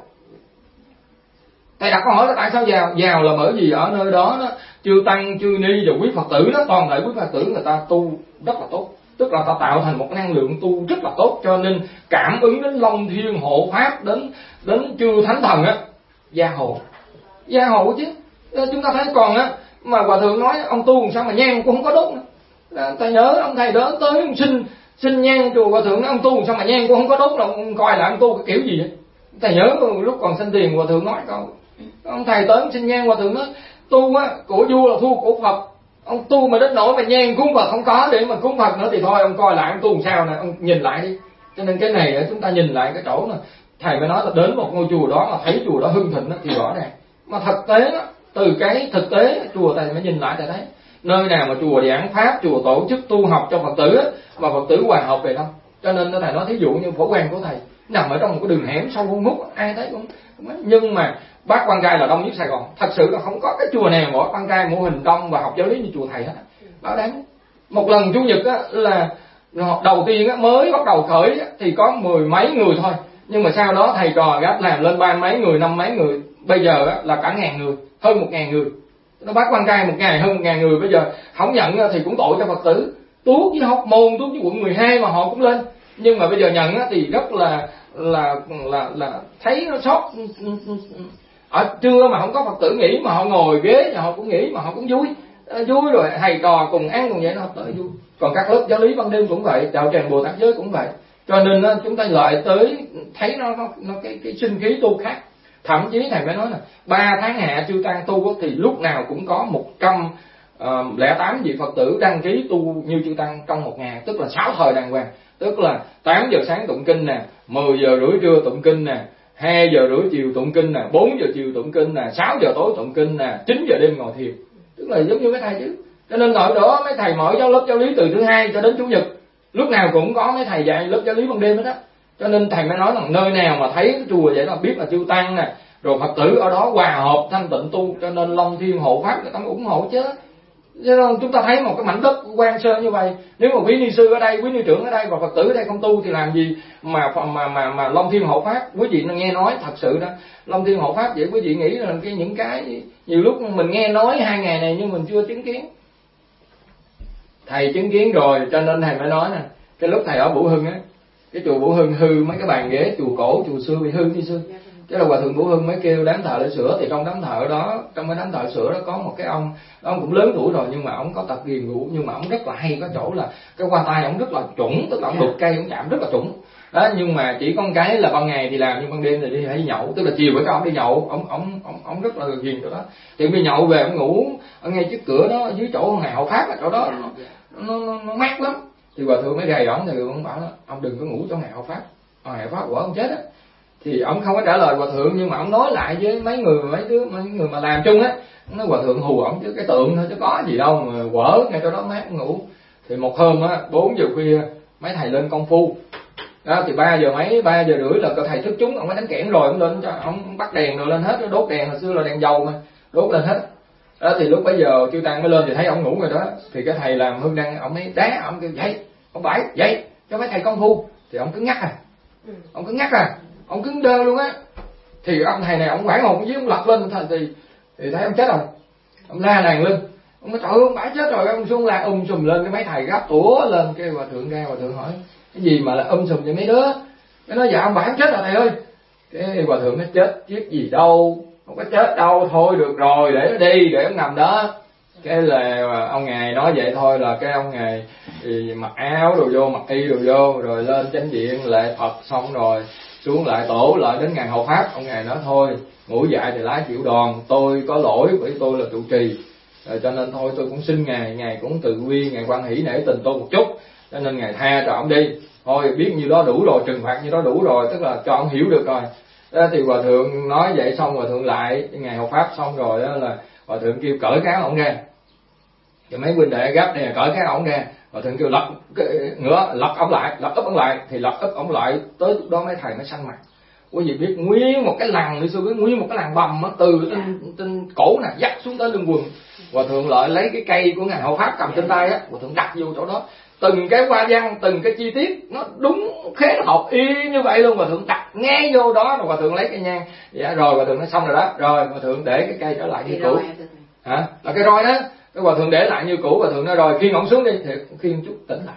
Thầy đặt câu hỏi là tại sao giàu? Giàu là bởi vì ở nơi đó, đó chư tăng, chư ni và quý Phật tử đó, toàn thể quý Phật tử người ta tu rất là tốt. Tức là ta tạo thành một năng lượng tu rất là tốt, cho nên cảm ứng đến Long Thiên hộ pháp, đến đến chư thánh thần á, gia hộ, gia hộ chứ. Chúng ta thấy còn á, mà Hòa Thượng nói ông tu làm sao mà nhang cũng không có đốt nữa. Thầy nhớ ông thầy đó tới ông xin xin nhang chùa Hòa Thượng nói ông tu làm sao mà nhang cũng không có đốt, là ông coi lại ông tu cái kiểu gì vậy. Thầy nhớ lúc còn xin tiền Hòa Thượng nói câu, ông thầy tới ông xin nhang, Hòa Thượng nói tu á của vua là thua của Phật, ông tu mà đến nỗi mà nhang cúng Phật không có để mà cúng Phật nữa thì thôi ông coi lại ông tu làm sao nè, ông nhìn lại đi. Cho nên cái này chúng ta nhìn lại cái chỗ này, thầy mới nói là đến một ngôi chùa đó mà thấy chùa đó hưng thịnh thì rõ ràng. Mà thực tế đó, từ cái thực tế chùa thầy mới nhìn lại thầy thấy nơi nào mà chùa giảng pháp, chùa tổ chức tu học cho Phật tử á, mà Phật tử hòa hợp về đâu. Cho nên thầy nói thí dụ như Phổ Quang của thầy nằm ở trong một cái đường hẻm sâu hun hút, ai thấy cũng, nhưng mà Bác Quan Trai là đông nhất Sài Gòn. Thật sự là không có cái chùa nào mà Bác Quan Trai mô hình đông và học giáo lý như chùa thầy hết. Bảo đảm. Một lần Chủ nhật á, là đầu tiên á, mới bắt đầu khởi á, thì có mười mấy người thôi, nhưng mà sau đó thầy trò gấp làm lên ba mấy người, năm mấy người, bây giờ á, là cả ngàn người, hơn một ngàn người. Nó Bác Quan Trai một ngày hơn một ngàn người, bây giờ không nhận thì cũng tội cho Phật tử. Tuốt với Hóc Môn, tuốt với quận mười hai mà họ cũng lên, nhưng mà bây giờ nhận á, thì rất là là là là thấy nó sót. Ở trưa mà không có Phật tử nghỉ mà họ ngồi ghế nhà họ cũng nghỉ mà họ cũng vui, vui rồi thầy trò cùng ăn cùng vậy nó tới vui. Còn các lớp giáo lý ban đêm cũng vậy, đạo tràng Bồ Tát giới cũng vậy. Cho nên chúng ta lại tới thấy nó nó, nó cái cái sinh khí tu khác. Thậm chí thầy mới nói là ba tháng hạ chư tăng tu thì lúc nào cũng có một trăm lẻ tám vị Phật tử đăng ký tu như chư tăng trong một ngày, tức là sáu thời đàng hoàng. Tức là tám giờ sáng tụng kinh nè, mười giờ rưỡi trưa tụng kinh nè, hai giờ rưỡi chiều tụng kinh nè, bốn giờ chiều tụng kinh nè, sáu giờ tối tụng kinh nè, chín giờ đêm ngồi thiền. Tức là giống như mấy thầy chứ. Cho nên ở đó mấy thầy mở giáo lớp giáo lý từ thứ hai cho đến chủ nhật, lúc nào cũng có mấy thầy dạy lớp giáo lý ban đêm hết á. Cho nên thầy mới nói là nơi nào mà thấy cái chùa vậy là biết là chư tăng nè, rồi Phật tử ở đó hòa hợp thanh tịnh tu, cho nên Long Thiên hộ pháp người ta ủng hộ chứ. Chứ không, chúng ta thấy một cái mảnh đất quan sơ như vậy, nếu mà quý ni sư ở đây, quý ni trưởng ở đây và Phật tử ở đây không tu thì làm gì mà mà mà mà Long Thiên hộ pháp. Quý vị nghe nói thật sự đó, Long Thiên hộ pháp vậy quý vị nghĩ là cái những cái nhiều lúc mình nghe nói hai ngày này nhưng mình chưa chứng kiến. Thầy chứng kiến rồi, cho nên thầy mới nói nè, cái lúc thầy ở Vũ Hưng á, cái chùa Vũ Hưng hư mấy cái bàn ghế chùa cổ chùa xưa bị hư như xưa. Cái là Hòa Thượng Vũ Hưng mới kêu đám thợ để sửa, thì trong đám thợ đó, trong cái đám thợ sửa đó có một cái ông, ông cũng lớn tuổi rồi nhưng mà ông có tật ghiền ngủ, nhưng mà ông rất là hay có chỗ là cái qua tay ông rất là chuẩn, tức là ông đục cây ông chạm rất là chuẩn. Đó, nhưng mà chỉ có một cái là ban ngày thì làm nhưng ban đêm thì đi hay nhậu, tức là chiều phải cho ông đi nhậu, ông ông ông ông rất là ghiền chỗ đó. Thì đi nhậu về ông ngủ ở ngay trước cửa đó, dưới chỗ ngày hộ pháp ở chỗ đó nó, nó, nó, nó mát lắm. Thì Hòa Thượng mới gầy ổng thì ông bảo đó, ông đừng có ngủ trong ngày hộ pháp, ngày hộ pháp của ông chết á. Thì ông không có trả lời hòa thượng, nhưng mà ông nói lại với mấy người mấy đứa mấy người mà làm chung á, nói hòa thượng hù ổng chứ cái tượng thôi chứ có gì đâu mà quở ngay chỗ đó mát ngủ. Thì một hôm á bốn giờ khuya mấy thầy lên công phu đó, thì ba giờ mấy ba giờ rưỡi là có thầy thức chúng, ông mới đánh kẽn rồi ông lên cho ông bắt đèn rồi lên hết, đốt đèn hồi xưa là đèn dầu mà đốt lên hết đó. Thì lúc bấy giờ chư tăng mới lên thì thấy ông ngủ rồi đó, thì cái thầy làm hương đăng ông mới đá ông kêu dậy, ông bãi dậy cho mấy thầy công phu. Thì ông cứng ngắc à, ông cứng ngắc à, ông cứng đơ luôn á. Thì ông thầy này ông quảng hồn với ông lật lên thì thì thấy ông chết rồi, ông la làng lên, ông nói trời ơi ông bãi chết rồi, ông xuống la um sùm lên. Cái mấy thầy gấp tủa lên, cái hòa thượng ra, hòa thượng hỏi cái gì mà là um sùm vậy mấy đứa? Cái nói dạ ông bãi chết rồi thầy ơi. Cái hòa thượng nói chết chết gì đâu, không có chết đâu, thôi được rồi để nó đi, để ông nằm đó. Cái là ông ngài nói vậy thôi là cái ông ngài thì mặc áo đồ vô, mặc y đồ vô, rồi lên chánh điện lễ Phật xong rồi xuống lại tổ lại đến ngày hộ pháp. Ông ngài nói thôi ngủ dại thì lái chịu đòn, tôi có lỗi bởi tôi là trụ trì, rồi cho nên thôi tôi cũng xin ngài, ngài cũng từ bi, ngài quan hỷ nể tình tôi một chút, cho nên ngài tha cho ông đi, thôi biết như đó đủ rồi, trừng phạt như đó đủ rồi, tức là cho ông hiểu được rồi. Đó thì hòa thượng nói vậy xong, hòa thượng lại ngài hộ pháp xong rồi đó là hòa thượng kêu cởi cái áo ổng ra, thì mấy huynh đệ gấp này cởi cái ổng ra, hòa thượng kêu lật ngửa lật ổng lại, lật úp ổng lại, thì lật úp ổng lại tới lúc đó mấy thầy mới xanh mặt. Quý vị biết nguyên một cái lằn đi xuống, nguyên một cái lằn bầm á, từ trên, trên cổ nè dắt xuống tới lưng quần. Hòa thượng lại lấy cái cây của ngài hộ pháp cầm trên tay á, hòa thượng đặt vô chỗ đó, từng cái hoa văn, từng cái chi tiết nó đúng khế hợp y như vậy luôn. Hòa thượng đặt ngay vô đó, rồi hòa thượng lấy cây nhang, dạ rồi hòa thượng nói xong rồi đó, rồi hòa thượng để cái cây trở lại như cũ. Hả? Là cây roi đó. Cái hòa thượng để lại như cũ, hòa thượng nói rồi khiêng ổng xuống đi, thì khiêng chút tỉnh lại.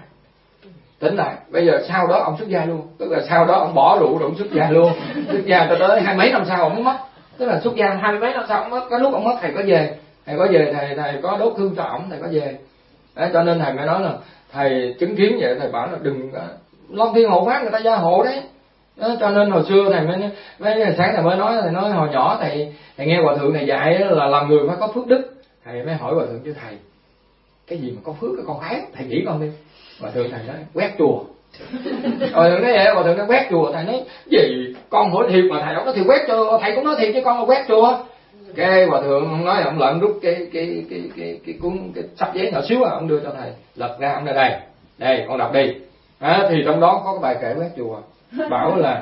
Tỉnh lại, bây giờ sau đó ông xuất gia luôn, tức là sau đó ông bỏ rượu rồi ông xuất gia luôn. Xuất gia cho tới hai mấy năm sau ông mới mất, tức là xuất gia hai mấy năm sau ông mất. Cái lúc ông mất thầy có về, thầy có về thầy thầy có đốt hương cho ổng, thầy có về. Đấy, cho nên thầy mới nói là thầy chứng kiến vậy, thầy bảo là đừng Long Thiên hộ pháp người ta gia hộ đấy. Đó, cho nên hồi xưa thầy mới mấy sáng thầy mới nói, thầy nói hồi nhỏ thầy thầy nghe hòa thượng này dạy là làm người phải có phước đức. Thầy mới hỏi hòa thượng chứ thầy cái gì mà có phước cái con gái, thầy chỉ con đi. Hòa thượng thầy nói quét chùa. Hòa thượng nói vậy, hòa thượng nói quét chùa. Thầy nói gì con hỏi thiệt mà thầy đâu có thì quét cho, thầy cũng nói thiệt chứ con là quét chùa. Cái hòa thượng ông nói ông lợn rút cái cái cái cái cái cuốn cái sắp giấy nhỏ xíu à, ông đưa cho thầy lật ra, ông nói đây đây con đọc đi. À, thì trong đó có cái bài kệ quét chùa, bảo là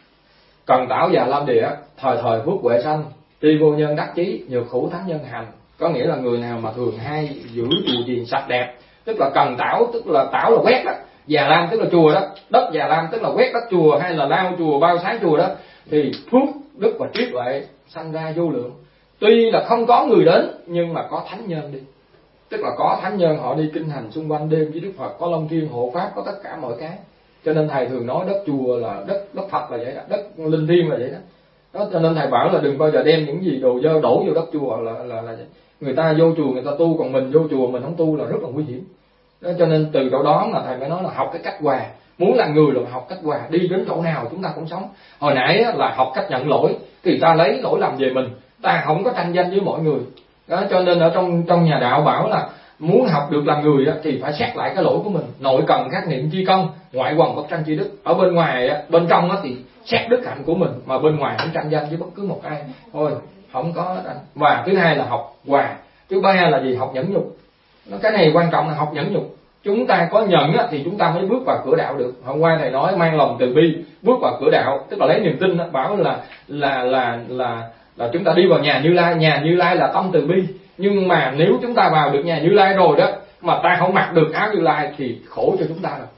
cần tảo già lâm địa, thời thời phước huệ sanh, tri vô nhân đắc chí, nhược khủ thánh nhân hành. Có nghĩa là người nào mà thường hay giữ chùa chiền sạch đẹp, tức là cần tảo, tức là tảo là quét đó, già lam tức là chùa đó, đất già lam tức là quét đất chùa hay là lau chùa bao sáng chùa đó, thì phước đức và trí tuệ sanh ra vô lượng. Tuy là không có người đến nhưng mà có thánh nhân đi, tức là có thánh nhân họ đi kinh hành xung quanh đêm với Đức Phật, có Long Thiên hộ pháp, có tất cả mọi cái. Cho nên thầy thường nói đất chùa là đất đất Phật là vậy đó, đất linh thiêng là vậy đó. Đó cho nên thầy bảo là đừng bao giờ đem những gì đồ dơ đổ vô đất chùa là là là vậy. Người ta vô chùa người ta tu, còn mình vô chùa mình không tu là rất là nguy hiểm. Đó, cho nên từ chỗ đó mà thầy mới nói là học cái cách hòa. Muốn là người là học cách hòa, đi đến chỗ nào chúng ta cũng sống. Hồi nãy là học cách nhận lỗi, thì ta lấy lỗi lầm về mình, ta không có tranh danh với mọi người. Đó, cho nên ở trong trong nhà đạo bảo là muốn học được làm người á, thì phải xét lại cái lỗi của mình. Nội cần khắc niệm chi công, ngoại quần bất tranh chi đức. Ở bên ngoài á, bên trong á thì xét đức hạnh của mình, mà bên ngoài không tranh danh với bất cứ một ai. Thôi không có. Và thứ hai là học hòa. Thứ ba là gì? Học nhẫn nhục. Cái này quan trọng là học nhẫn nhục. Chúng ta có nhẫn á, thì chúng ta mới bước vào cửa đạo được. Hôm qua thầy nói mang lòng từ bi bước vào cửa đạo, tức là lấy niềm tin đó, bảo là là là là là chúng ta đi vào nhà Như Lai. Nhà Như Lai là tâm từ bi. Nhưng mà nếu chúng ta vào được nhà Như Lai rồi đó, mà ta không mặc được áo Như Lai thì khổ cho chúng ta rồi.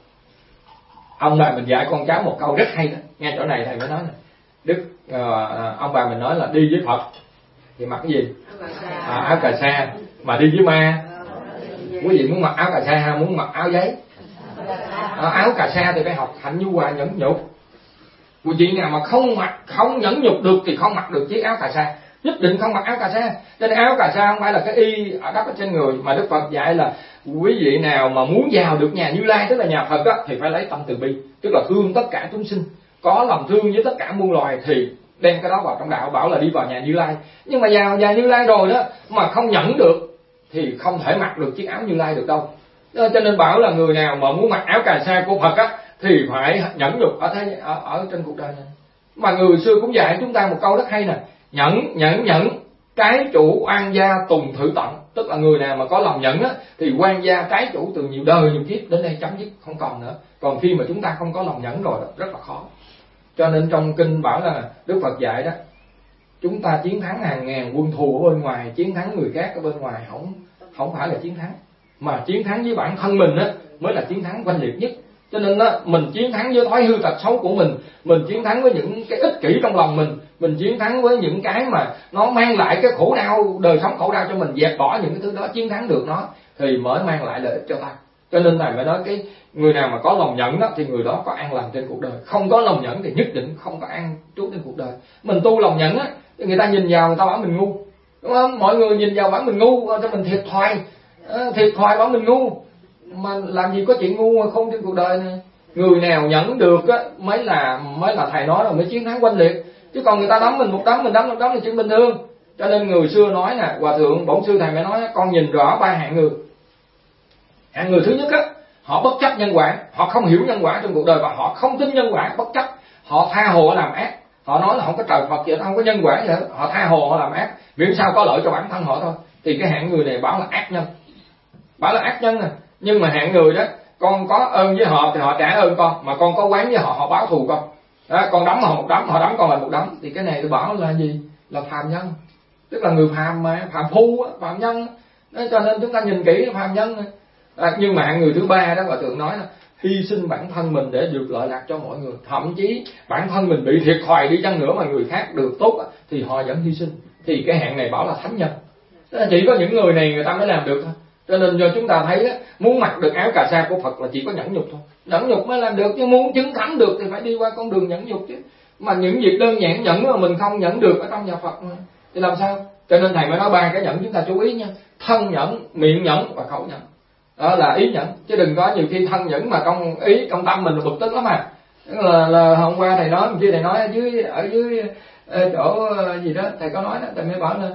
Ông bà mình dạy con cháu một câu rất hay đó, nghe chỗ này thầy mới nói này. Đức uh, ông bà mình nói là đi với Phật thì mặc cái gì? À, áo cà sa. Mà đi với ma, quý vị muốn mặc áo cà sa hay muốn mặc áo giấy? À, áo cà sa thì phải học hạnh nhu hòa nhẫn nhục. Quý vị nào mà không mặc, không nhẫn nhục được thì không mặc được chiếc áo cà sa. Nhất định không mặc áo cà sa. Cho nên áo cà sa không phải là cái y ở đắp ở trên người, mà Đức Phật dạy là quý vị nào mà muốn vào được nhà Như Lai, tức là nhà Phật đó, thì phải lấy tâm từ bi, tức là thương tất cả chúng sinh, có lòng thương với tất cả muôn loài, thì đem cái đó vào trong đạo, bảo là đi vào nhà Như Lai. Nhưng mà vào nhà Như Lai rồi đó mà không nhẫn được thì không thể mặc được chiếc áo Như Lai được đâu. Cho nên bảo là người nào mà muốn mặc áo cà sa của Phật á thì phải nhẫn nhục ở thế ở, ở trên cuộc đời này. Mà người xưa cũng dạy chúng ta một câu rất hay nè: nhẫn nhẫn nhẫn, trái chủ oan gia tùng thử tận. Tức là người nào mà có lòng nhẫn á, thì oan gia trái chủ từ nhiều đời nhiều kiếp đến đây chấm dứt, không còn nữa. Còn khi mà chúng ta không có lòng nhẫn rồi đó, rất là khó. Cho nên trong kinh bảo là Đức Phật dạy đó, chúng ta chiến thắng hàng ngàn quân thù ở bên ngoài, chiến thắng người khác ở bên ngoài không không phải là chiến thắng, mà chiến thắng với bản thân mình á mới là chiến thắng oanh liệt nhất. Cho nên đó, mình chiến thắng với thói hư tật xấu của mình, mình chiến thắng với những cái ích kỷ trong lòng mình, mình chiến thắng với những cái mà nó mang lại cái khổ đau, đời sống khổ đau cho mình, dẹp bỏ những cái thứ đó, chiến thắng được nó thì mới mang lại lợi ích cho ta. Cho nên Thầy mới nói cái người nào mà có lòng nhẫn đó thì người đó có an lành trên cuộc đời, không có lòng nhẫn thì nhất định không có an trú trên cuộc đời. Mình tu lòng nhẫn á, người ta nhìn vào người ta bảo mình ngu, đúng không? Mọi người nhìn vào bảo mình ngu cho mình thiệt thòi, thiệt thòi bảo mình ngu, mà làm gì có chuyện ngu mà không trên cuộc đời này. Người nào nhẫn được á mới là mới là Thầy nói là mới chiến thắng oanh liệt, chứ còn người ta đấm mình một đấm, mình đấm một đấm là chuyện bình thường. Cho nên người xưa nói nè, Hòa thượng Bổn sư Thầy mới nói con nhìn rõ ba hạng người. Hạng người thứ nhất á, họ bất chấp nhân quả, họ không hiểu nhân quả trong cuộc đời và họ không tin nhân quả, bất chấp, họ tha hồ làm ác. Họ nói là không có trời Phật gì, không có nhân quả gì hết, họ tha hồ họ làm ác, miễn sao có lợi cho bản thân họ thôi. Thì cái hạng người này bảo là ác nhân, bảo là ác nhân nè. Nhưng mà hạng người đó, con có ơn với họ thì họ trả ơn con, mà con có quán với họ họ báo thù con. Đó, con đấm họ một đấm, họ đấm con lại một đấm, thì cái này tôi bảo là gì? Là phàm nhân, tức là người phàm mà, phàm phu, phàm nhân. Đó, cho nên chúng ta nhìn kỹ phàm nhân này. À, nhưng mà hạng người thứ ba đó Hòa thượng nói là hy sinh bản thân mình để được lợi lạc cho mọi người, thậm chí bản thân mình bị thiệt thòi đi chăng nữa mà người khác được tốt thì họ vẫn hy sinh, thì cái hạng này bảo là thánh nhân. Chỉ có những người này người ta mới làm được thôi. Cho nên do chúng ta thấy á, muốn mặc được áo cà sa của Phật là chỉ có nhẫn nhục thôi, nhẫn nhục mới làm được, chứ muốn chứng thánh được thì phải đi qua con đường nhẫn nhục chứ. Mà những việc đơn giản nhẫn mà mình không nhẫn được ở trong nhà Phật mà, thì làm sao? Cho nên Thầy mới nói ba cái nhẫn chúng ta chú ý nha: thân nhẫn, miệng nhẫn và khẩu nhẫn. Đó là ý nhẫn, chứ đừng có nhiều khi thân nhẫn mà trong ý trong tâm mình là bực tức lắm mà. Là, là hôm qua Thầy nói, kia Thầy nói ở dưới ở dưới chỗ gì đó Thầy có nói đó, Thầy mới bảo là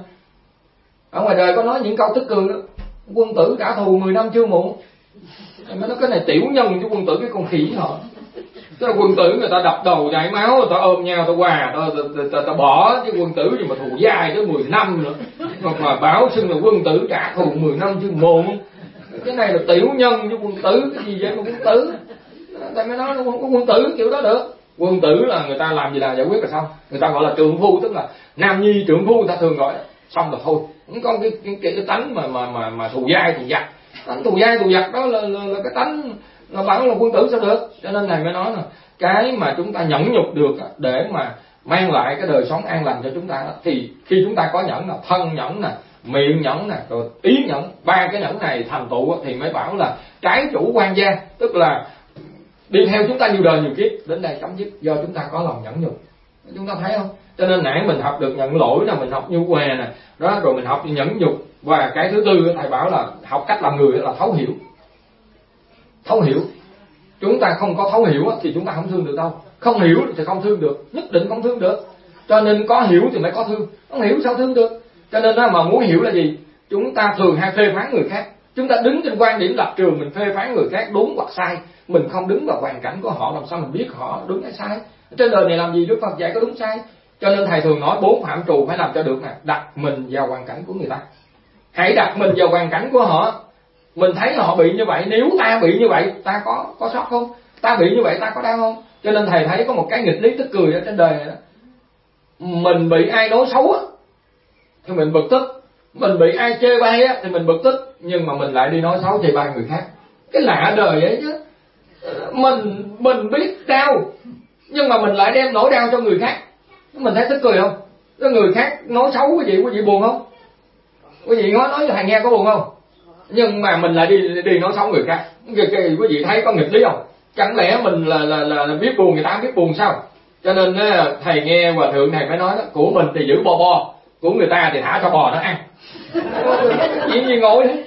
ở ngoài đời có nói những câu tức cười đó: quân tử trả thù mười năm chưa muộn. Thầy mới nói cái này tiểu nhân chứ quân tử cái con khỉ họ. Tức là quân tử người ta đập đầu chảy máu, người ta ôm nhau, ta hòa, ta, ta, ta, ta bỏ, chứ quân tử gì mà thù dài tới mười năm nữa. Hoặc là báo xưng là quân tử trả thù mười năm chưa muộn. Cái này là tiểu nhân chứ quân tử, cái gì vậy mà quân tử? Thầy mới nói là quân, quân tử kiểu đó được. Quân tử là người ta làm gì là giải quyết là xong. Người ta gọi là trượng phu, tức là nam nhi trượng phu, người ta thường gọi xong là thôi. Không có cái cái, cái, cái tánh mà mà mà mà thù dai thù giặc. Tánh thù dai thù giặc đó là, là, là cái tánh là bảo là quân tử sao được. Cho nên Thầy mới nói là cái mà chúng ta nhẫn nhục được để mà mang lại cái đời sống an lành cho chúng ta đó, thì khi chúng ta có nhẫn là thân nhẫn nè, miệng nhẫn nè, rồi ý nhẫn, ba cái nhẫn này thành tựu thì mới bảo là trái chủ quan gia, tức là đi theo chúng ta nhiều đời nhiều kiếp đến đây chấm dứt do chúng ta có lòng nhẫn nhục. Chúng ta thấy không? Cho nên nãy mình học được nhận lỗi nè, mình học nhu hòa nè, đó, rồi mình học nhẫn nhục, và cái thứ tư Thầy bảo là học cách làm người là thấu hiểu. Thấu hiểu, chúng ta không có thấu hiểu thì chúng ta không thương được đâu, không hiểu thì không thương được, nhất định không thương được. Cho nên có hiểu thì mới có thương, không hiểu sao thương được. Cho nên đó, mà muốn hiểu là gì? Chúng ta thường hay phê phán người khác, chúng ta đứng trên quan điểm lập trường mình phê phán người khác đúng hoặc sai, mình không đứng vào hoàn cảnh của họ, làm sao mình biết họ đúng hay sai? Trên đời này làm gì Đức Phật dạy có đúng sai? Cho nên Thầy thường nói bốn phạm trù phải làm cho được nè: đặt mình vào hoàn cảnh của người ta, hãy đặt mình vào hoàn cảnh của họ. Mình thấy họ bị như vậy, nếu ta bị như vậy ta có có sót không? Ta bị như vậy ta có đau không? Cho nên Thầy thấy có một cái nghịch lý tức cười ở trên đời này đó. Mình bị ai nói xấu á thì mình bực tức, mình bị ai chê bai á thì mình bực tức, nhưng mà mình lại đi nói xấu chê bai người khác. Cái lạ đời ấy chứ. Mình mình biết đau nhưng mà mình lại đem nỗi đau cho người khác. Mình thấy tức cười không? Cái người khác nói xấu quý vị, quý vị buồn không? Quý vị nói nói cho Thầy nghe có buồn không? Nhưng mà mình lại đi đi nói xấu người khác. Cái, cái, quý vị thấy có nghịch lý không? Chẳng lẽ mình là là là, là biết buồn người ta không biết buồn sao? Cho nên Thầy nghe Hòa thượng Thầy mới nói đó, của mình thì giữ bo bo, của người ta thì thả cho bò nó ăn. Chuyện gì ngồi thế?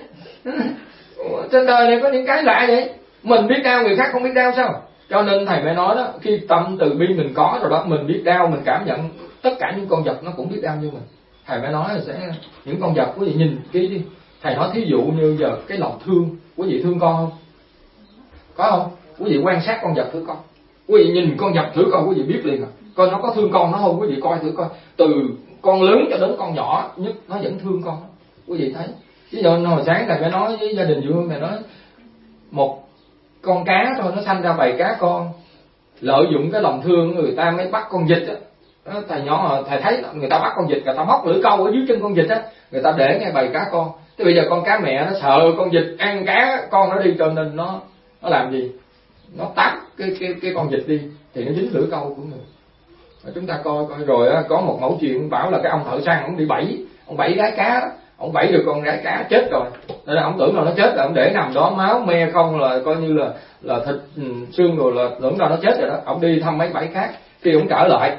Trên đời này có những cái lạ vậy. Mình biết đau người khác không biết đau sao? Cho nên Thầy mới nói đó, khi tâm từ bi mình có rồi đó, mình biết đau, mình cảm nhận tất cả những con vật nó cũng biết đau như mình. Thầy mới nói là sẽ những con vật quý vị nhìn kỹ đi. Thầy nói thí dụ như giờ cái lòng thương, quý vị thương con không? Có không? Quý vị quan sát con vật thử con. Quý vị nhìn con vật thử con, quý vị biết liền à. coi nó có thương con nó không. Quý vị coi thử coi, từ con lớn cho đến con nhỏ nhất nó vẫn thương con. Quý vị thấy, ví dụ hồi sáng thầy mới nói với gia đình Dư Hương, thầy nói một con cá thôi nó sanh ra bầy cá con, lợi dụng cái lòng thương người ta mới bắt con vịt á. Thầy nhỏ thầy thấy người ta bắt con vịt, người ta móc lưỡi câu ở dưới chân con vịt á, người ta để ngay bầy cá con. Thế bây giờ con cá mẹ nó sợ con vịt ăn cá con nó đi, cho nên nó nó làm gì? Nó tát cái cái cái con vịt đi thì nó dính lưỡi câu của người. Và chúng ta coi coi rồi á, có một mẫu chuyện bảo là cái ông thợ săn ông đi bẫy, ông bẫy gái cá đó, ông bẫy được con gái cá chết rồi, nên là ông tưởng là nó chết rồi, ông để nằm đó máu me không là coi như là là thịt xương rồi, là tưởng là nó chết rồi đó. Ông đi thăm mấy bẫy khác, khi ông trở lại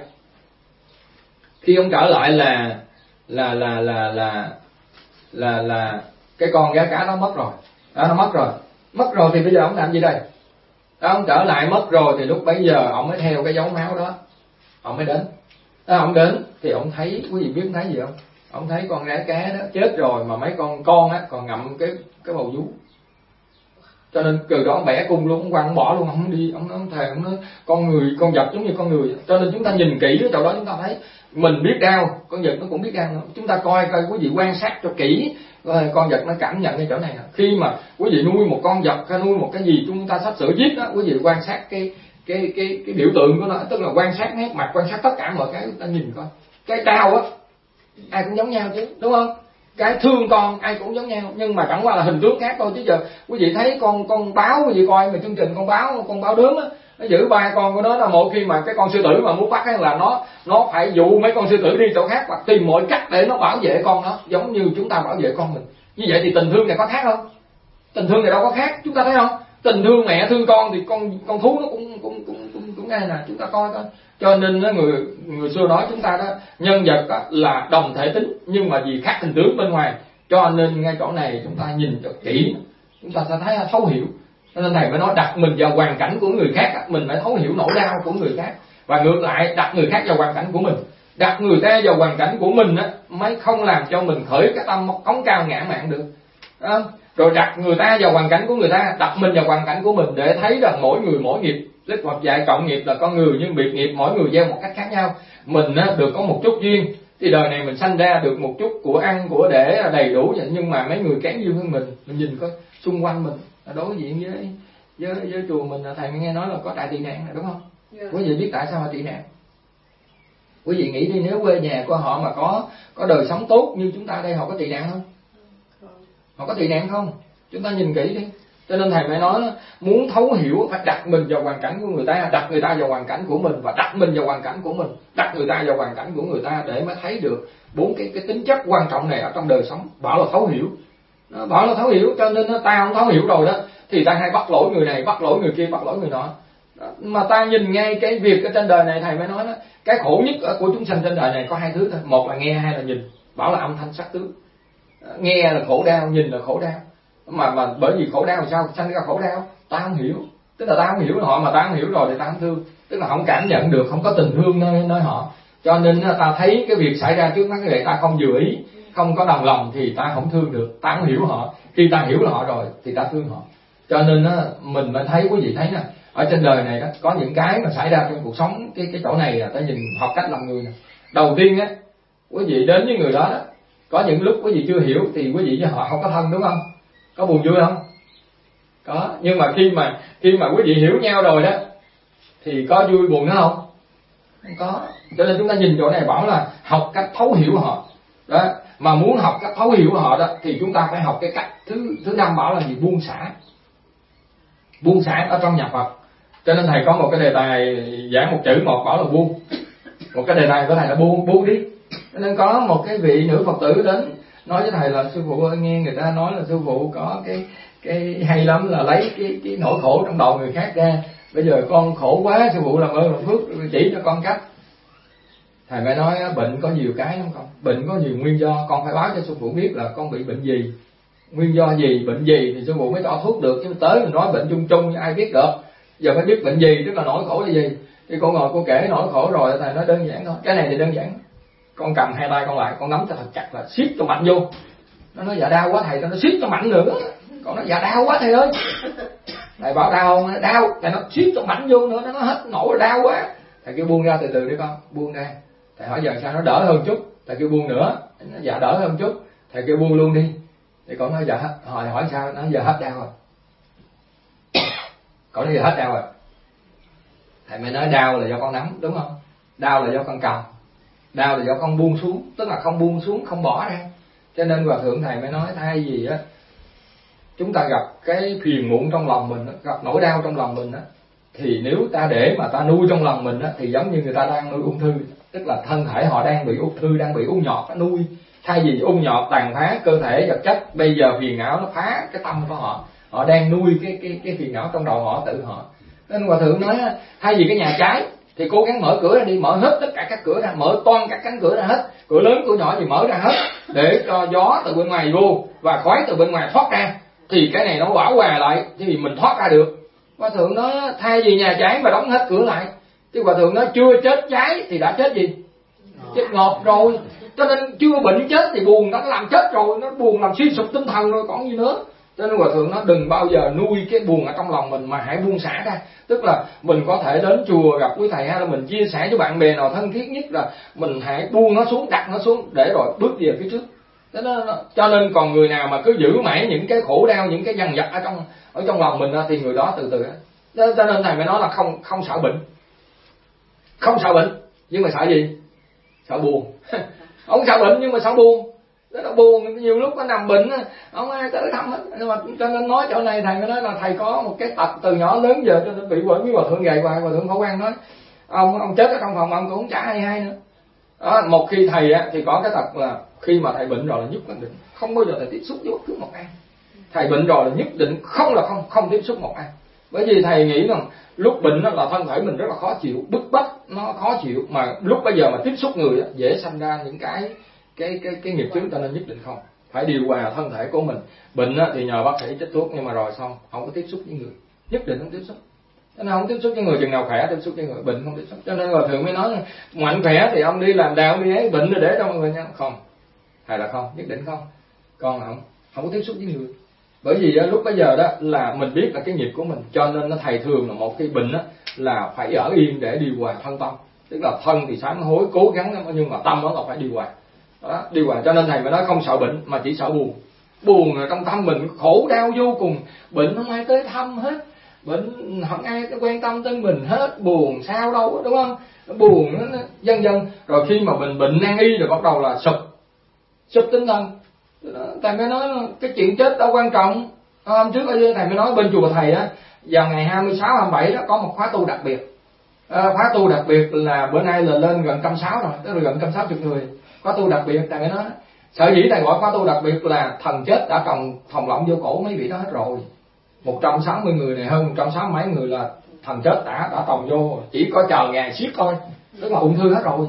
khi ông trở lại là là là là là là là cái con gái cá nó mất rồi. Đó, nó mất rồi mất rồi thì bây giờ ông làm gì đây? Đó, ông trở lại mất rồi thì lúc bấy giờ ông mới theo cái dấu máu đó ông mới đến. Đó, ông đến thì ông thấy, quý vị biết ông thấy gì không? Ông thấy con gái cá đó chết rồi mà mấy con con á còn ngậm cái cái bầu vú. Cho nên từ đó ông bẻ cung luôn, ông quăng ông bỏ luôn, ông không đi, ông ông thề, ông nói con người, con vật giống như con người. Cho nên chúng ta nhìn kỹ ở chỗ đó chúng ta thấy mình biết đau, con vật nó cũng biết đau nữa. Chúng ta coi coi, quý vị quan sát cho kỹ con vật nó cảm nhận cái chỗ này. Khi mà quý vị nuôi một con vật hay nuôi một cái gì chúng ta sắp sửa giết đó, quý vị quan sát cái cái cái cái biểu tượng của nó, tức là quan sát nét mặt, quan sát tất cả mọi cái, chúng ta nhìn coi cái đau á ai cũng giống nhau chứ, đúng không? Cái thương con ai cũng giống nhau, nhưng mà chẳng qua là hình tướng khác thôi. Chứ giờ quý vị thấy con con báo, quý vị coi mà chương trình con báo con báo đớm á, nó giữ ba con của nó, là một khi mà cái con sư tử mà muốn bắt ấy là nó nó phải dụ mấy con sư tử đi chỗ khác hoặc tìm mọi cách để nó bảo vệ con nó, giống như chúng ta bảo vệ con mình. Như vậy thì tình thương này có khác không? Tình thương này đâu có khác, chúng ta thấy không? Tình thương mẹ thương con thì con con thú nó cũng cũng cũng cũng cũng ngay nè, chúng ta coi coi. Cho nên người người xưa nói chúng ta đó, nhân vật đó là đồng thể tính nhưng mà vì khác hình tướng bên ngoài. Cho nên ngay chỗ này chúng ta nhìn cho kỹ, chúng ta sẽ thấy thấu hiểu. Cho nên thầy mới nói đặt mình vào hoàn cảnh của người khác, mình phải thấu hiểu nỗi đau của người khác, và ngược lại đặt người khác vào hoàn cảnh của mình. Đặt người ta vào hoàn cảnh của mình á mới không làm cho mình khởi cái tâm cống cao ngã mạn được. Đó. Rồi đặt người ta vào hoàn cảnh của người ta, đặt mình vào hoàn cảnh của mình để thấy rằng mỗi người mỗi nghiệp. Đức Phật dạy cộng nghiệp là con người nhưng biệt nghiệp, mỗi người gieo một cách khác nhau. Mình á, được có một chút duyên thì đời này mình sanh ra được một chút của ăn của để đầy đủ vậy, nhưng mà mấy người kém duyên hơn mình, mình nhìn coi xung quanh mình đối diện với với với chùa mình, thầy mới nghe nói là có đại tị nạn này, đúng không? Yeah. Quý vị biết tại sao mà tị nạn? Quý vị nghĩ đi, nếu quê nhà của họ mà có có đời sống tốt như chúng ta đây, họ có tị nạn không? Họ có tị nạn không? Chúng ta nhìn kỹ đi. Cho nên thầy mới nói muốn thấu hiểu phải đặt mình vào hoàn cảnh của người ta, đặt người ta vào hoàn cảnh của mình, và đặt mình vào hoàn cảnh của mình, đặt người ta vào hoàn cảnh của người ta để mới thấy được bốn cái cái tính chất quan trọng này ở trong đời sống. Bảo là thấu hiểu, nó bảo là thấu hiểu, cho nên nó ta không thấu hiểu rồi đó thì ta hay bắt lỗi người này, bắt lỗi người kia, bắt lỗi người nọ. Đó, mà ta nhìn ngay cái việc ở trên đời này, thầy mới nói đó, cái khổ nhất của chúng sanh trên đời này có hai thứ thôi, một là nghe, hai là nhìn. Bảo là âm thanh sắc tướng. Nghe là khổ đau, nhìn là khổ đau. Mà mà bởi vì khổ đau thì sao sanh ra khổ đau? Ta không hiểu, tức là ta không hiểu họ, mà ta không hiểu rồi thì ta không thương, tức là không cảm nhận được, không có tình thương nơi nơi họ. Cho nên ta thấy cái việc xảy ra trước mắt người ta không vừa ý, không có đồng lòng thì ta không thương được, ta không hiểu họ. Khi ta hiểu họ rồi thì ta thương họ. Cho nên mình mới thấy, quý vị thấy nè, ở trên đời này đó có những cái mà xảy ra trong cuộc sống, cái cái chỗ này là ta nhìn học cách làm người nè. Đầu tiên á, quý vị đến với người đó đó, có những lúc quý vị chưa hiểu thì quý vị với họ không có thân, đúng không? Có buồn vui không? Có. Nhưng mà khi mà khi mà quý vị hiểu nhau rồi đó thì có vui buồn nữa không? Không có. Cho nên chúng ta nhìn chỗ này bảo là học cách thấu hiểu họ. Đó. Mà muốn học cách thấu hiểu họ đó thì chúng ta phải học cái cách thứ thứ năm, bảo là gì? Buông xả. Buông xả ở trong nhà Phật. Cho nên thầy có một cái đề tài giảng một chữ một, bảo là buông. Một cái đề tài của thầy là buông, buông đi. Cho nên có một cái vị nữ Phật tử đến nói với thầy là sư phụ ơi, nghe người ta nói là sư phụ có cái cái hay lắm là lấy cái cái nỗi khổ trong đầu người khác ra, bây giờ con khổ quá, sư phụ làm ơn làm phước chỉ cho con cách. Thầy mới nói bệnh có nhiều cái lắm con, bệnh có nhiều nguyên do, con phải báo cho sư phụ biết là con bị bệnh gì, nguyên do gì, bệnh gì thì sư phụ mới cho thuốc được, chứ tới mình nói bệnh chung chung ai biết được. Giờ phải biết bệnh gì, tức là nỗi khổ là gì. Thì cô ngồi cô kể nỗi khổ rồi, thầy nói đơn giản thôi, cái này thì đơn giản. Con cầm hai tay con lại, con nắm cho thật chặt là siết cho mạnh vô. Nó nói dạ đau quá thầy, nó siết cho mạnh nữa. Con nói dạ đau quá thầy ơi. Thầy bảo đau không? Đau. Thầy nó siết cho mạnh vô nữa, nó hết nổi đau quá. Thầy kêu buông ra từ từ đi con, buông ra. Thầy hỏi giờ sao nó đỡ hơn chút, thầy kêu buông nữa, nó dạ đỡ hơn chút, thầy kêu buông luôn đi. Thì con nói giờ hết, hỏi hỏi sao, nó giờ hết đau rồi. Con nói giờ hết đau rồi. Thầy mới nói đau là do con nắm, đúng không? Đau là do con cầm, đau là do con buông xuống, tức là không buông xuống, không bỏ ra. Cho nên Hòa Thượng thầy mới nói thay vì á chúng ta gặp cái phiền muộn trong lòng mình, gặp nỗi đau trong lòng mình á, thì nếu ta để mà ta nuôi trong lòng mình á, thì giống như người ta đang nuôi ung thư, tức là thân thể họ đang bị ung thư, đang bị ung nhọt nó nuôi. Thay vì ung nhọt tàn phá cơ thể vật chất, bây giờ phiền não nó phá cái tâm của họ, họ đang nuôi cái cái cái phiền não trong đầu họ, tự họ. Nên Hòa Thượng nói thay vì cái nhà cháy thì cố gắng mở cửa ra đi, mở hết tất cả các cửa ra, mở toan các cánh cửa ra hết, cửa lớn cửa nhỏ gì mở ra hết, để cho gió từ bên ngoài vô và khói từ bên ngoài thoát ra, thì cái này nó bảo hòa lại thì mình thoát ra được. Hòa Thượng nói thay vì nhà cháy mà đóng hết cửa lại, thì Hòa Thượng nói chưa chết cháy thì đã chết gì? Chết ngọt rồi. Cho nên chưa bệnh chết thì buồn nó làm chết rồi, nó buồn làm suy sụp tinh thần rồi còn gì nữa. Cho nên Hòa Thượng nói đừng bao giờ nuôi cái buồn ở trong lòng mình, mà hãy buông xả ra. Tức là mình có thể đến chùa gặp quý thầy, hay là mình chia sẻ với bạn bè nào thân thiết nhất, là mình hãy buông nó xuống, đặt nó xuống để rồi bước về phía trước. Đó, đó, đó. Cho nên còn người nào mà cứ giữ mãi những cái khổ đau, những cái dằn vặt ở trong ở trong lòng mình thì người đó từ từ đó. Cho nên thầy mới nói là không không sợ bệnh, không sợ bệnh, nhưng mà sợ gì? Sợ buồn. Không sợ bệnh nhưng mà sợ buồn. Đó là buồn, nhiều lúc nó nằm bệnh không ai tới thăm hết. Nhưng mà cho nên nói chỗ này thầy mới nói là thầy có một cái tật từ nhỏ lớn giờ cho nên bị bởi với Hòa Thượng gầy hoài. Hòa Thượng Khổ Quan nói ông ông chết ở trong phòng ông cũng chả hay hay nữa. Đó, một khi thầy á, thì có cái tật là khi mà thầy bệnh rồi là nhất định không bao giờ thầy tiếp xúc với bất cứ một ai. Thầy bệnh rồi là nhất định không là không không tiếp xúc một ai. Bởi vì thầy nghĩ rằng lúc bệnh đó là thân thể mình rất là khó chịu, bức bách, nó khó chịu, mà lúc bây giờ mà tiếp xúc người đó, dễ sanh ra những cái cái cái cái nghiệp chướng, cho nên nhất định không phải điều hòa thân thể của mình. Bệnh á, thì nhờ bác sĩ chích thuốc, nhưng mà rồi xong không có tiếp xúc với người, nhất định không tiếp xúc. Cho nên không tiếp xúc với người, chừng nào khỏe tiếp xúc với người, bệnh không tiếp xúc. Cho nên Hòa Thượng mới nói mạnh khỏe thì ông đi làm đạo đi ấy, bệnh rồi để cho mọi người nha. Không, hay là không, nhất định không. Con không không có tiếp xúc với người. Bởi vì đó, lúc bây giờ đó là mình biết là cái nghiệp của mình, cho nên nó thầy thường là một cái bệnh đó là phải ở yên để điều hòa thân tâm. Tức là thân thì sám hối cố gắng, nhưng mà tâm đó là phải điều hòa. Đó, điều hòa. Cho nên thầy mới nói không sợ bệnh mà chỉ sợ buồn. Buồn là trong tâm mình khổ đau vô cùng, bệnh không ai tới thăm hết, bệnh không ai quan tâm tới mình hết, buồn sao đâu, đúng không? Buồn nó dần dần rồi khi mà mình bệnh nan y rồi bắt đầu là sụp sụp tinh thần. Thầy mới nói cái chuyện chết đâu quan trọng. Hôm trước thầy mới nói bên chùa thầy á, vào ngày hai mươi sáu, hai mươi bảy đó có một khóa tu đặc biệt. À, khóa tu đặc biệt là bữa nay là lên gần trăm sáu rồi, tức là gần trăm sáu chục người. Khóa tu đặc biệt thầy mới nói sở dĩ thầy gọi khóa tu đặc biệt là thần chết đã trồng thòng lọng vô cổ mấy vị đó hết rồi. Một trăm sáu mươi người này, hơn một trăm sáu mươi mấy người là thần chết đã đã trồng vô, chỉ có chờ ngày siết thôi. Tức là ung thư hết rồi,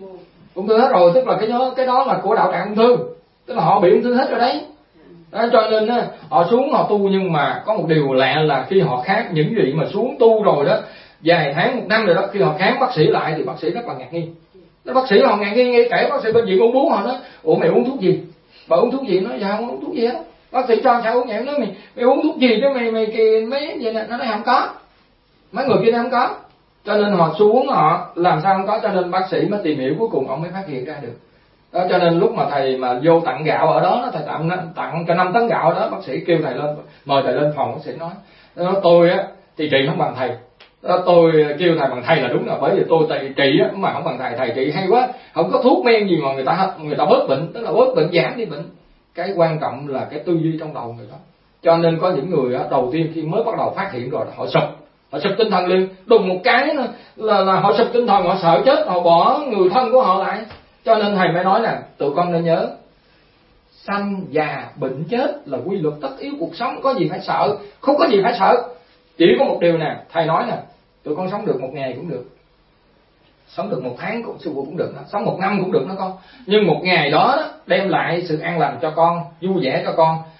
ung thư hết rồi, tức là cái đó cái đó là của đạo tràng ung thư. Tức là họ bị ung thư hết rồi đấy. Đó, cho nên á, họ xuống họ tu, nhưng mà có một điều lạ là khi họ khám, những vị mà xuống tu rồi đó, vài tháng, một năm rồi đó, khi họ khám bác sĩ lại thì bác sĩ rất là ngạc nhiên. Đó, bác sĩ họ ngạc nhiên, ngay kể bác sĩ bệnh viện ung bướu họ nói, ủa mày uống thuốc gì? Bà uống thuốc gì? Nói dạ không uống thuốc gì hết. Bác sĩ cho sao uống vậy? Nói mày, mày uống thuốc gì chứ mày mày kì mấy vậy nè? Nó nói không có. Mấy người kia nó không có. Cho nên họ xuống họ làm sao không có, cho nên bác sĩ mới tìm hiểu, cuối cùng ông mới phát hiện ra được. Đó, cho nên lúc mà thầy mà vô tặng gạo ở đó, thầy tặng tặng cho năm tấn gạo ở đó, bác sĩ kêu thầy lên, mời thầy lên phòng, bác sĩ nói, đó, tôi á thì trị không bằng thầy. Đó, tôi kêu thầy bằng thầy là đúng, là bởi vì tôi thầy trị á mà không bằng thầy, thầy trị hay quá, không có thuốc men gì mà người ta người ta bớt bệnh, tức là bớt bệnh, giảm đi bệnh. Cái quan trọng là cái tư duy trong đầu người đó. Cho nên có những người á, đầu tiên khi mới bắt đầu phát hiện rồi họ sụp, họ sụp tinh thần liền, đùng một cái là, là là họ sụp tinh thần, họ sợ chết, họ bỏ người thân của họ lại. Cho nên thầy mới nói là tụi con nên nhớ, sanh già bệnh chết là quy luật tất yếu cuộc sống, có gì phải sợ, không có gì phải sợ. Chỉ có một điều nè, thầy nói nè, tụi con sống được một ngày cũng được, sống được một tháng cũng, cũng được, sống một năm cũng được đó con. Nhưng một ngày đó, đó đem lại sự an lành cho con, vui vẻ cho con,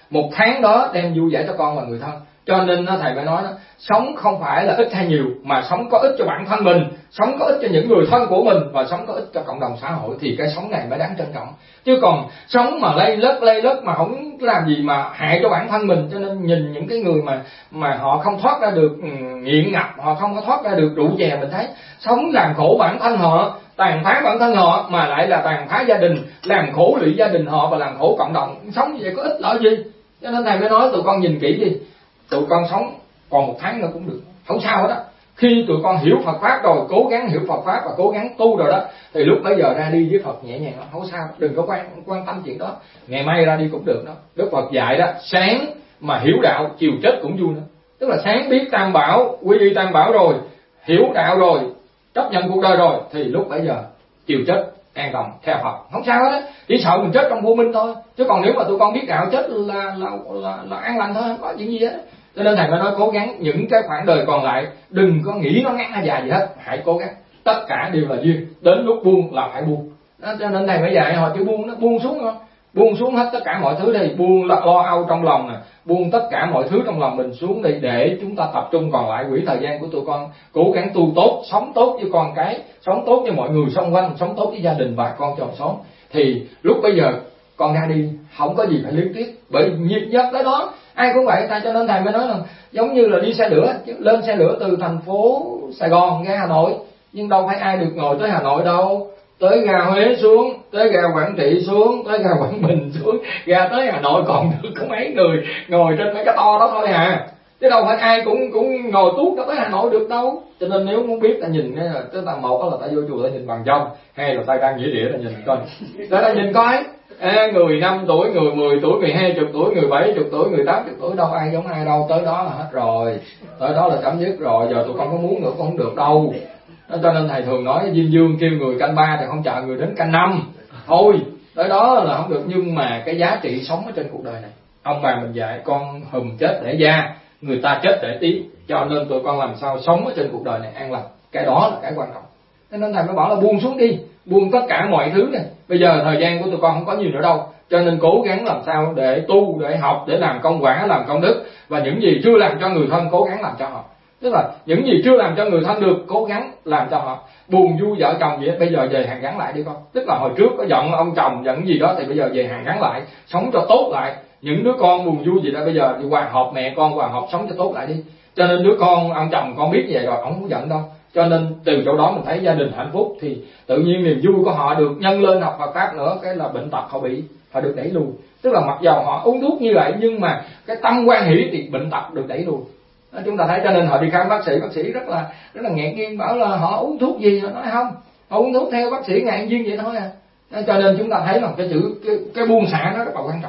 một tháng đó đem vui vẻ cho con và người thân. Cho nên nó thầy mới nói đó, sống không phải là ít hay nhiều, mà sống có ích cho bản thân mình, sống có ích cho những người thân của mình, và sống có ích cho cộng đồng xã hội, thì cái sống này mới đáng trân trọng. Chứ còn sống mà lây lất lây lất mà không làm gì mà hại cho bản thân mình. Cho nên nhìn những cái người mà mà họ không thoát ra được nghiện ngập, họ không có thoát ra được rượu chè, mình thấy sống làm khổ bản thân họ, tàn phá bản thân họ, mà lại là tàn phá gia đình, làm khổ lụy gia đình họ và làm khổ cộng đồng. Sống như vậy có ích lợi gì? Cho nên thầy mới nói tụi con nhìn kỹ đi, tụi con sống còn một tháng nữa cũng được, không sao hết á. Khi tụi con hiểu Phật pháp rồi, cố gắng hiểu Phật pháp và cố gắng tu rồi đó, thì lúc bấy giờ ra đi với Phật nhẹ nhàng, không sao, đừng có quan quan tâm chuyện đó. Ngày mai ra đi cũng được đó. Đức Phật dạy đó, sáng mà hiểu đạo, chiều chết cũng vui nữa. Tức là sáng biết Tam Bảo, quy y Tam Bảo rồi, hiểu đạo rồi, chấp nhận cuộc đời rồi, thì lúc bấy giờ chiều chết an toàn theo Phật, không sao hết á. Chỉ sợ mình chết trong vô minh thôi, chứ còn nếu mà tụi con biết đạo chết là là là, là an lành thôi, không có chuyện gì hết. Cho nên thầy mới nói cố gắng những cái khoảng đời còn lại đừng có nghĩ nó ngắn hay dài gì hết, hãy cố gắng, tất cả đều là duyên, đến lúc buông là phải buông đó. Cho nên thầy mới dạy họ chữ buông, nó buông xuống không, buông xuống hết tất cả mọi thứ đi, buông lo âu trong lòng nè, buông tất cả mọi thứ trong lòng mình xuống đi, để chúng ta tập trung còn lại quỹ thời gian của tụi con cố gắng tu tốt, sống tốt với con cái, sống tốt với mọi người xung quanh, sống tốt với gia đình bà con chòm xóm, thì lúc bây giờ con ra đi không có gì phải luyến tiếc, bởi nhịp nhật tới đó ai cũng vậy. Cho nên thầy mới nói là giống như là đi xe lửa, lên xe lửa từ thành phố Sài Gòn ra Hà Nội, nhưng đâu phải ai được ngồi tới Hà Nội đâu, tới ga Huế xuống, tới ga Quảng Trị xuống, tới ga Quảng Bình xuống, ra tới Hà Nội còn được có mấy người ngồi trên mấy cái to đó thôi à, chứ đâu phải ai cũng cũng ngồi tuốt tới Hà Nội được đâu. Cho nên nếu muốn biết ta nhìn cái tới ta một đó là ta vô chùa ta nhìn bằng trong, hay là ta đang nghĩa địa ta nhìn coi, ta ta nhìn coi à, người năm tuổi, người mười tuổi, người hai chục tuổi, người bảy chục tuổi, người tám chục tuổi, đâu ai giống ai đâu, tới đó là hết rồi, tới đó là chấm dứt rồi, giờ tụi con có muốn nữa cũng không được đâu. Cho nên thầy thường nói Diêm Dương kêu người canh ba thì không chờ người đến canh năm thôi, tới đó là không được. Nhưng mà cái giá trị sống ở trên cuộc đời này, ông bà mình dạy con hùm chết để da, người ta chết để tí, cho nên tụi con làm sao sống ở trên cuộc đời này an lành, cái đó là cái quan trọng. Cho nên thầy mới bảo là buông xuống đi, buông tất cả mọi thứ này. Bây giờ thời gian của tụi con không có nhiều nữa đâu, cho nên cố gắng làm sao để tu, để học, để làm công quả, làm công đức, và những gì chưa làm cho người thân cố gắng làm cho họ. Tức là những gì chưa làm cho người thân được cố gắng làm cho họ. Buồn vui vợ chồng vậy, bây giờ về hàn gắn lại đi con. Tức là hồi trước có giận ông chồng giận gì đó, thì bây giờ về hàn gắn lại, sống cho tốt lại. Những đứa con buồn vui gì đó, bây giờ đi hòa hợp, mẹ con hòa hợp sống cho tốt lại đi. Cho nên đứa con ông chồng con biết vậy rồi, ông không giận đâu. Cho nên từ chỗ đó mình thấy gia đình hạnh phúc, thì tự nhiên niềm vui của họ được nhân lên, học Phật pháp nữa, cái là bệnh tật họ bị họ được đẩy lùi. Tức là mặc dầu họ uống thuốc như vậy, nhưng mà cái tâm quan hỷ thì bệnh tật được đẩy lùi. Đó, chúng ta thấy. Cho nên họ đi khám bác sĩ, bác sĩ rất là rất là ngạc nhiên, bảo là họ uống thuốc gì, họ nói không, họ uống thuốc theo bác sĩ ngạc nhiên vậy thôi à. Đó, cho nên chúng ta thấy là cái chữ cái, cái buông xả nó rất là quan trọng.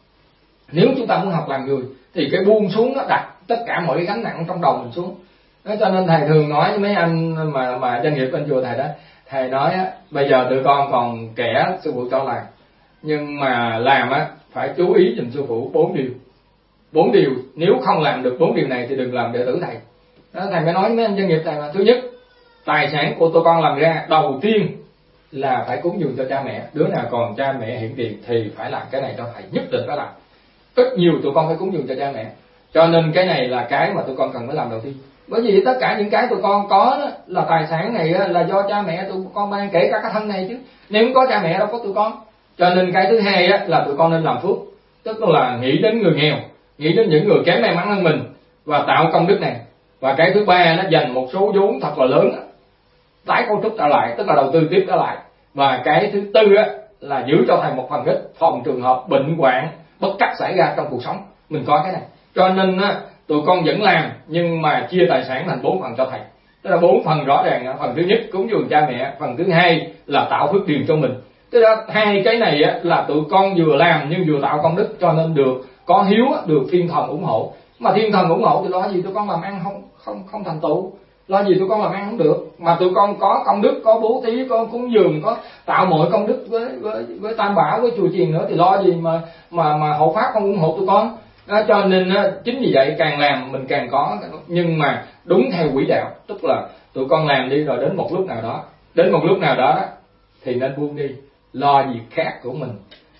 Nếu chúng ta muốn học làm người thì cái buông xuống, nó đặt tất cả mọi cái gánh nặng trong đầu mình xuống. Đó, cho nên thầy thường nói với mấy anh mà mà doanh nghiệp bên chùa thầy đó, thầy nói á, bây giờ tụi con còn trẻ, sư phụ cho làm, nhưng mà làm á phải chú ý giùm sư phụ bốn điều. Bốn điều, nếu không làm được bốn điều này thì đừng làm đệ tử thầy. Đó, thầy mới nói với mấy anh doanh nghiệp thầy là thứ nhất, tài sản của tụi con làm ra đầu tiên là phải cúng dường cho cha mẹ. Đứa nào còn cha mẹ hiện tiền thì phải làm cái này cho thầy, nhất định phải làm. Ít nhiều tụi con phải cúng dường cho cha mẹ. Cho nên cái này là cái mà tụi con cần phải làm đầu tiên. Bởi vì tất cả những cái tụi con có đó, là tài sản này là do cha mẹ tụi con ban, kể cả cái thân này chứ. Nếu không có cha mẹ đâu có tụi con. Cho nên cái thứ hai á, là tụi con nên làm phước. Tức là nghĩ đến người nghèo, nghĩ đến những người kém may mắn hơn mình và tạo công đức này. Và cái thứ ba, nó dành một số vốn thật là lớn, tái cấu trúc trở lại, tức là đầu tư tiếp trở lại. Và cái thứ tư á, là giữ cho thầy một phần ít, phòng trường hợp bệnh hoạn bất trắc xảy ra trong cuộc sống, mình có cái này. Cho nên á, tụi con vẫn làm, nhưng mà chia tài sản thành bốn phần cho thầy. Tức là bốn phần rõ ràng. Phần thứ nhất cúng dường cha mẹ, phần thứ hai là tạo phước điền cho mình. Tức là hai cái này á, là tụi con vừa làm nhưng vừa tạo công đức, cho nên được có hiếu, được thiên thần ủng hộ. Mà thiên thần ủng hộ thì lo gì tụi con làm ăn không không không thành tựu, lo gì tụi con làm ăn không được. Mà tụi con có công đức, có bố thí, có cúng dường, có tạo mọi công đức với với với Tam Bảo, với chùa chiền nữa, thì lo gì mà mà mà hộ pháp không ủng hộ tụi con. Đó, cho nên chính vì vậy càng làm mình càng có, nhưng mà đúng theo quỹ đạo. Tức là tụi con làm đi, rồi đến một lúc nào đó, đến một lúc nào đó, đó thì nên buông đi, lo việc khác của mình.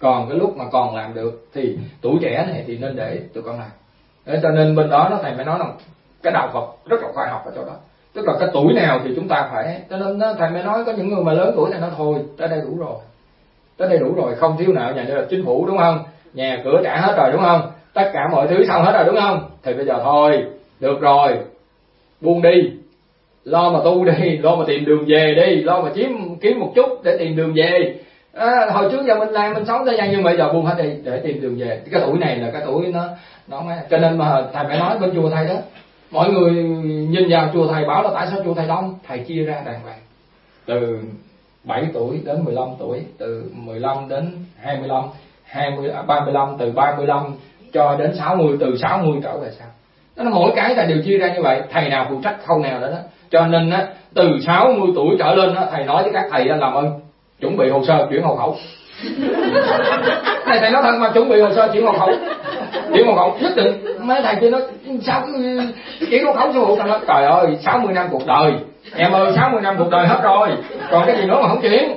còn cái lúc mà còn làm được thì tuổi trẻ này thì nên để tụi con làm. Để cho nên bên đó nó thầy mới nói là cái đạo Phật rất là khoa học ở chỗ đó, tức là cái tuổi nào thì chúng ta phải, cho nên nó, thầy mới nói có những người mà lớn tuổi này nó thôi tới đây đủ rồi, tới đây đủ rồi, không thiếu nợ nhà nước chính phủ đúng không, nhà cửa trả hết rồi đúng không, tất cả mọi thứ xong hết rồi đúng không, thì bây giờ thôi được rồi, buông đi, lo mà tu đi, lo mà tìm đường về đi, lo mà kiếm kiếm một chút để tìm đường về. À, hồi trước giờ mình làm mình sống thời gian nhưng mà giờ buông hết đi để tìm đường về. Cái tuổi này là cái tuổi nó nó mới, cho nên mà thầy phải nói bên chùa thầy đó, mọi người nhìn vào chùa thầy bảo là tại sao chùa thầy đông, thầy chia ra đàng hoàng từ bảy tuổi đến mười lăm tuổi, từ mười lăm đến hai mươi lăm, hai mươi, ba mươi lăm, từ ba mươi lăm cho đến sáu mươi, từ sáu mươi trở về sau. Nó mỗi cái là đều chia ra như vậy, thầy nào phụ trách khâu nào đó đó. Cho nên á, từ sáu mươi tuổi trở lên á, thầy nói với các thầy làm ơn chuẩn bị hồ sơ chuyển hộ khẩu. Này thầy nói thật mà, chuẩn bị hồ sơ chuyển hộ khẩu, chuyển hộ khẩu nhất định. Mấy thầy kia nói sao chuyển hộ khẩu số hộ khẩu, trời ơi sáu mươi năm cuộc đời em ơi, sáu mươi năm cuộc đời hết rồi, còn cái gì nữa mà không chuyển,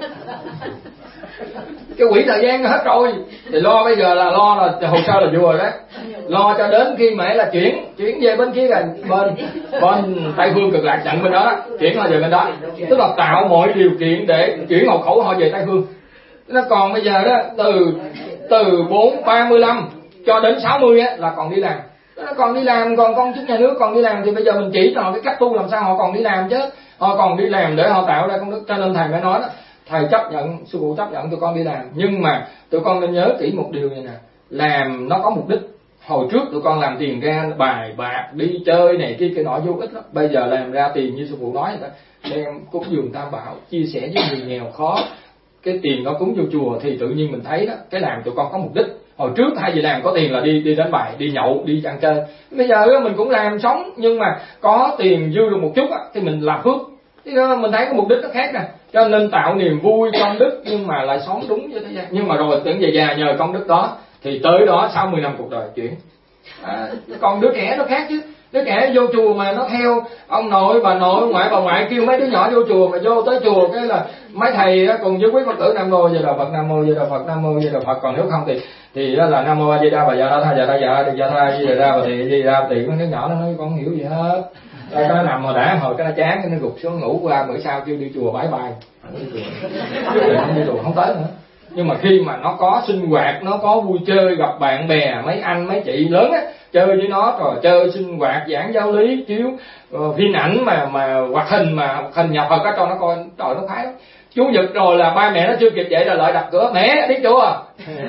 cái quỹ thời gian hết rồi, thì lo bây giờ là lo là hồ sơ là vừa rồi đó, lo cho đến khi mà là chuyển chuyển về bên kia là bên bên Tây Phương Cực Lạc chặn bên đó, đó chuyển họ về bên đó, tức là tạo mọi điều kiện để chuyển hộ khẩu họ về Tây Phương. Nó còn bây giờ đó từ từ bốn ba mươi lăm cho đến sáu mươi á là còn đi làm, nó còn đi làm, còn công chức nhà nước còn đi làm, thì bây giờ mình chỉ cho họ cái cách tu làm sao họ còn đi làm chứ, họ còn đi làm để họ tạo ra công đức. Cho nên thầy mới nói đó, thầy chấp nhận, sư phụ chấp nhận tụi con đi làm, nhưng mà tụi con nên nhớ kỹ một điều này nè, làm nó có mục đích. Hồi trước tụi con làm tiền ra bài bạc đi chơi này kia cái nọ vô ích lắm, bây giờ làm ra tiền như sư phụ nói vậy đó, đem cúng dường tam bảo, chia sẻ với người nghèo khó, cái tiền đó cúng vô chùa thì tự nhiên mình thấy đó, cái làm tụi con có mục đích. Hồi trước thay vì làm có tiền là đi đi đánh bài, đi nhậu, đi ăn chơi, bây giờ mình cũng làm sống nhưng mà có tiền dư được một chút á, thì mình làm phước, thì mình thấy cái mục đích nó khác nè. Cho nên tạo niềm vui công đức nhưng mà lại sống đúng với thế gian. Nhưng mà rồi tưởng về già nhờ công đức đó thì tới đó sáu mươi năm cuộc đời chuyển. À, còn đứa trẻ nó khác chứ, đứa trẻ vô chùa mà nó theo ông nội bà nội ngoại bà ngoại kêu mấy đứa nhỏ vô chùa, mà vô tới chùa cái là mấy thầy cùng với quý Phật tử Nam mô Di Đà Phật, Nam mô Di Đà Phật, Nam mô Di Đà Phật, còn nếu không thì thì là Nam mô A Di Đà Bà Dạ Đa Tha Dạ Đa Dạ Đa Dạ Tha Di Đà Bà Thị Di Đà Thị. Mấy đứa nhỏ nó nói con không hiểu gì hết, cái nó nằm mà đã hồi cái nó chán cái nó gục xuống ngủ qua, bữa sau kêu đi chùa bái bài, không đi chùa, không đi chùa không tới nữa. Nhưng mà khi mà nó có sinh hoạt, nó có vui chơi, gặp bạn bè, mấy anh mấy chị lớn á, chơi với nó, rồi chơi sinh hoạt, giảng giáo lý, chiếu uh, phim ảnh mà mà hoạt hình mà hình nhập Phật, cho nó coi, trời nó khoái lắm. Chủ nhật rồi là ba mẹ nó chưa kịp dậy là lại đập cửa, mẹ đi chùa,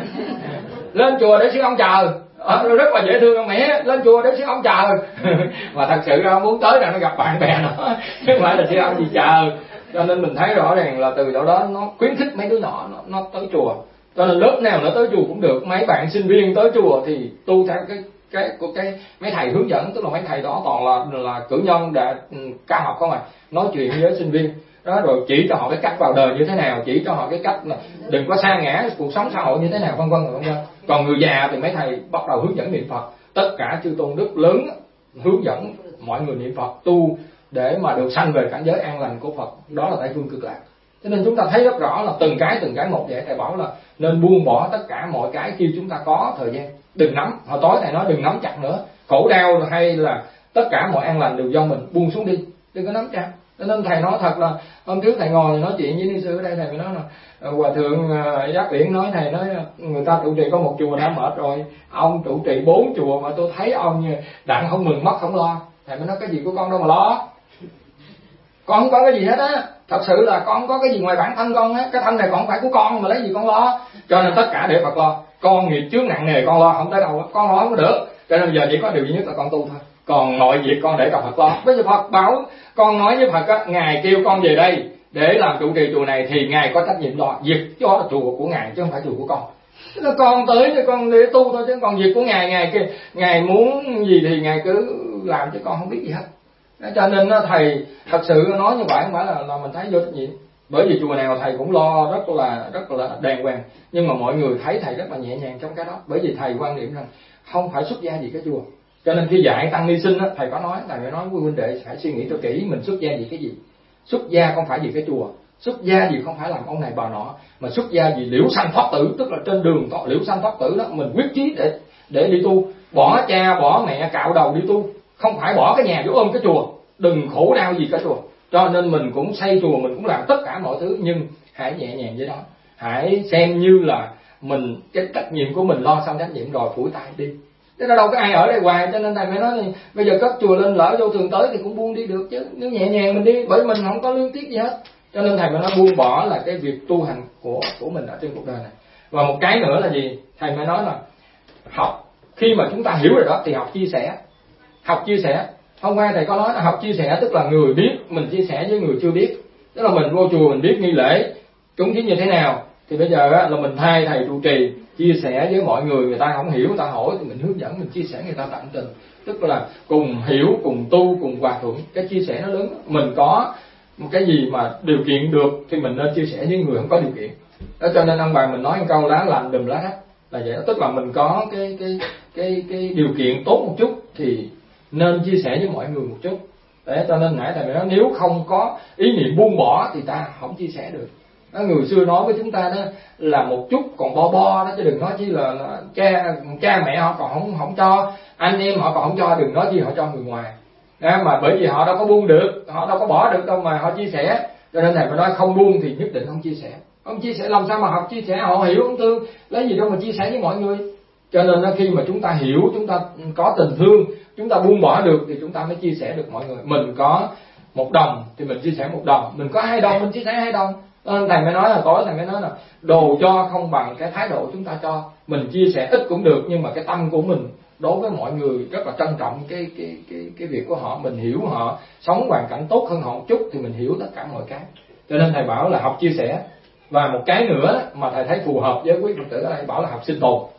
lên chùa để xin ông chờ. À, rất là dễ thương, mẹ lên chùa để xin ông chờ. Mà thật sự nó muốn tới là nó gặp bạn bè nó, chứ không phải là xin ông gì chờ. Cho nên mình thấy rõ ràng là từ đó đó nó khuyến khích mấy đứa nhỏ nó, nó tới chùa. Cho nên lớp nào nó tới chùa cũng được, mấy bạn sinh viên tới chùa thì tu theo cái cái của cái mấy thầy hướng dẫn, tức là mấy thầy đó toàn là là cử nhân đã cao học không à, nói chuyện với sinh viên đó, rồi chỉ cho họ cái cách vào đời như thế nào, chỉ cho họ cái cách là đừng có sa ngã cuộc sống xã hội như thế nào, vân vân vân vân. Còn người già thì mấy thầy bắt đầu hướng dẫn niệm Phật, tất cả chư tôn đức lớn hướng dẫn mọi người niệm Phật tu để mà được sanh về cảnh giới an lành của Phật, đó là Tây Phương Cực Lạc. Cho nên chúng ta thấy rất rõ là từng cái từng cái một vậy. Thầy bảo là nên buông bỏ tất cả mọi cái khi chúng ta có thời gian, đừng nắm. Hồi tối thầy nói đừng nắm chặt nữa, khổ đau hay là tất cả mọi an lành đều do mình, buông xuống đi, đừng có nắm chặt. Cho nên thầy nói thật là hôm trước thầy ngồi nói chuyện với ni sư ở đây, thầy mới nói là hòa thượng Giác Viễn nói, thầy nói người ta trụ trì có một chùa đã mệt rồi, ông trụ trì bốn chùa mà tôi thấy ông như đặng không mừng mất không lo. Thầy mới nói cái gì của con đâu mà lo, con không có cái gì hết á, thật sự là con không có cái gì ngoài bản thân con á, cái thân này còn không phải của con mà lấy gì con lo. Cho nên tất cả để Phật lo, con nghiệp chướng nặng nề con lo không tới đâu, con lo không có được. Cho nên giờ chỉ có điều duy nhất là con tu thôi, còn mọi việc con để cho Phật lo. Bây giờ Phật bảo con nói với Phật á, ngài kêu con về đây để làm trụ trì chùa này thì ngài có trách nhiệm lo, việc cho là chùa của ngài chứ không phải chùa của con. Tức con tới thì con để tu thôi, chứ còn việc của ngài, ngài kia ngài muốn gì thì ngài cứ làm, chứ con không biết gì hết. Cho nên thầy thật sự nói như vậy không phải là, là mình thấy vô trách nhiệm, bởi vì chùa nào thầy cũng lo rất là rất là đàng hoàng, nhưng mà mọi người thấy thầy rất là nhẹ nhàng trong cái đó, bởi vì thầy quan niệm rằng không phải xuất gia gì cái chùa. Cho nên khi dạy tăng ni sinh á, thầy có nói, thầy phải nói quý huynh đệ phải suy nghĩ cho kỹ mình xuất gia gì cái gì. Xuất gia không phải gì cái chùa, Xuất gia gì không phải làm ông này bà nọ, mà xuất gia vì liễu sanh thoát tử, tức là trên đường có liễu sanh thoát tử đó, mình quyết chí để để đi tu, bỏ cha bỏ mẹ cạo đầu đi tu, không phải bỏ cái nhà vô ôm cái chùa, đừng khổ đau gì cả chùa. Cho nên mình cũng xây chùa, mình cũng làm tất cả mọi thứ, nhưng hãy nhẹ nhàng với đó, hãy xem như là mình cái trách nhiệm của mình lo xong trách nhiệm rồi phủi tay đi. Thế đâu có ai ở đây hoài, cho nên thầy mới nói thì bây giờ cất chùa lên, lỡ vô thường tới thì cũng buông đi được chứ, nếu nhẹ nhàng mình đi, bởi mình không có lương tiếc gì hết. Cho nên thầy mới nói buông bỏ là cái việc tu hành của của mình ở trên cuộc đời này. Và một cái nữa là gì? Thầy mới nói là học, khi mà chúng ta hiểu rồi đó thì học chia sẻ. Học chia sẻ. Hôm qua thầy có nói là học chia sẻ tức là người biết mình chia sẻ với người chưa biết. Tức là mình vô chùa mình biết nghi lễ cúng kiến như thế nào, thì bây giờ là mình thay thầy trụ trì chia sẻ với mọi người, người ta không hiểu người ta hỏi thì mình hướng dẫn, mình chia sẻ người ta tận tình, tức là cùng hiểu, cùng tu, cùng hòa thuận. Cái chia sẻ nó lớn. Mình có một cái gì mà điều kiện được thì mình nên chia sẻ với người không có điều kiện đó. Cho nên ông bà mình nói một câu lá lành đùm lá rách là vậy đó. Tức là mình có cái cái cái cái điều kiện tốt một chút thì nên chia sẻ với mọi người một chút. Để cho nên nãy thầy nói nếu không có ý niệm buông bỏ thì ta không chia sẻ được. Đó, người xưa nói với chúng ta đó là một chút còn bo bo đó, chứ đừng nói chi là, là cha cha mẹ họ còn không không cho, anh em họ còn không cho, đừng nói chi họ cho người ngoài. Đó, mà bởi vì họ đâu có buông được, họ đâu có bỏ được đâu mà họ chia sẻ. Cho nên thầy mới nói không buông thì nhất định không chia sẻ. Không chia sẻ làm sao mà học chia sẻ, họ hiểu không thương, lấy gì đâu mà chia sẻ với mọi người. Cho nên khi mà chúng ta hiểu, chúng ta có tình thương, chúng ta buông bỏ được thì chúng ta mới chia sẻ được mọi người. Mình có một đồng thì mình chia sẻ một đồng, mình có hai đồng mình chia sẻ hai đồng. Nên thầy mới nói là tối thầy mới nói là đồ cho không bằng cái thái độ chúng ta cho. Mình chia sẻ ít cũng được, nhưng mà cái tâm của mình đối với mọi người rất là trân trọng cái cái cái cái việc của họ, mình hiểu họ sống hoàn cảnh tốt hơn họ một chút thì mình hiểu tất cả mọi cái. Cho nên thầy bảo là học chia sẻ. Và một cái nữa mà thầy thấy phù hợp với quý Phật tử ở đây bảo là học sinh tồn.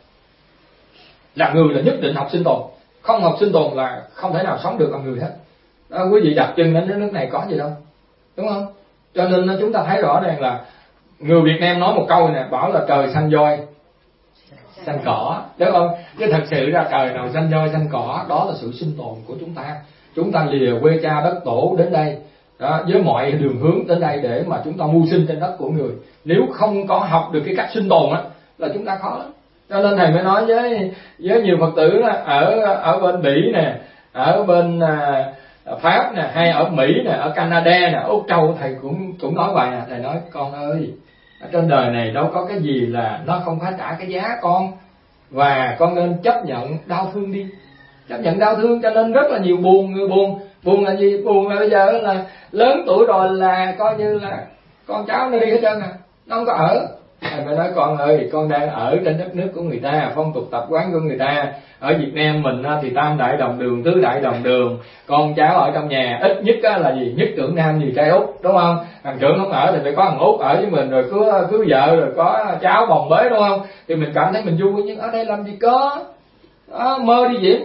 Là người là nhất định học sinh tồn, không học sinh tồn là không thể nào sống được làm người hết. Đó, quý vị đặt chân đến nước nước này có gì đâu, đúng không? Cho nên chúng ta thấy rõ ràng là người Việt Nam nói một câu này bảo là trời xanh voi xanh cỏ, đúng không? Chứ thật sự ra trời nào xanh voi xanh cỏ, đó là sự sinh tồn của chúng ta. Chúng ta lìa quê cha đất tổ đến đây đó, với mọi đường hướng đến đây để mà chúng ta mưu sinh trên đất của người. Nếu không có học được cái cách sinh tồn á là chúng ta khó lắm. Cho nên thầy mới nói với với nhiều Phật tử là ở ở bên Bỉ nè, ở bên à, Pháp nè, hay ở Mỹ nè, ở Canada nè, Úc Châu, thầy cũng cũng nói bài nè, thầy nói con ơi, ở trên đời này đâu có cái gì là nó không phải trả cái giá con, và con nên chấp nhận đau thương đi, chấp nhận đau thương. Cho nên rất là nhiều buồn, người buồn, buồn là gì? Buồn là bây giờ là lớn tuổi rồi là coi như là con cháu nó đi hết trơn à, nó không có ở. Thầy phải nói con ơi, con đang ở trên đất nước của người ta, phong tục tập quán của người ta. Ở Việt Nam mình thì tam đại đồng đường, tứ đại đồng đường, con cháu ở trong nhà ít nhất là gì? Nhất trưởng nam nhiều trai út, đúng không? Thằng trưởng không ở thì phải có thằng út ở với mình, rồi cứ cứ vợ rồi có cháu bồng bế, đúng không? Thì mình cảm thấy mình vui, nhưng ở đây làm gì có đó, mơ đi diễn.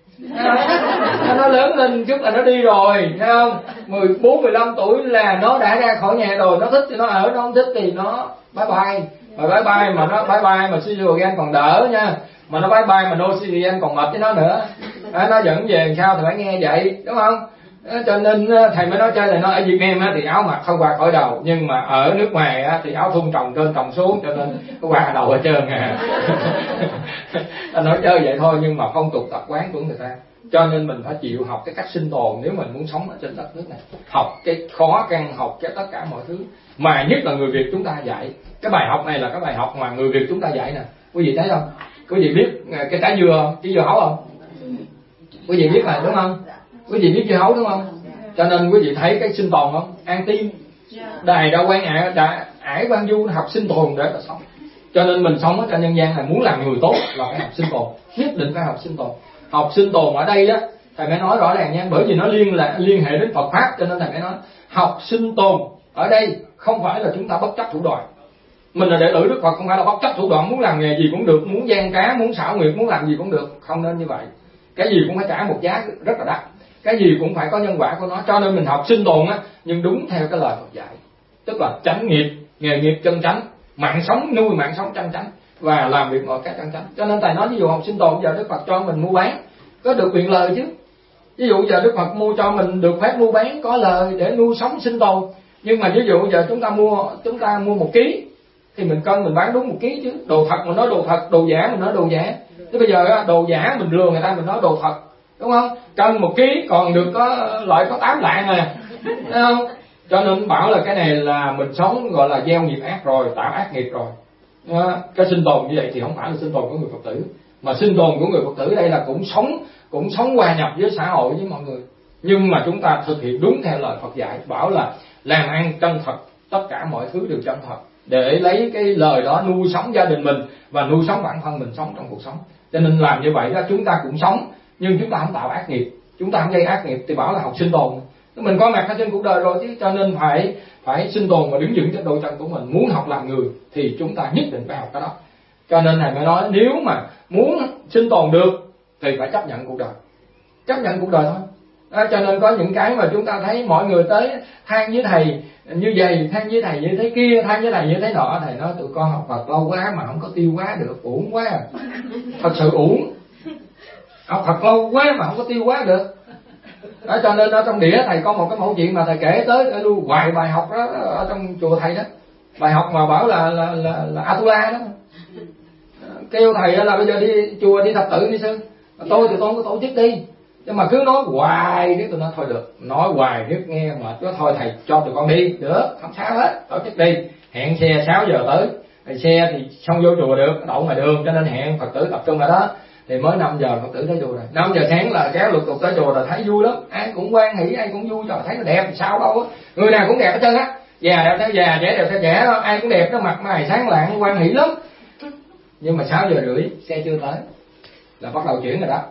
Nó lớn lên chút là nó đi rồi, thấy không? mười bốn, mười lăm tuổi là nó đã ra khỏi nhà rồi, nó thích thì nó ở, nó không thích thì nó bye bye. Mà bye bye mà nó bye bye mà oxygen còn đỡ nha, mà nó bye bye mà no oxygen còn mệt với nó nữa. À, nó dẫn về sao thì phải nghe vậy, đúng không? À, cho nên thầy mới nói chơi là nó ở Việt Nam thì áo mặc không qua khỏi đầu, nhưng mà ở nước ngoài thì áo thun trồng trên trồng xuống, cho nên nó qua đầu hết trơn à. Anh nói chơi vậy thôi, nhưng mà phong tục tập quán của người ta. Cho nên mình phải chịu học cái cách sinh tồn nếu mình muốn sống ở trên đất nước này. Học cái khó khăn, học cái tất cả mọi thứ. Mà nhất là người Việt chúng ta dạy. Cái bài học này là cái bài học mà người Việt chúng ta dạy nè. Quý vị thấy không? Quý vị biết cái trái dừa không? Cái dừa hấu không? Quý vị biết là đúng không? Quý vị biết dưa hấu đúng không? Cho nên quý vị thấy cái sinh tồn không? An Tiên, Đài Đạo Quan Ải, Ải Quan Du học sinh tồn để mà sống. Cho nên mình sống ở trên nhân gian này muốn làm người tốt là phải học sinh tồn, nhất định phải học sinh tồn. Học sinh tồn ở đây đó, thầy mới nói rõ ràng nha, bởi vì nó liên là liên hệ đến Phật pháp, cho nên thầy mới nói học sinh tồn ở đây không phải là chúng ta bất chấp thủ đoạn. Mình là đệ tử Đức Phật, không phải là bất chấp thủ đoạn, muốn làm nghề gì cũng được, muốn gian cá, muốn xảo nguyệt, muốn làm gì cũng được, không nên như vậy. Cái gì cũng phải trả một giá rất là đắt, cái gì cũng phải có nhân quả của nó. Cho nên mình học sinh tồn á, nhưng đúng theo cái lời Phật dạy, tức là chánh nghiệp, nghề nghiệp chân chánh, mạng sống nuôi mạng sống chân chánh và làm việc mọi cái chân chánh. Cho nên thầy nói ví dụ học sinh tồn giờ Đức Phật cho mình mua bán có được quyền lời chứ. Ví dụ giờ Đức Phật mua cho mình được phép mua bán có lời để nuôi sống sinh tồn. Nhưng mà ví dụ giờ chúng ta mua chúng ta mua một ký thì mình cân mình bán đúng một ký chứ. Đồ thật mình nói đồ thật, đồ giả mình nói đồ giả. Thế bây giờ đồ giả mình lừa người ta mình nói đồ thật, đúng không? Cân một ký còn được có loại có tám lạng này, đúng không? Cho nên bảo là cái này là mình sống gọi là gieo nghiệp ác rồi, tạo ác nghiệp rồi. Cái sinh tồn như vậy thì không phải là sinh tồn của người Phật tử, mà sinh tồn của người Phật tử đây là cũng sống cũng sống hòa nhập với xã hội với mọi người. Nhưng mà chúng ta thực hiện đúng theo lời Phật dạy, bảo là làm ăn chân thật, tất cả mọi thứ đều chân thật, để lấy cái lời đó nuôi sống gia đình mình và nuôi sống bản thân mình sống trong cuộc sống. Cho nên làm như vậy đó, chúng ta cũng sống nhưng chúng ta không tạo ác nghiệp, chúng ta không gây ác nghiệp, thì bảo là học sinh tồn. Mình có mặt ở trên cuộc đời rồi chứ, cho nên phải phải sinh tồn và đứng vững trên đôi chân của mình. Muốn học làm người thì chúng ta nhất định phải học cái đó. Cho nên thầy mới nói nếu mà muốn sinh tồn được thì phải chấp nhận cuộc đời, chấp nhận cuộc đời thôi. Đó, cho nên có những cái mà chúng ta thấy mọi người tới than với thầy như vậy, than với thầy như thế kia, than với thầy như thế nọ. Thầy nói tụi con học Phật lâu quá mà không có tiêu hóa được, uổng quá. Thật sự uổng. Học Phật lâu quá mà không có tiêu hóa được. Đó, cho nên ở trong đĩa thầy có một cái mẫu chuyện mà thầy kể tới cái lưu hoài bài học đó ở trong chùa thầy đó. Bài học mà bảo là là là, là Atula đó. Kêu thầy là bây giờ đi chùa đi thập tự đi sư. Tôi thì tôi không có tổ chức đi. Nhưng mà cứ nói hoài, nếu tôi nói thôi được, nói hoài nếu nghe mà cứ thôi thầy cho tụi con đi, được, không sao hết, tổ chức đi. Hẹn xe sáu giờ tới, thì xe thì không vô chùa được, đậu ngoài đường, cho nên hẹn Phật tử tập trung ở đó. Thì mới năm giờ Phật tử tới chùa rồi, năm giờ sáng là kéo lục tục tới chùa rồi, thấy vui lắm, ai cũng quan hỷ, ai cũng vui, trời thấy nó đẹp, sao đâu á, người nào cũng đẹp hết trơn á, già đẹp theo già, trẻ đẹp theo trẻ, ai cũng đẹp, nó mặt mày sáng lạng, quan hỷ lắm. Nhưng mà sáu giờ rưỡi xe chưa tới, là bắt đầu chuyển rồi đó.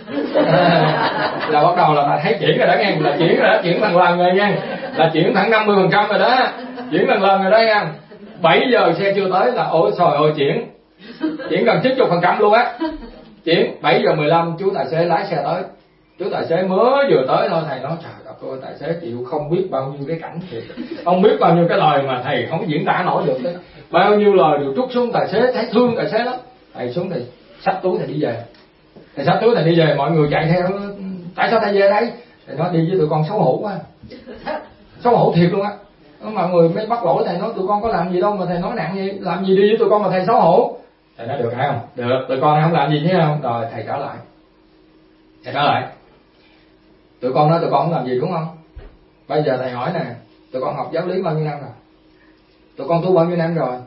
À, là bắt đầu là bà thấy chuyển rồi đó nghe, là chuyển rồi đó, chuyển lần lần rồi nha, là chuyển khoảng năm mươi phần trăm rồi đó, chuyển lần lần rồi đó nha. Bảy giờ xe chưa tới là ôi trời ơi chuyển, chuyển gần chín mươi phần trăm luôn á. Chuyển bảy giờ mười lăm chú tài xế lái xe tới, chú tài xế mới vừa tới thôi, thầy nói trời đất ơi tài xế chịu không biết bao nhiêu cái cảnh thiệt, không biết bao nhiêu cái lời mà thầy không diễn tả nổi được đấy. Bao nhiêu lời đều trút xuống tài xế, thấy thương tài xế lắm. Thầy xuống thì xách túi thầy đi về. Thầy xách túi thầy đi về, mọi người chạy theo, tại sao thầy về đây? Thầy nói đi với tụi con xấu hổ quá, xấu hổ thiệt luôn á. Mọi người mới bắt lỗi thầy nói tụi con có làm gì đâu mà thầy nói nặng gì, làm gì đi với tụi con mà thầy xấu hổ. Thầy nói được hay không? Được, tụi con không làm gì thế không? Rồi thầy trở lại. Thầy trở lại. Tụi con nói tụi con không làm gì đúng không? Bây giờ thầy hỏi nè, tụi con học giáo lý bao nhiêu năm rồi? Tụi con tu bao nhiêu năm rồi?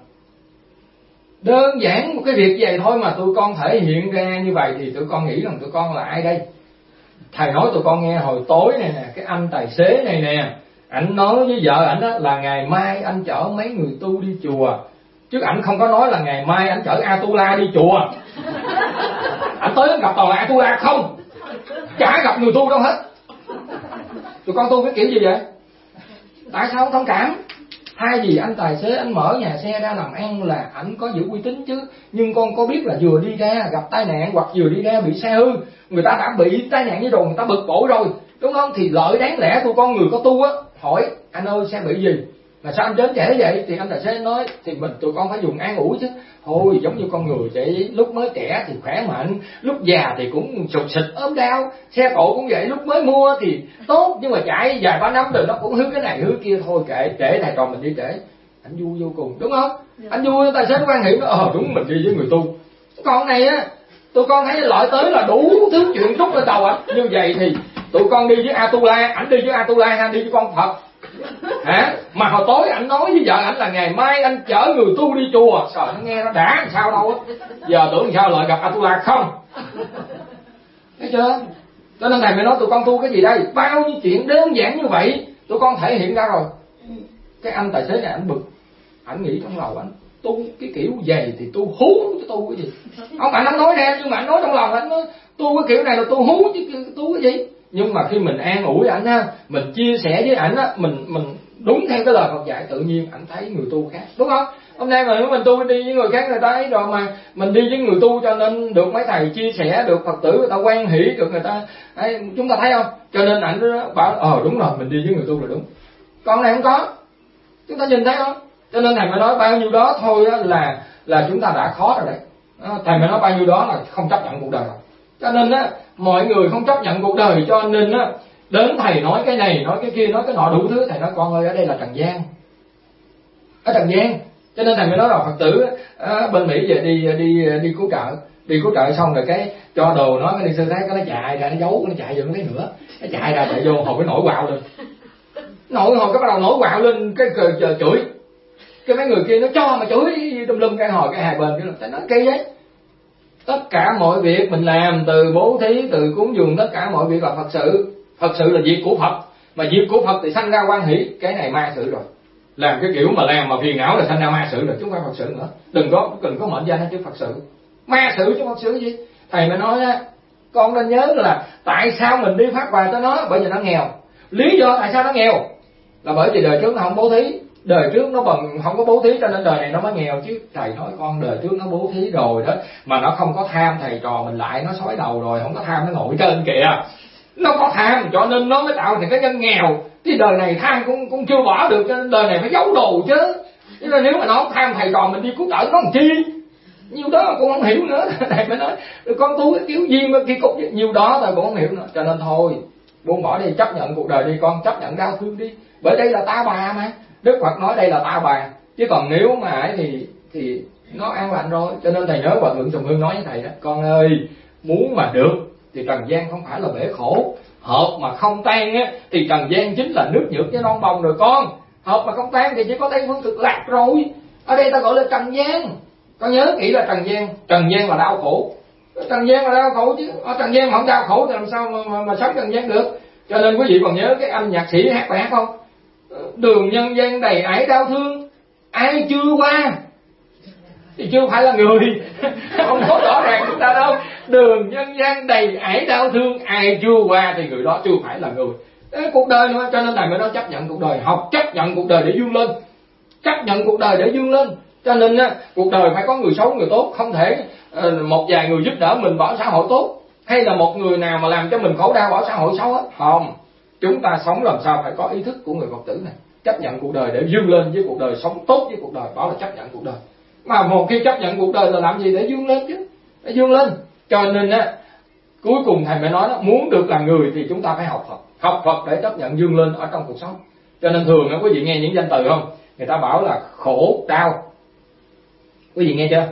Đơn giản một cái việc vậy thôi mà tụi con thể hiện ra như vậy thì tụi con nghĩ rằng tụi con là ai đây? Thầy nói tụi con nghe hồi tối này nè, cái anh tài xế này nè, ảnh nói với vợ ảnh đó là ngày mai anh chở mấy người tu đi chùa. Chứ ảnh không có nói là ngày mai anh chở Atula đi chùa. Ảnh tới gặp toàn là Atula không, chả gặp người tu đâu hết. Tụi con tu cái kiểu gì vậy? Tại sao không thông cảm? Thay vì anh tài xế anh mở nhà xe ra làm ăn là ảnh có giữ uy tín chứ. Nhưng con có biết là vừa đi ra gặp tai nạn hoặc vừa đi ra bị xe hư, người ta đã bị tai nạn như rồi, người ta bực bội rồi, đúng không? Thì lợi đáng lẽ tụi con người có tu á, hỏi anh ơi xe bị gì? Mà sao anh đến trễ vậy? Thì anh tài xế nói thì mình tụi con phải dùng an ủi chứ. Thôi giống như con người vậy, lúc mới trẻ thì khỏe mạnh, lúc già thì cũng sụt sịt ốm đau. Xe cộ cũng vậy, lúc mới mua thì tốt, nhưng mà chạy vài ba năm rồi nó cũng hư cái này hư kia, thôi kệ, trễ thầy trò mình đi trễ. Anh vui vô cùng, đúng không? Anh vui, tài xế quan hệ ờ đúng mình đi với người tu. Còn này á, tụi con thấy lợi tới là đủ thứ chuyện trút lên đầu ảnh. Như vậy thì tụi con đi với Atula, ảnh đi với Atula hay đi với con Phật? Hả? Mà hồi tối anh nói với vợ ảnh là ngày mai anh chở người tu đi chùa. Trời, nó nghe nó đã làm sao đâu á. Giờ tưởng sao lại gặp Atula không? Thấy chưa? Cho nên thầy mới nói tụi con tu cái gì đây? Bao nhiêu chuyện đơn giản như vậy tụi con thể hiện ra rồi. Cái anh tài xế này ảnh bực, ảnh nghĩ trong lòng ảnh tu cái kiểu vậy thì tu hú chứ tu cái gì. Ông ảnh không nói ra nhưng mà ảnh nói trong lòng ảnh nói tu cái kiểu này là tu hú chứ tu cái gì. Nhưng mà khi mình an ủi ảnh á, mình chia sẻ với ảnh á, mình mình đúng theo cái lời Phật dạy, tự nhiên ảnh thấy người tu khác, đúng không? Hôm nay mà mình tu đi với người khác người ta ấy rồi mà mình đi với người tu cho nên được mấy thầy chia sẻ, được Phật tử người ta quan hỷ, được người ta ấy, chúng ta thấy không? Cho nên ảnh bảo ờ đúng rồi, mình đi với người tu là đúng. Còn này không có, chúng ta nhìn thấy không? Cho nên thầy mới nói bao nhiêu đó thôi đó là là chúng ta đã khó rồi đấy. Thầy mới nói bao nhiêu đó là không chấp nhận cuộc đời rồi. Cho nên á, mọi người không chấp nhận cuộc đời, cho nên á Đến thầy nói cái này, nói cái kia, nói cái nọ đủ thứ, thầy nói con ơi ở đây là trần gian, ở trần gian. Cho nên thầy mới nói là Phật tử à, bên Mỹ về đi đi đi cứu trợ, đi cứu trợ xong rồi cái cho đồ nó, cái đi sơ sát cái nó chạy ra, nó giấu, nó chạy vô nó thấy nữa, nó chạy ra chạy vô hồi cái nổi quạo lên, nổi hồi cái bắt đầu nổi quạo lên cái giờ chửi, cái mấy người kia nó cho mà chửi tùm lum, cái hồi cái hai bên cái nó nói kỳ đấy. Tất cả mọi việc mình làm, từ bố thí, từ cúng dường, tất cả mọi việc là Phật sự. Phật sự là việc của Phật, mà việc của Phật thì sanh ra quan hỷ, cái này ma sự rồi. Làm cái kiểu mà làm mà phiền não là sanh ra ma sự rồi, chứ không phải Phật sự nữa. Đừng có đừng có mệnh danh nó chứ Phật sự. Ma sự chứ Phật sự gì? Thầy mới nói á, con nên nhớ là tại sao mình đi phát quà cho nó, bởi vì nó nghèo. Lý do tại sao nó nghèo là bởi vì đời trước nó không bố thí, đời trước nó bằng không có bố thí cho nên đời này nó mới nghèo chứ. Thầy nói con đời trước nó bố thí rồi đó, mà nó không có tham thầy trò mình lại, nó xói đầu rồi, không có tham nó ngồi trên kìa. Nó có tham cho nên nó mới tạo thành cái nhân nghèo. Thì đời này tham cũng cũng chưa bỏ được, cho nên đời này phải giấu đồ chứ. Chứ nên nếu mà nó không tham thầy trò mình đi cứu trợ nó làm chi? Nhiều đó cũng không hiểu nữa. Thầy mới nói con tu cái kiểu gì mà kỳ cục nhiều đó tôi cũng không hiểu nữa. Cho nên thôi buông bỏ đi, chấp nhận cuộc đời đi con, chấp nhận đau thương đi. Bởi đây là ta bà mà. Đức Phật nói đây là ta bà. Chứ còn nếu mà ấy thì thì nó an lành rồi. Cho nên thầy nhớ Hòa Thượng Sùng Hương nói với thầy đó, con ơi muốn mà được thì trần gian không phải là bể khổ. Hợp mà không tan á thì trần gian chính là nước nhược với non bông rồi con. Hợp mà không tan thì chỉ có tây phương cực lạc rồi. Ở đây ta gọi là trần gian. Con nhớ kỹ là trần gian. Trần gian là đau khổ. Trần gian là đau khổ chứ. Ở trần gian mà không đau khổ thì làm sao mà, mà, mà sống trần gian được. Cho nên quý vị còn nhớ cái anh nhạc sĩ hát bài hát không? Đường nhân gian đầy ải đau thương, ai chưa qua thì chưa phải là người. Không có rõ ràng chúng ta đâu. Đường nhân gian đầy ải đau thương, ai chưa qua thì người đó chưa phải là người. Đấy, cuộc đời nữa. Cho nên thầy mới nói chấp nhận cuộc đời, học chấp nhận cuộc đời để vươn lên, chấp nhận cuộc đời để vươn lên. Cho nên á, cuộc đời phải có người xấu người tốt. Không thể uh, một vài người giúp đỡ mình bỏ xã hội tốt, hay là một người nào mà làm cho mình khổ đau bỏ xã hội xấu hết. Không, chúng ta sống làm sao phải có ý thức của người Phật tử này, chấp nhận cuộc đời để vươn lên với cuộc đời, sống tốt với cuộc đời, đó là chấp nhận cuộc đời. Mà một khi chấp nhận cuộc đời là làm gì để vươn lên chứ, để vươn lên. Cho nên á, cuối cùng thầy mới nói đó, muốn được làm người thì chúng ta phải học Phật, học Phật để chấp nhận vươn lên ở trong cuộc sống. Cho nên thường á, quý vị nghe những danh từ không? Người ta bảo là khổ đau. Quý vị nghe chưa?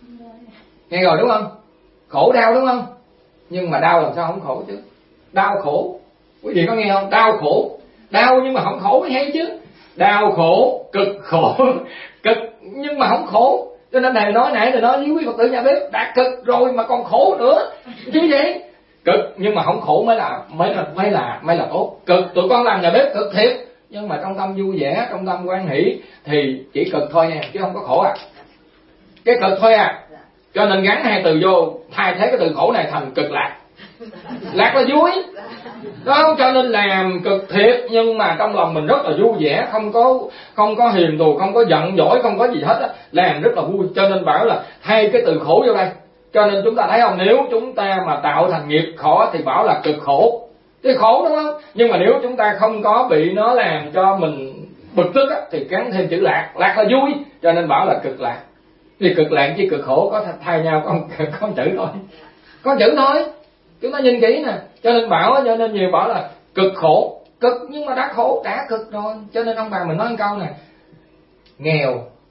Nghe rồi đúng không? Khổ đau đúng không? Nhưng mà đau làm sao không khổ chứ? Đau khổ, quý vị có nghe không? Đau khổ, đau nhưng mà không khổ mới hay chứ. Đau khổ, cực khổ, cực nhưng mà không khổ. Cho nên thầy nói nãy, thầy nói với quý Phật tử nhà bếp, đã cực rồi mà còn khổ nữa chứ vậy. Cực nhưng mà không khổ mới là mới là mới là mới là tốt. Cực tụi con làm nhà bếp cực thiệt, nhưng mà trong tâm vui vẻ, trong tâm quan hỷ thì chỉ cực thôi nha, chứ không có khổ à. Cái cực thôi à. Cho nên gắn hai từ vô, thay thế cái từ khổ này thành cực lạc. Lạc là vui đó. Cho nên làm cực thiệt nhưng mà trong lòng mình rất là vui vẻ, không có không có hiềm thù, không có giận dỗi, không có gì hết á, làm rất là vui. Cho nên bảo là thay cái từ khổ vô đây. Cho nên chúng ta thấy không, nếu chúng ta mà tạo thành nghiệp khổ thì bảo là cực khổ, thì khổ đúng không? Nhưng mà nếu chúng ta không có bị nó làm cho mình bực tức á, thì gắn thêm chữ lạc, lạc là vui, cho nên bảo là cực lạc. Thì cực lạc với cực khổ có thay nhau con con chữ thôi, con chữ thôi. Chúng ta nhìn kỹ nè. Cho nên bảo, cho nên nhiều bảo là cực khổ, cực nhưng mà đã khổ đã cực rồi. Cho nên ông bà mình nói một câu nè, nghèo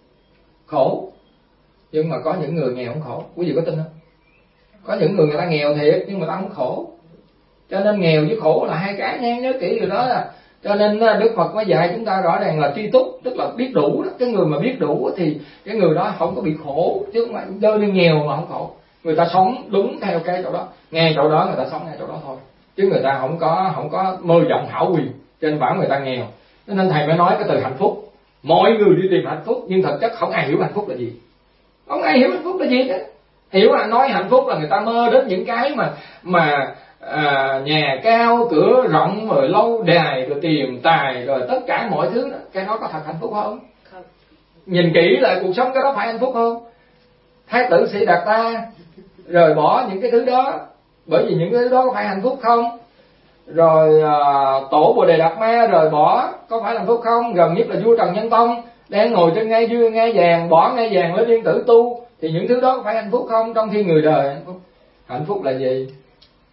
khổ nhưng mà có những người nghèo không khổ. Quý vị có tin không? Có những người người ta nghèo thiệt nhưng mà ta không khổ. Cho nên nghèo với khổ là hai cái nha, nhớ kỹ điều đó. Là cho nên Đức Phật mới dạy chúng ta rõ ràng là tri túc, tức là biết đủ đó. Cái người mà biết đủ thì cái người đó không có bị khổ, chứ không phải đơn đi nghèo mà không khổ. Người ta sống đúng theo cái chỗ đó, ngay chỗ đó người ta sống ngay chỗ đó thôi, chứ người ta không có không có mơ vọng hão quyền, cho nên bảo người ta nghèo. Cho nên thầy mới nói cái từ hạnh phúc. Mọi người đi tìm hạnh phúc nhưng thực chất không ai hiểu hạnh phúc là gì, không ai hiểu hạnh phúc là gì hết. Hiểu là nói hạnh phúc là người ta mơ đến những cái mà mà à, nhà cao cửa rộng rồi lâu đài rồi tiền tài rồi tất cả mọi thứ đó. Cái đó có thật hạnh phúc không? Không. Nhìn kỹ lại cuộc sống, cái đó phải hạnh phúc không? Thái tử Sĩ Đạt Ta rời bỏ những cái thứ đó, bởi vì những cái thứ đó có phải hạnh phúc không? Rồi à, tổ Bồ Đề Đạt Ma rời bỏ, có phải hạnh phúc không? Gần nhất là vua Trần Nhân Tông đang ngồi trên ngai dương ngai vàng, bỏ ngai vàng lấy liên tử tu, thì những thứ đó có phải hạnh phúc không? Trong khi người đời hạnh phúc, hạnh phúc là gì?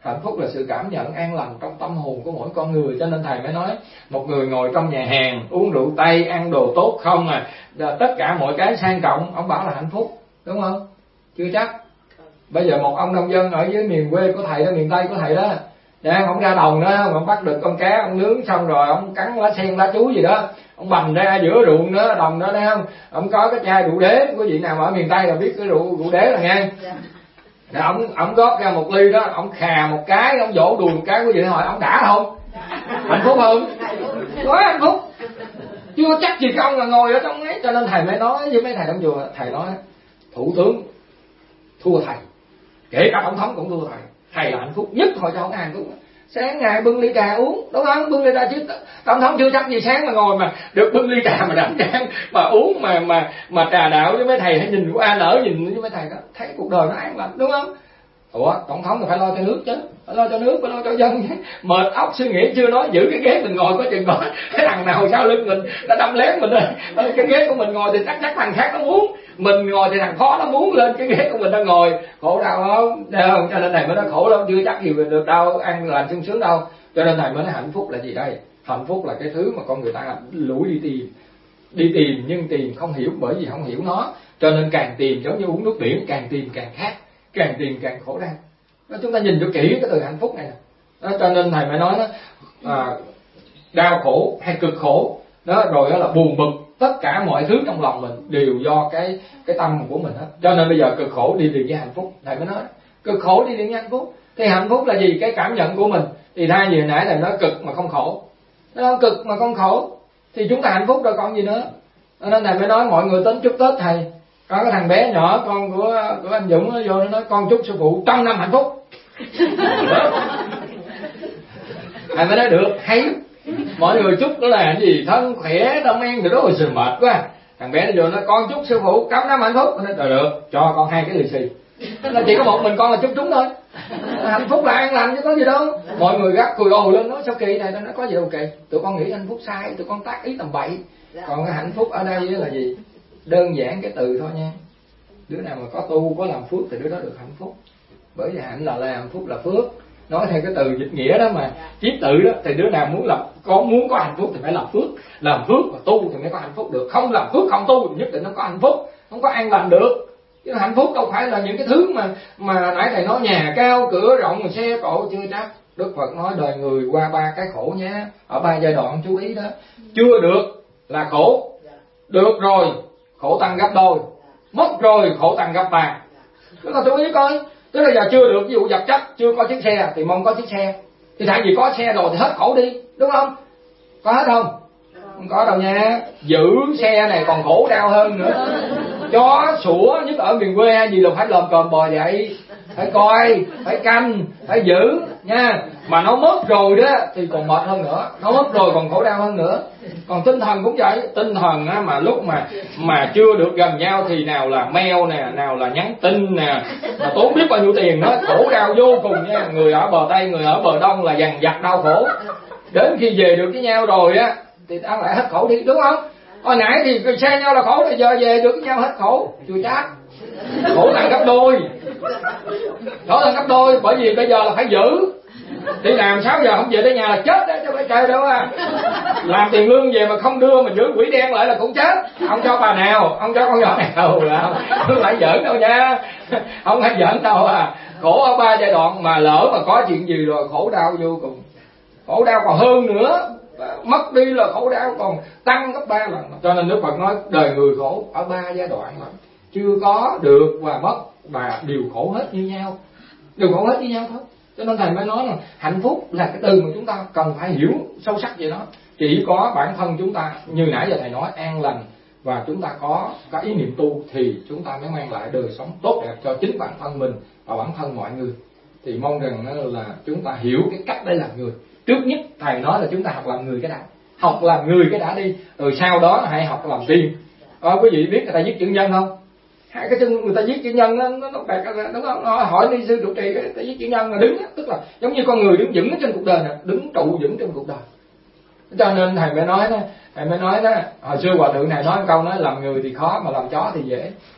Hạnh phúc là sự cảm nhận an lành trong tâm hồn của mỗi con người. Cho nên thầy mới nói một người ngồi trong nhà hàng uống rượu Tây, ăn đồ tốt không à, tất cả mọi cái sang trọng, ông bảo là hạnh phúc, đúng không? Chưa chắc. Bây giờ một ông nông dân ở dưới miền quê của thầy đó, miền Tây của thầy đó, dạ, ông ra đồng đó, ông bắt được con cá, ông nướng xong rồi ông cắn lá sen lá chuối gì đó, ông bành ra giữa ruộng đó, đồng đó, thấy không? Ông có cái chai rượu đế, quý vị nào ở miền Tây là biết cái rượu rượu đế là nghe. Rồi ông ông góp ra một ly đó, ông khà một cái, ông vỗ đùi một cái, quý vị hỏi ông đã không? Hạnh phúc không? Quá hạnh phúc. Chưa chắc gì ông là ngồi ở trong ấy. Cho nên thầy mới nói với mấy thầy trong chùa, thầy nói thủ tướng thua thầy, kể cả tổng thống cũng thua thầy. Thầy là hạnh phúc nhất thôi cho không hạnh phúc. Sáng ngày bưng ly trà uống, đúng không? Bưng ly trà chứ tổng thống chưa chắc gì sáng mà ngồi mà được bưng ly trà mà đảnh trang mà uống mà mà mà trà đạo với mấy thầy hãy nhìn của A nở nhìn với mấy thầy đó, thấy cuộc đời nó an lành, đúng không? Ủa, tổng thống thì phải lo cho nước chứ, phải lo cho nước, phải lo cho dân chứ. Mệt óc suy nghĩ chưa nói giữ cái ghế mình ngồi có chừng có cái thằng nào sau lưng mình nó đâm lén mình rồi. Cái ghế của mình ngồi thì chắc chắc thằng khác nó muốn, mình ngồi thì thằng khó nó muốn lên cái ghế của mình đang ngồi, khổ đau không? Thấy không? Cho nên thầy mới nói khổ lắm, chưa chắc gì được đâu, ăn lành sung sướng đâu. Cho nên thầy mới nói hạnh phúc là gì đây? Hạnh phúc là cái thứ mà con người ta lủi đi tìm, đi tìm nhưng tìm không hiểu, bởi vì không hiểu nó, cho nên càng tìm giống như uống nước biển, càng tìm càng khát, càng tìm càng khổ đau. Đó, chúng ta nhìn cho kỹ cái từ hạnh phúc này. Đó, cho nên thầy mới nói đó, à, đau khổ hay cực khổ đó, rồi đó là buồn bực, tất cả mọi thứ trong lòng mình đều do cái cái tâm của mình hết. Cho nên bây giờ cực khổ đi liền với hạnh phúc. Thầy mới nói cực khổ đi liền với hạnh phúc. Thì hạnh phúc là gì? Cái cảm nhận của mình. Thì thay vì hồi nãy thầy nói cực mà không khổ, nó cực mà không khổ thì chúng ta hạnh phúc rồi còn gì nữa. Cho nên thầy mới nói mọi người đến chúc Tết thầy, có cái thằng bé nhỏ con của của anh Dũng nó vô nó nói con chúc sư phụ trăm năm hạnh phúc. Thầy mới nói được, hay. Mọi người chúc đó là cái gì? Thân khỏe, tâm an, rồi đó rồi sự mệt quá. Thằng bé nó vô nói con chúc sư phụ trăm năm hạnh phúc. Nó nói trời được, cho con hai cái lì xì. Nó chỉ có một mình con là chúc chúng thôi. Hạnh phúc là an lành chứ có gì đâu. Mọi người gắt cười ồ lên nói sao kỳ này, nó nói có gì đâu kỳ. Tụi con nghĩ hạnh phúc sai, tụi con tác ý tầm bậy. Còn cái hạnh phúc ở đây là gì? Đơn giản cái từ thôi nha. Đứa nào mà có tu, có làm phước thì đứa đó được hạnh phúc. Bởi vì hạnh là làm, phúc là phước. Nói theo cái từ dịch nghĩa đó mà chiết tự đó, thì đứa nào muốn làm có muốn có hạnh phúc thì phải làm phước, làm phước và tu thì mới có hạnh phúc được. Không làm phước không tu thì nhất định không có hạnh phúc, không có an lành được. Chứ hạnh phúc đâu phải là những cái thứ mà mà nãy thầy nói nhà cao cửa rộng mà xe cộ chưa chắc. Đức Phật nói đời người qua ba cái khổ nhé, ở ba giai đoạn chú ý đó. Chưa được là khổ, được rồi khổ tăng gấp đôi, mất rồi khổ tăng gấp ba. Tức là chú ý coi. Tức là giờ chưa được, ví dụ vật chất chưa có chiếc xe thì mong có chiếc xe, thì tại vì có xe rồi thì hết khổ đi, đúng không? Có hết không? Không có đâu nha. Giữ xe này còn khổ đau hơn nữa. Chó sủa nhất ở miền quê hay gì là phải lồm cồm bò dậy, phải coi, phải canh, phải giữ nha. Mà nó mất rồi đó thì còn mệt hơn nữa, nó mất rồi còn khổ đau hơn nữa. Còn tinh thần cũng vậy, tinh thần á, mà lúc mà mà chưa được gần nhau thì nào là mail nè, nào là nhắn tin nè, mà tốn biết bao nhiêu tiền đó, khổ đau vô cùng nha. Người ở bờ Tây, người ở bờ Đông là dằn vặt đau khổ. Đến khi về được với nhau rồi á thì ta lại hết khổ đi, đúng không? Hồi nãy thì xa nhau là khổ, thì giờ về được với nhau hết khổ, chưa chắc. Khổ tăng gấp đôi, khổ tăng gấp đôi, bởi vì bây giờ là phải giữ. Đi làm sáu giờ không về tới nhà là chết đó, chứ phải chơi đâu à. Làm tiền lương về mà không đưa mà giữ quỷ đen lại là cũng chết. Ông cho bà nào, ông cho con nhỏ nào là không phải giỡn đâu nha, không phải giỡn đâu à. Khổ ở ba giai đoạn, mà lỡ mà có chuyện gì rồi khổ đau vô cùng, khổ đau còn hơn nữa. Mất đi là khổ đau còn tăng gấp ba lần. Cho nên Đức Phật nói đời người khổ ở ba giai đoạn mà chưa có được và mất và đều khổ hết như nhau, đều khổ hết như nhau thôi. Cho nên thầy mới nói là hạnh phúc là cái từ mà chúng ta cần phải hiểu sâu sắc về nó. Chỉ có bản thân chúng ta, như nãy giờ thầy nói, an lành và chúng ta có có ý niệm tu thì chúng ta mới mang lại đời sống tốt đẹp cho chính bản thân mình và bản thân mọi người. Thì mong rằng là chúng ta hiểu cái cách để làm người. Trước nhất thầy nói là chúng ta học làm người cái đã, học làm người cái đã đi, rồi sau đó hãy học làm tiên. À, quý vị biết người ta viết chữ nhân không? Hai cái chân người ta viết chữ nhân nó nó nó bạc, đúng không? Hỏi đi sư trụ trì, người ta viết chữ nhân là đứng, tức là giống như con người đứng vững trên cuộc đời này, đứng trụ vững trên cuộc đời. Cho nên thầy mới nói đó, thầy mới nói đó, hồi xưa hòa thượng này nói một câu nói làm người thì khó mà làm chó thì dễ.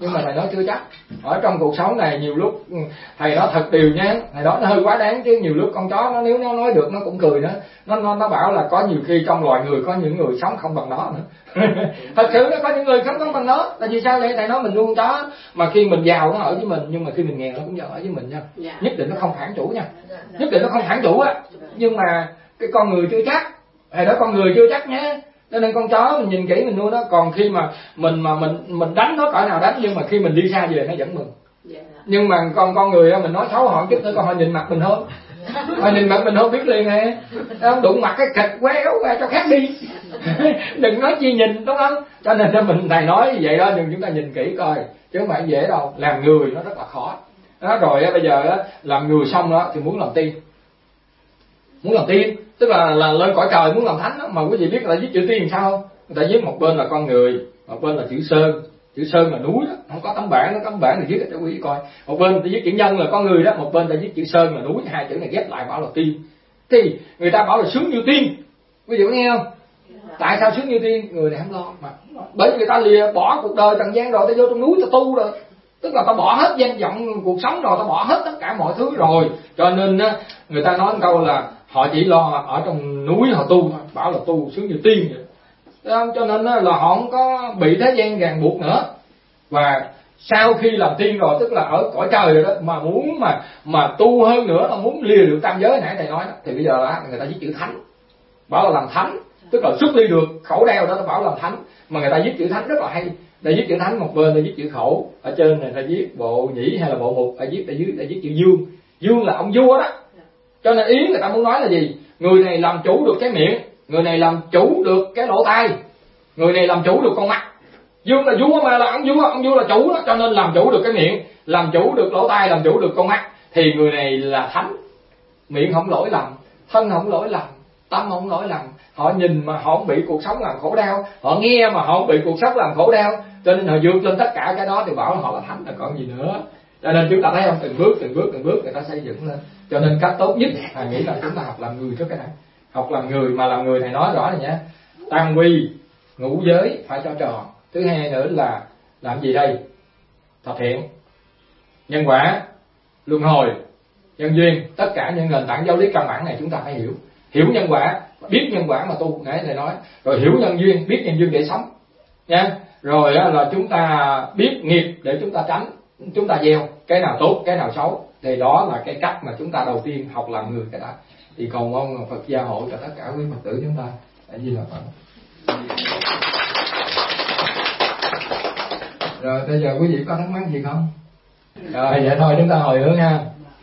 nhưng mà thầy nói chưa chắc. Ở trong cuộc sống này nhiều lúc thầy nói thật điều nha, thầy nói nó hơi quá đáng chứ nhiều lúc con chó nó nếu nó nói được nó cũng cười nữa. Nó nó nó bảo là có nhiều khi trong loài người có những người sống không bằng nó nữa. Thật sự nó có những người sống không bằng nó. Là vì sao vậy? Thầy nói mình nuôi chó mà khi mình giàu nó ở với mình, nhưng mà khi mình nghèo nó cũng ở với mình nha. Nhất định nó không phản chủ nha. Nhất định nó không phản chủ á. Nhưng mà cái con người chưa chắc. Thầy nói con người chưa chắc nhé. Cho nên con chó mình nhìn kỹ mình nuôi nó, còn khi mà mình mà mình mình đánh nó cỡ nào đánh, nhưng mà khi mình đi xa về nó vẫn mừng. Nhưng mà con con người mình nói xấu họ chút nữa con họ nhìn mặt mình hơn, họ nhìn mặt mình hơn biết liền nè, đụng mặt cái kịch quéo qua cho khác đi. Đừng nói chi nhìn, đúng không? Cho nên cho mình thầy nói vậy đó, nhưng chúng ta nhìn kỹ coi chứ không phải dễ đâu. Làm người nó rất là khó đó. Rồi bây giờ làm người xong đó thì muốn làm tiên, muốn làm tiên tức là là lên cõi trời, muốn làm thánh đó. Mà quý vị biết là viết chữ tiên sao không? Người ta viết một bên là con người, một bên là chữ sơn. Chữ sơn là núi đó, không có tấm bảng, nó tấm bảng thì viết cho quý vị coi. Một bên ta viết chữ nhân là con người đó, một bên ta viết chữ sơn là núi, hai chữ này ghép lại bảo là tiên. Thì người ta bảo là sướng như tiên, quý vị có nghe không? Tại sao sướng như tiên? Người này không lo mà, bởi vì người ta lìa bỏ cuộc đời trần gian rồi, ta vô trong núi ta tu rồi, tức là ta bỏ hết danh vọng cuộc sống rồi, ta bỏ hết tất cả mọi thứ rồi. Cho nên á, người ta nói một câu là họ chỉ lo ở trong núi họ tu thôi, bảo là tu sướng như tiên vậy. Cho nên là họ không có bị thế gian ràng buộc nữa. Và sau khi làm tiên rồi, tức là ở cõi trời rồi đó, mà muốn mà mà tu hơn nữa, là muốn lìa được tam giới nãy thầy nói đó, thì bây giờ đó, người ta viết chữ thánh, bảo là làm thánh, tức là xuất ly được khẩu đeo đó, nó bảo làm thánh. Mà người ta viết chữ thánh rất là hay. Ta viết chữ thánh một bên ta viết chữ khẩu, ở trên này ta viết bộ nhĩ hay là bộ mục, ở viết ta viết ta viết chữ dương. Dương là ông vua đó. Cho nên ý người ta muốn nói là gì? Người này làm chủ được cái miệng, người này làm chủ được cái lỗ tai, người này làm chủ được con mắt. Dương là vua mà, là ông vua, ông vua là chủ đó, cho nên làm chủ được cái miệng, làm chủ được lỗ tai, làm chủ được con mắt, thì người này là thánh. Miệng không lỗi lầm, thân không lỗi lầm, tâm không lỗi lầm. Họ nhìn mà họ không bị cuộc sống làm khổ đau, họ nghe mà họ không bị cuộc sống làm khổ đau, cho nên họ vượt lên tất cả cái đó thì bảo họ là thánh là còn gì nữa. Cho nên chúng ta thấy không, từng bước từng bước từng bước người ta xây dựng lên. Cho nên cách tốt nhất thầy nghĩ là chúng ta học làm người trước cái này. Học làm người, mà làm người thầy nói rõ này nhé, tam quy ngũ giới phải cho tròn. Thứ hai nữa là làm gì đây? Thập thiện, nhân quả, luân hồi, nhân duyên. Tất cả những nền tảng giáo lý căn bản này chúng ta phải hiểu. Hiểu nhân quả, biết nhân quả mà tu, nãy thầy nói. Rồi hiểu nhân duyên, biết nhân duyên để sống nha. Rồi là chúng ta biết nghiệp để chúng ta tránh, chúng ta gieo cái nào tốt cái nào xấu. Thì đó là cái cách mà chúng ta đầu tiên học làm người cái đó. Thì cầu mong Phật gia hộ cho tất cả quý Phật tử chúng ta. Tại vì là Phật. Rồi bây giờ quý vị có thắc mắc gì không? Rồi vậy thôi chúng ta hồi hướng ha.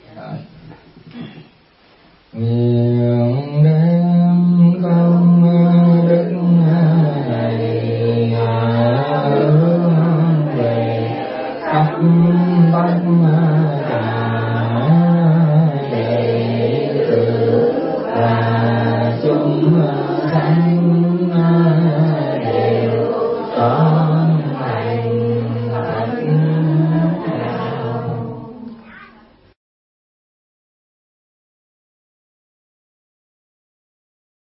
Nguyện đem công đức này hướng về khắp tất cả đệ tử và chúng sanh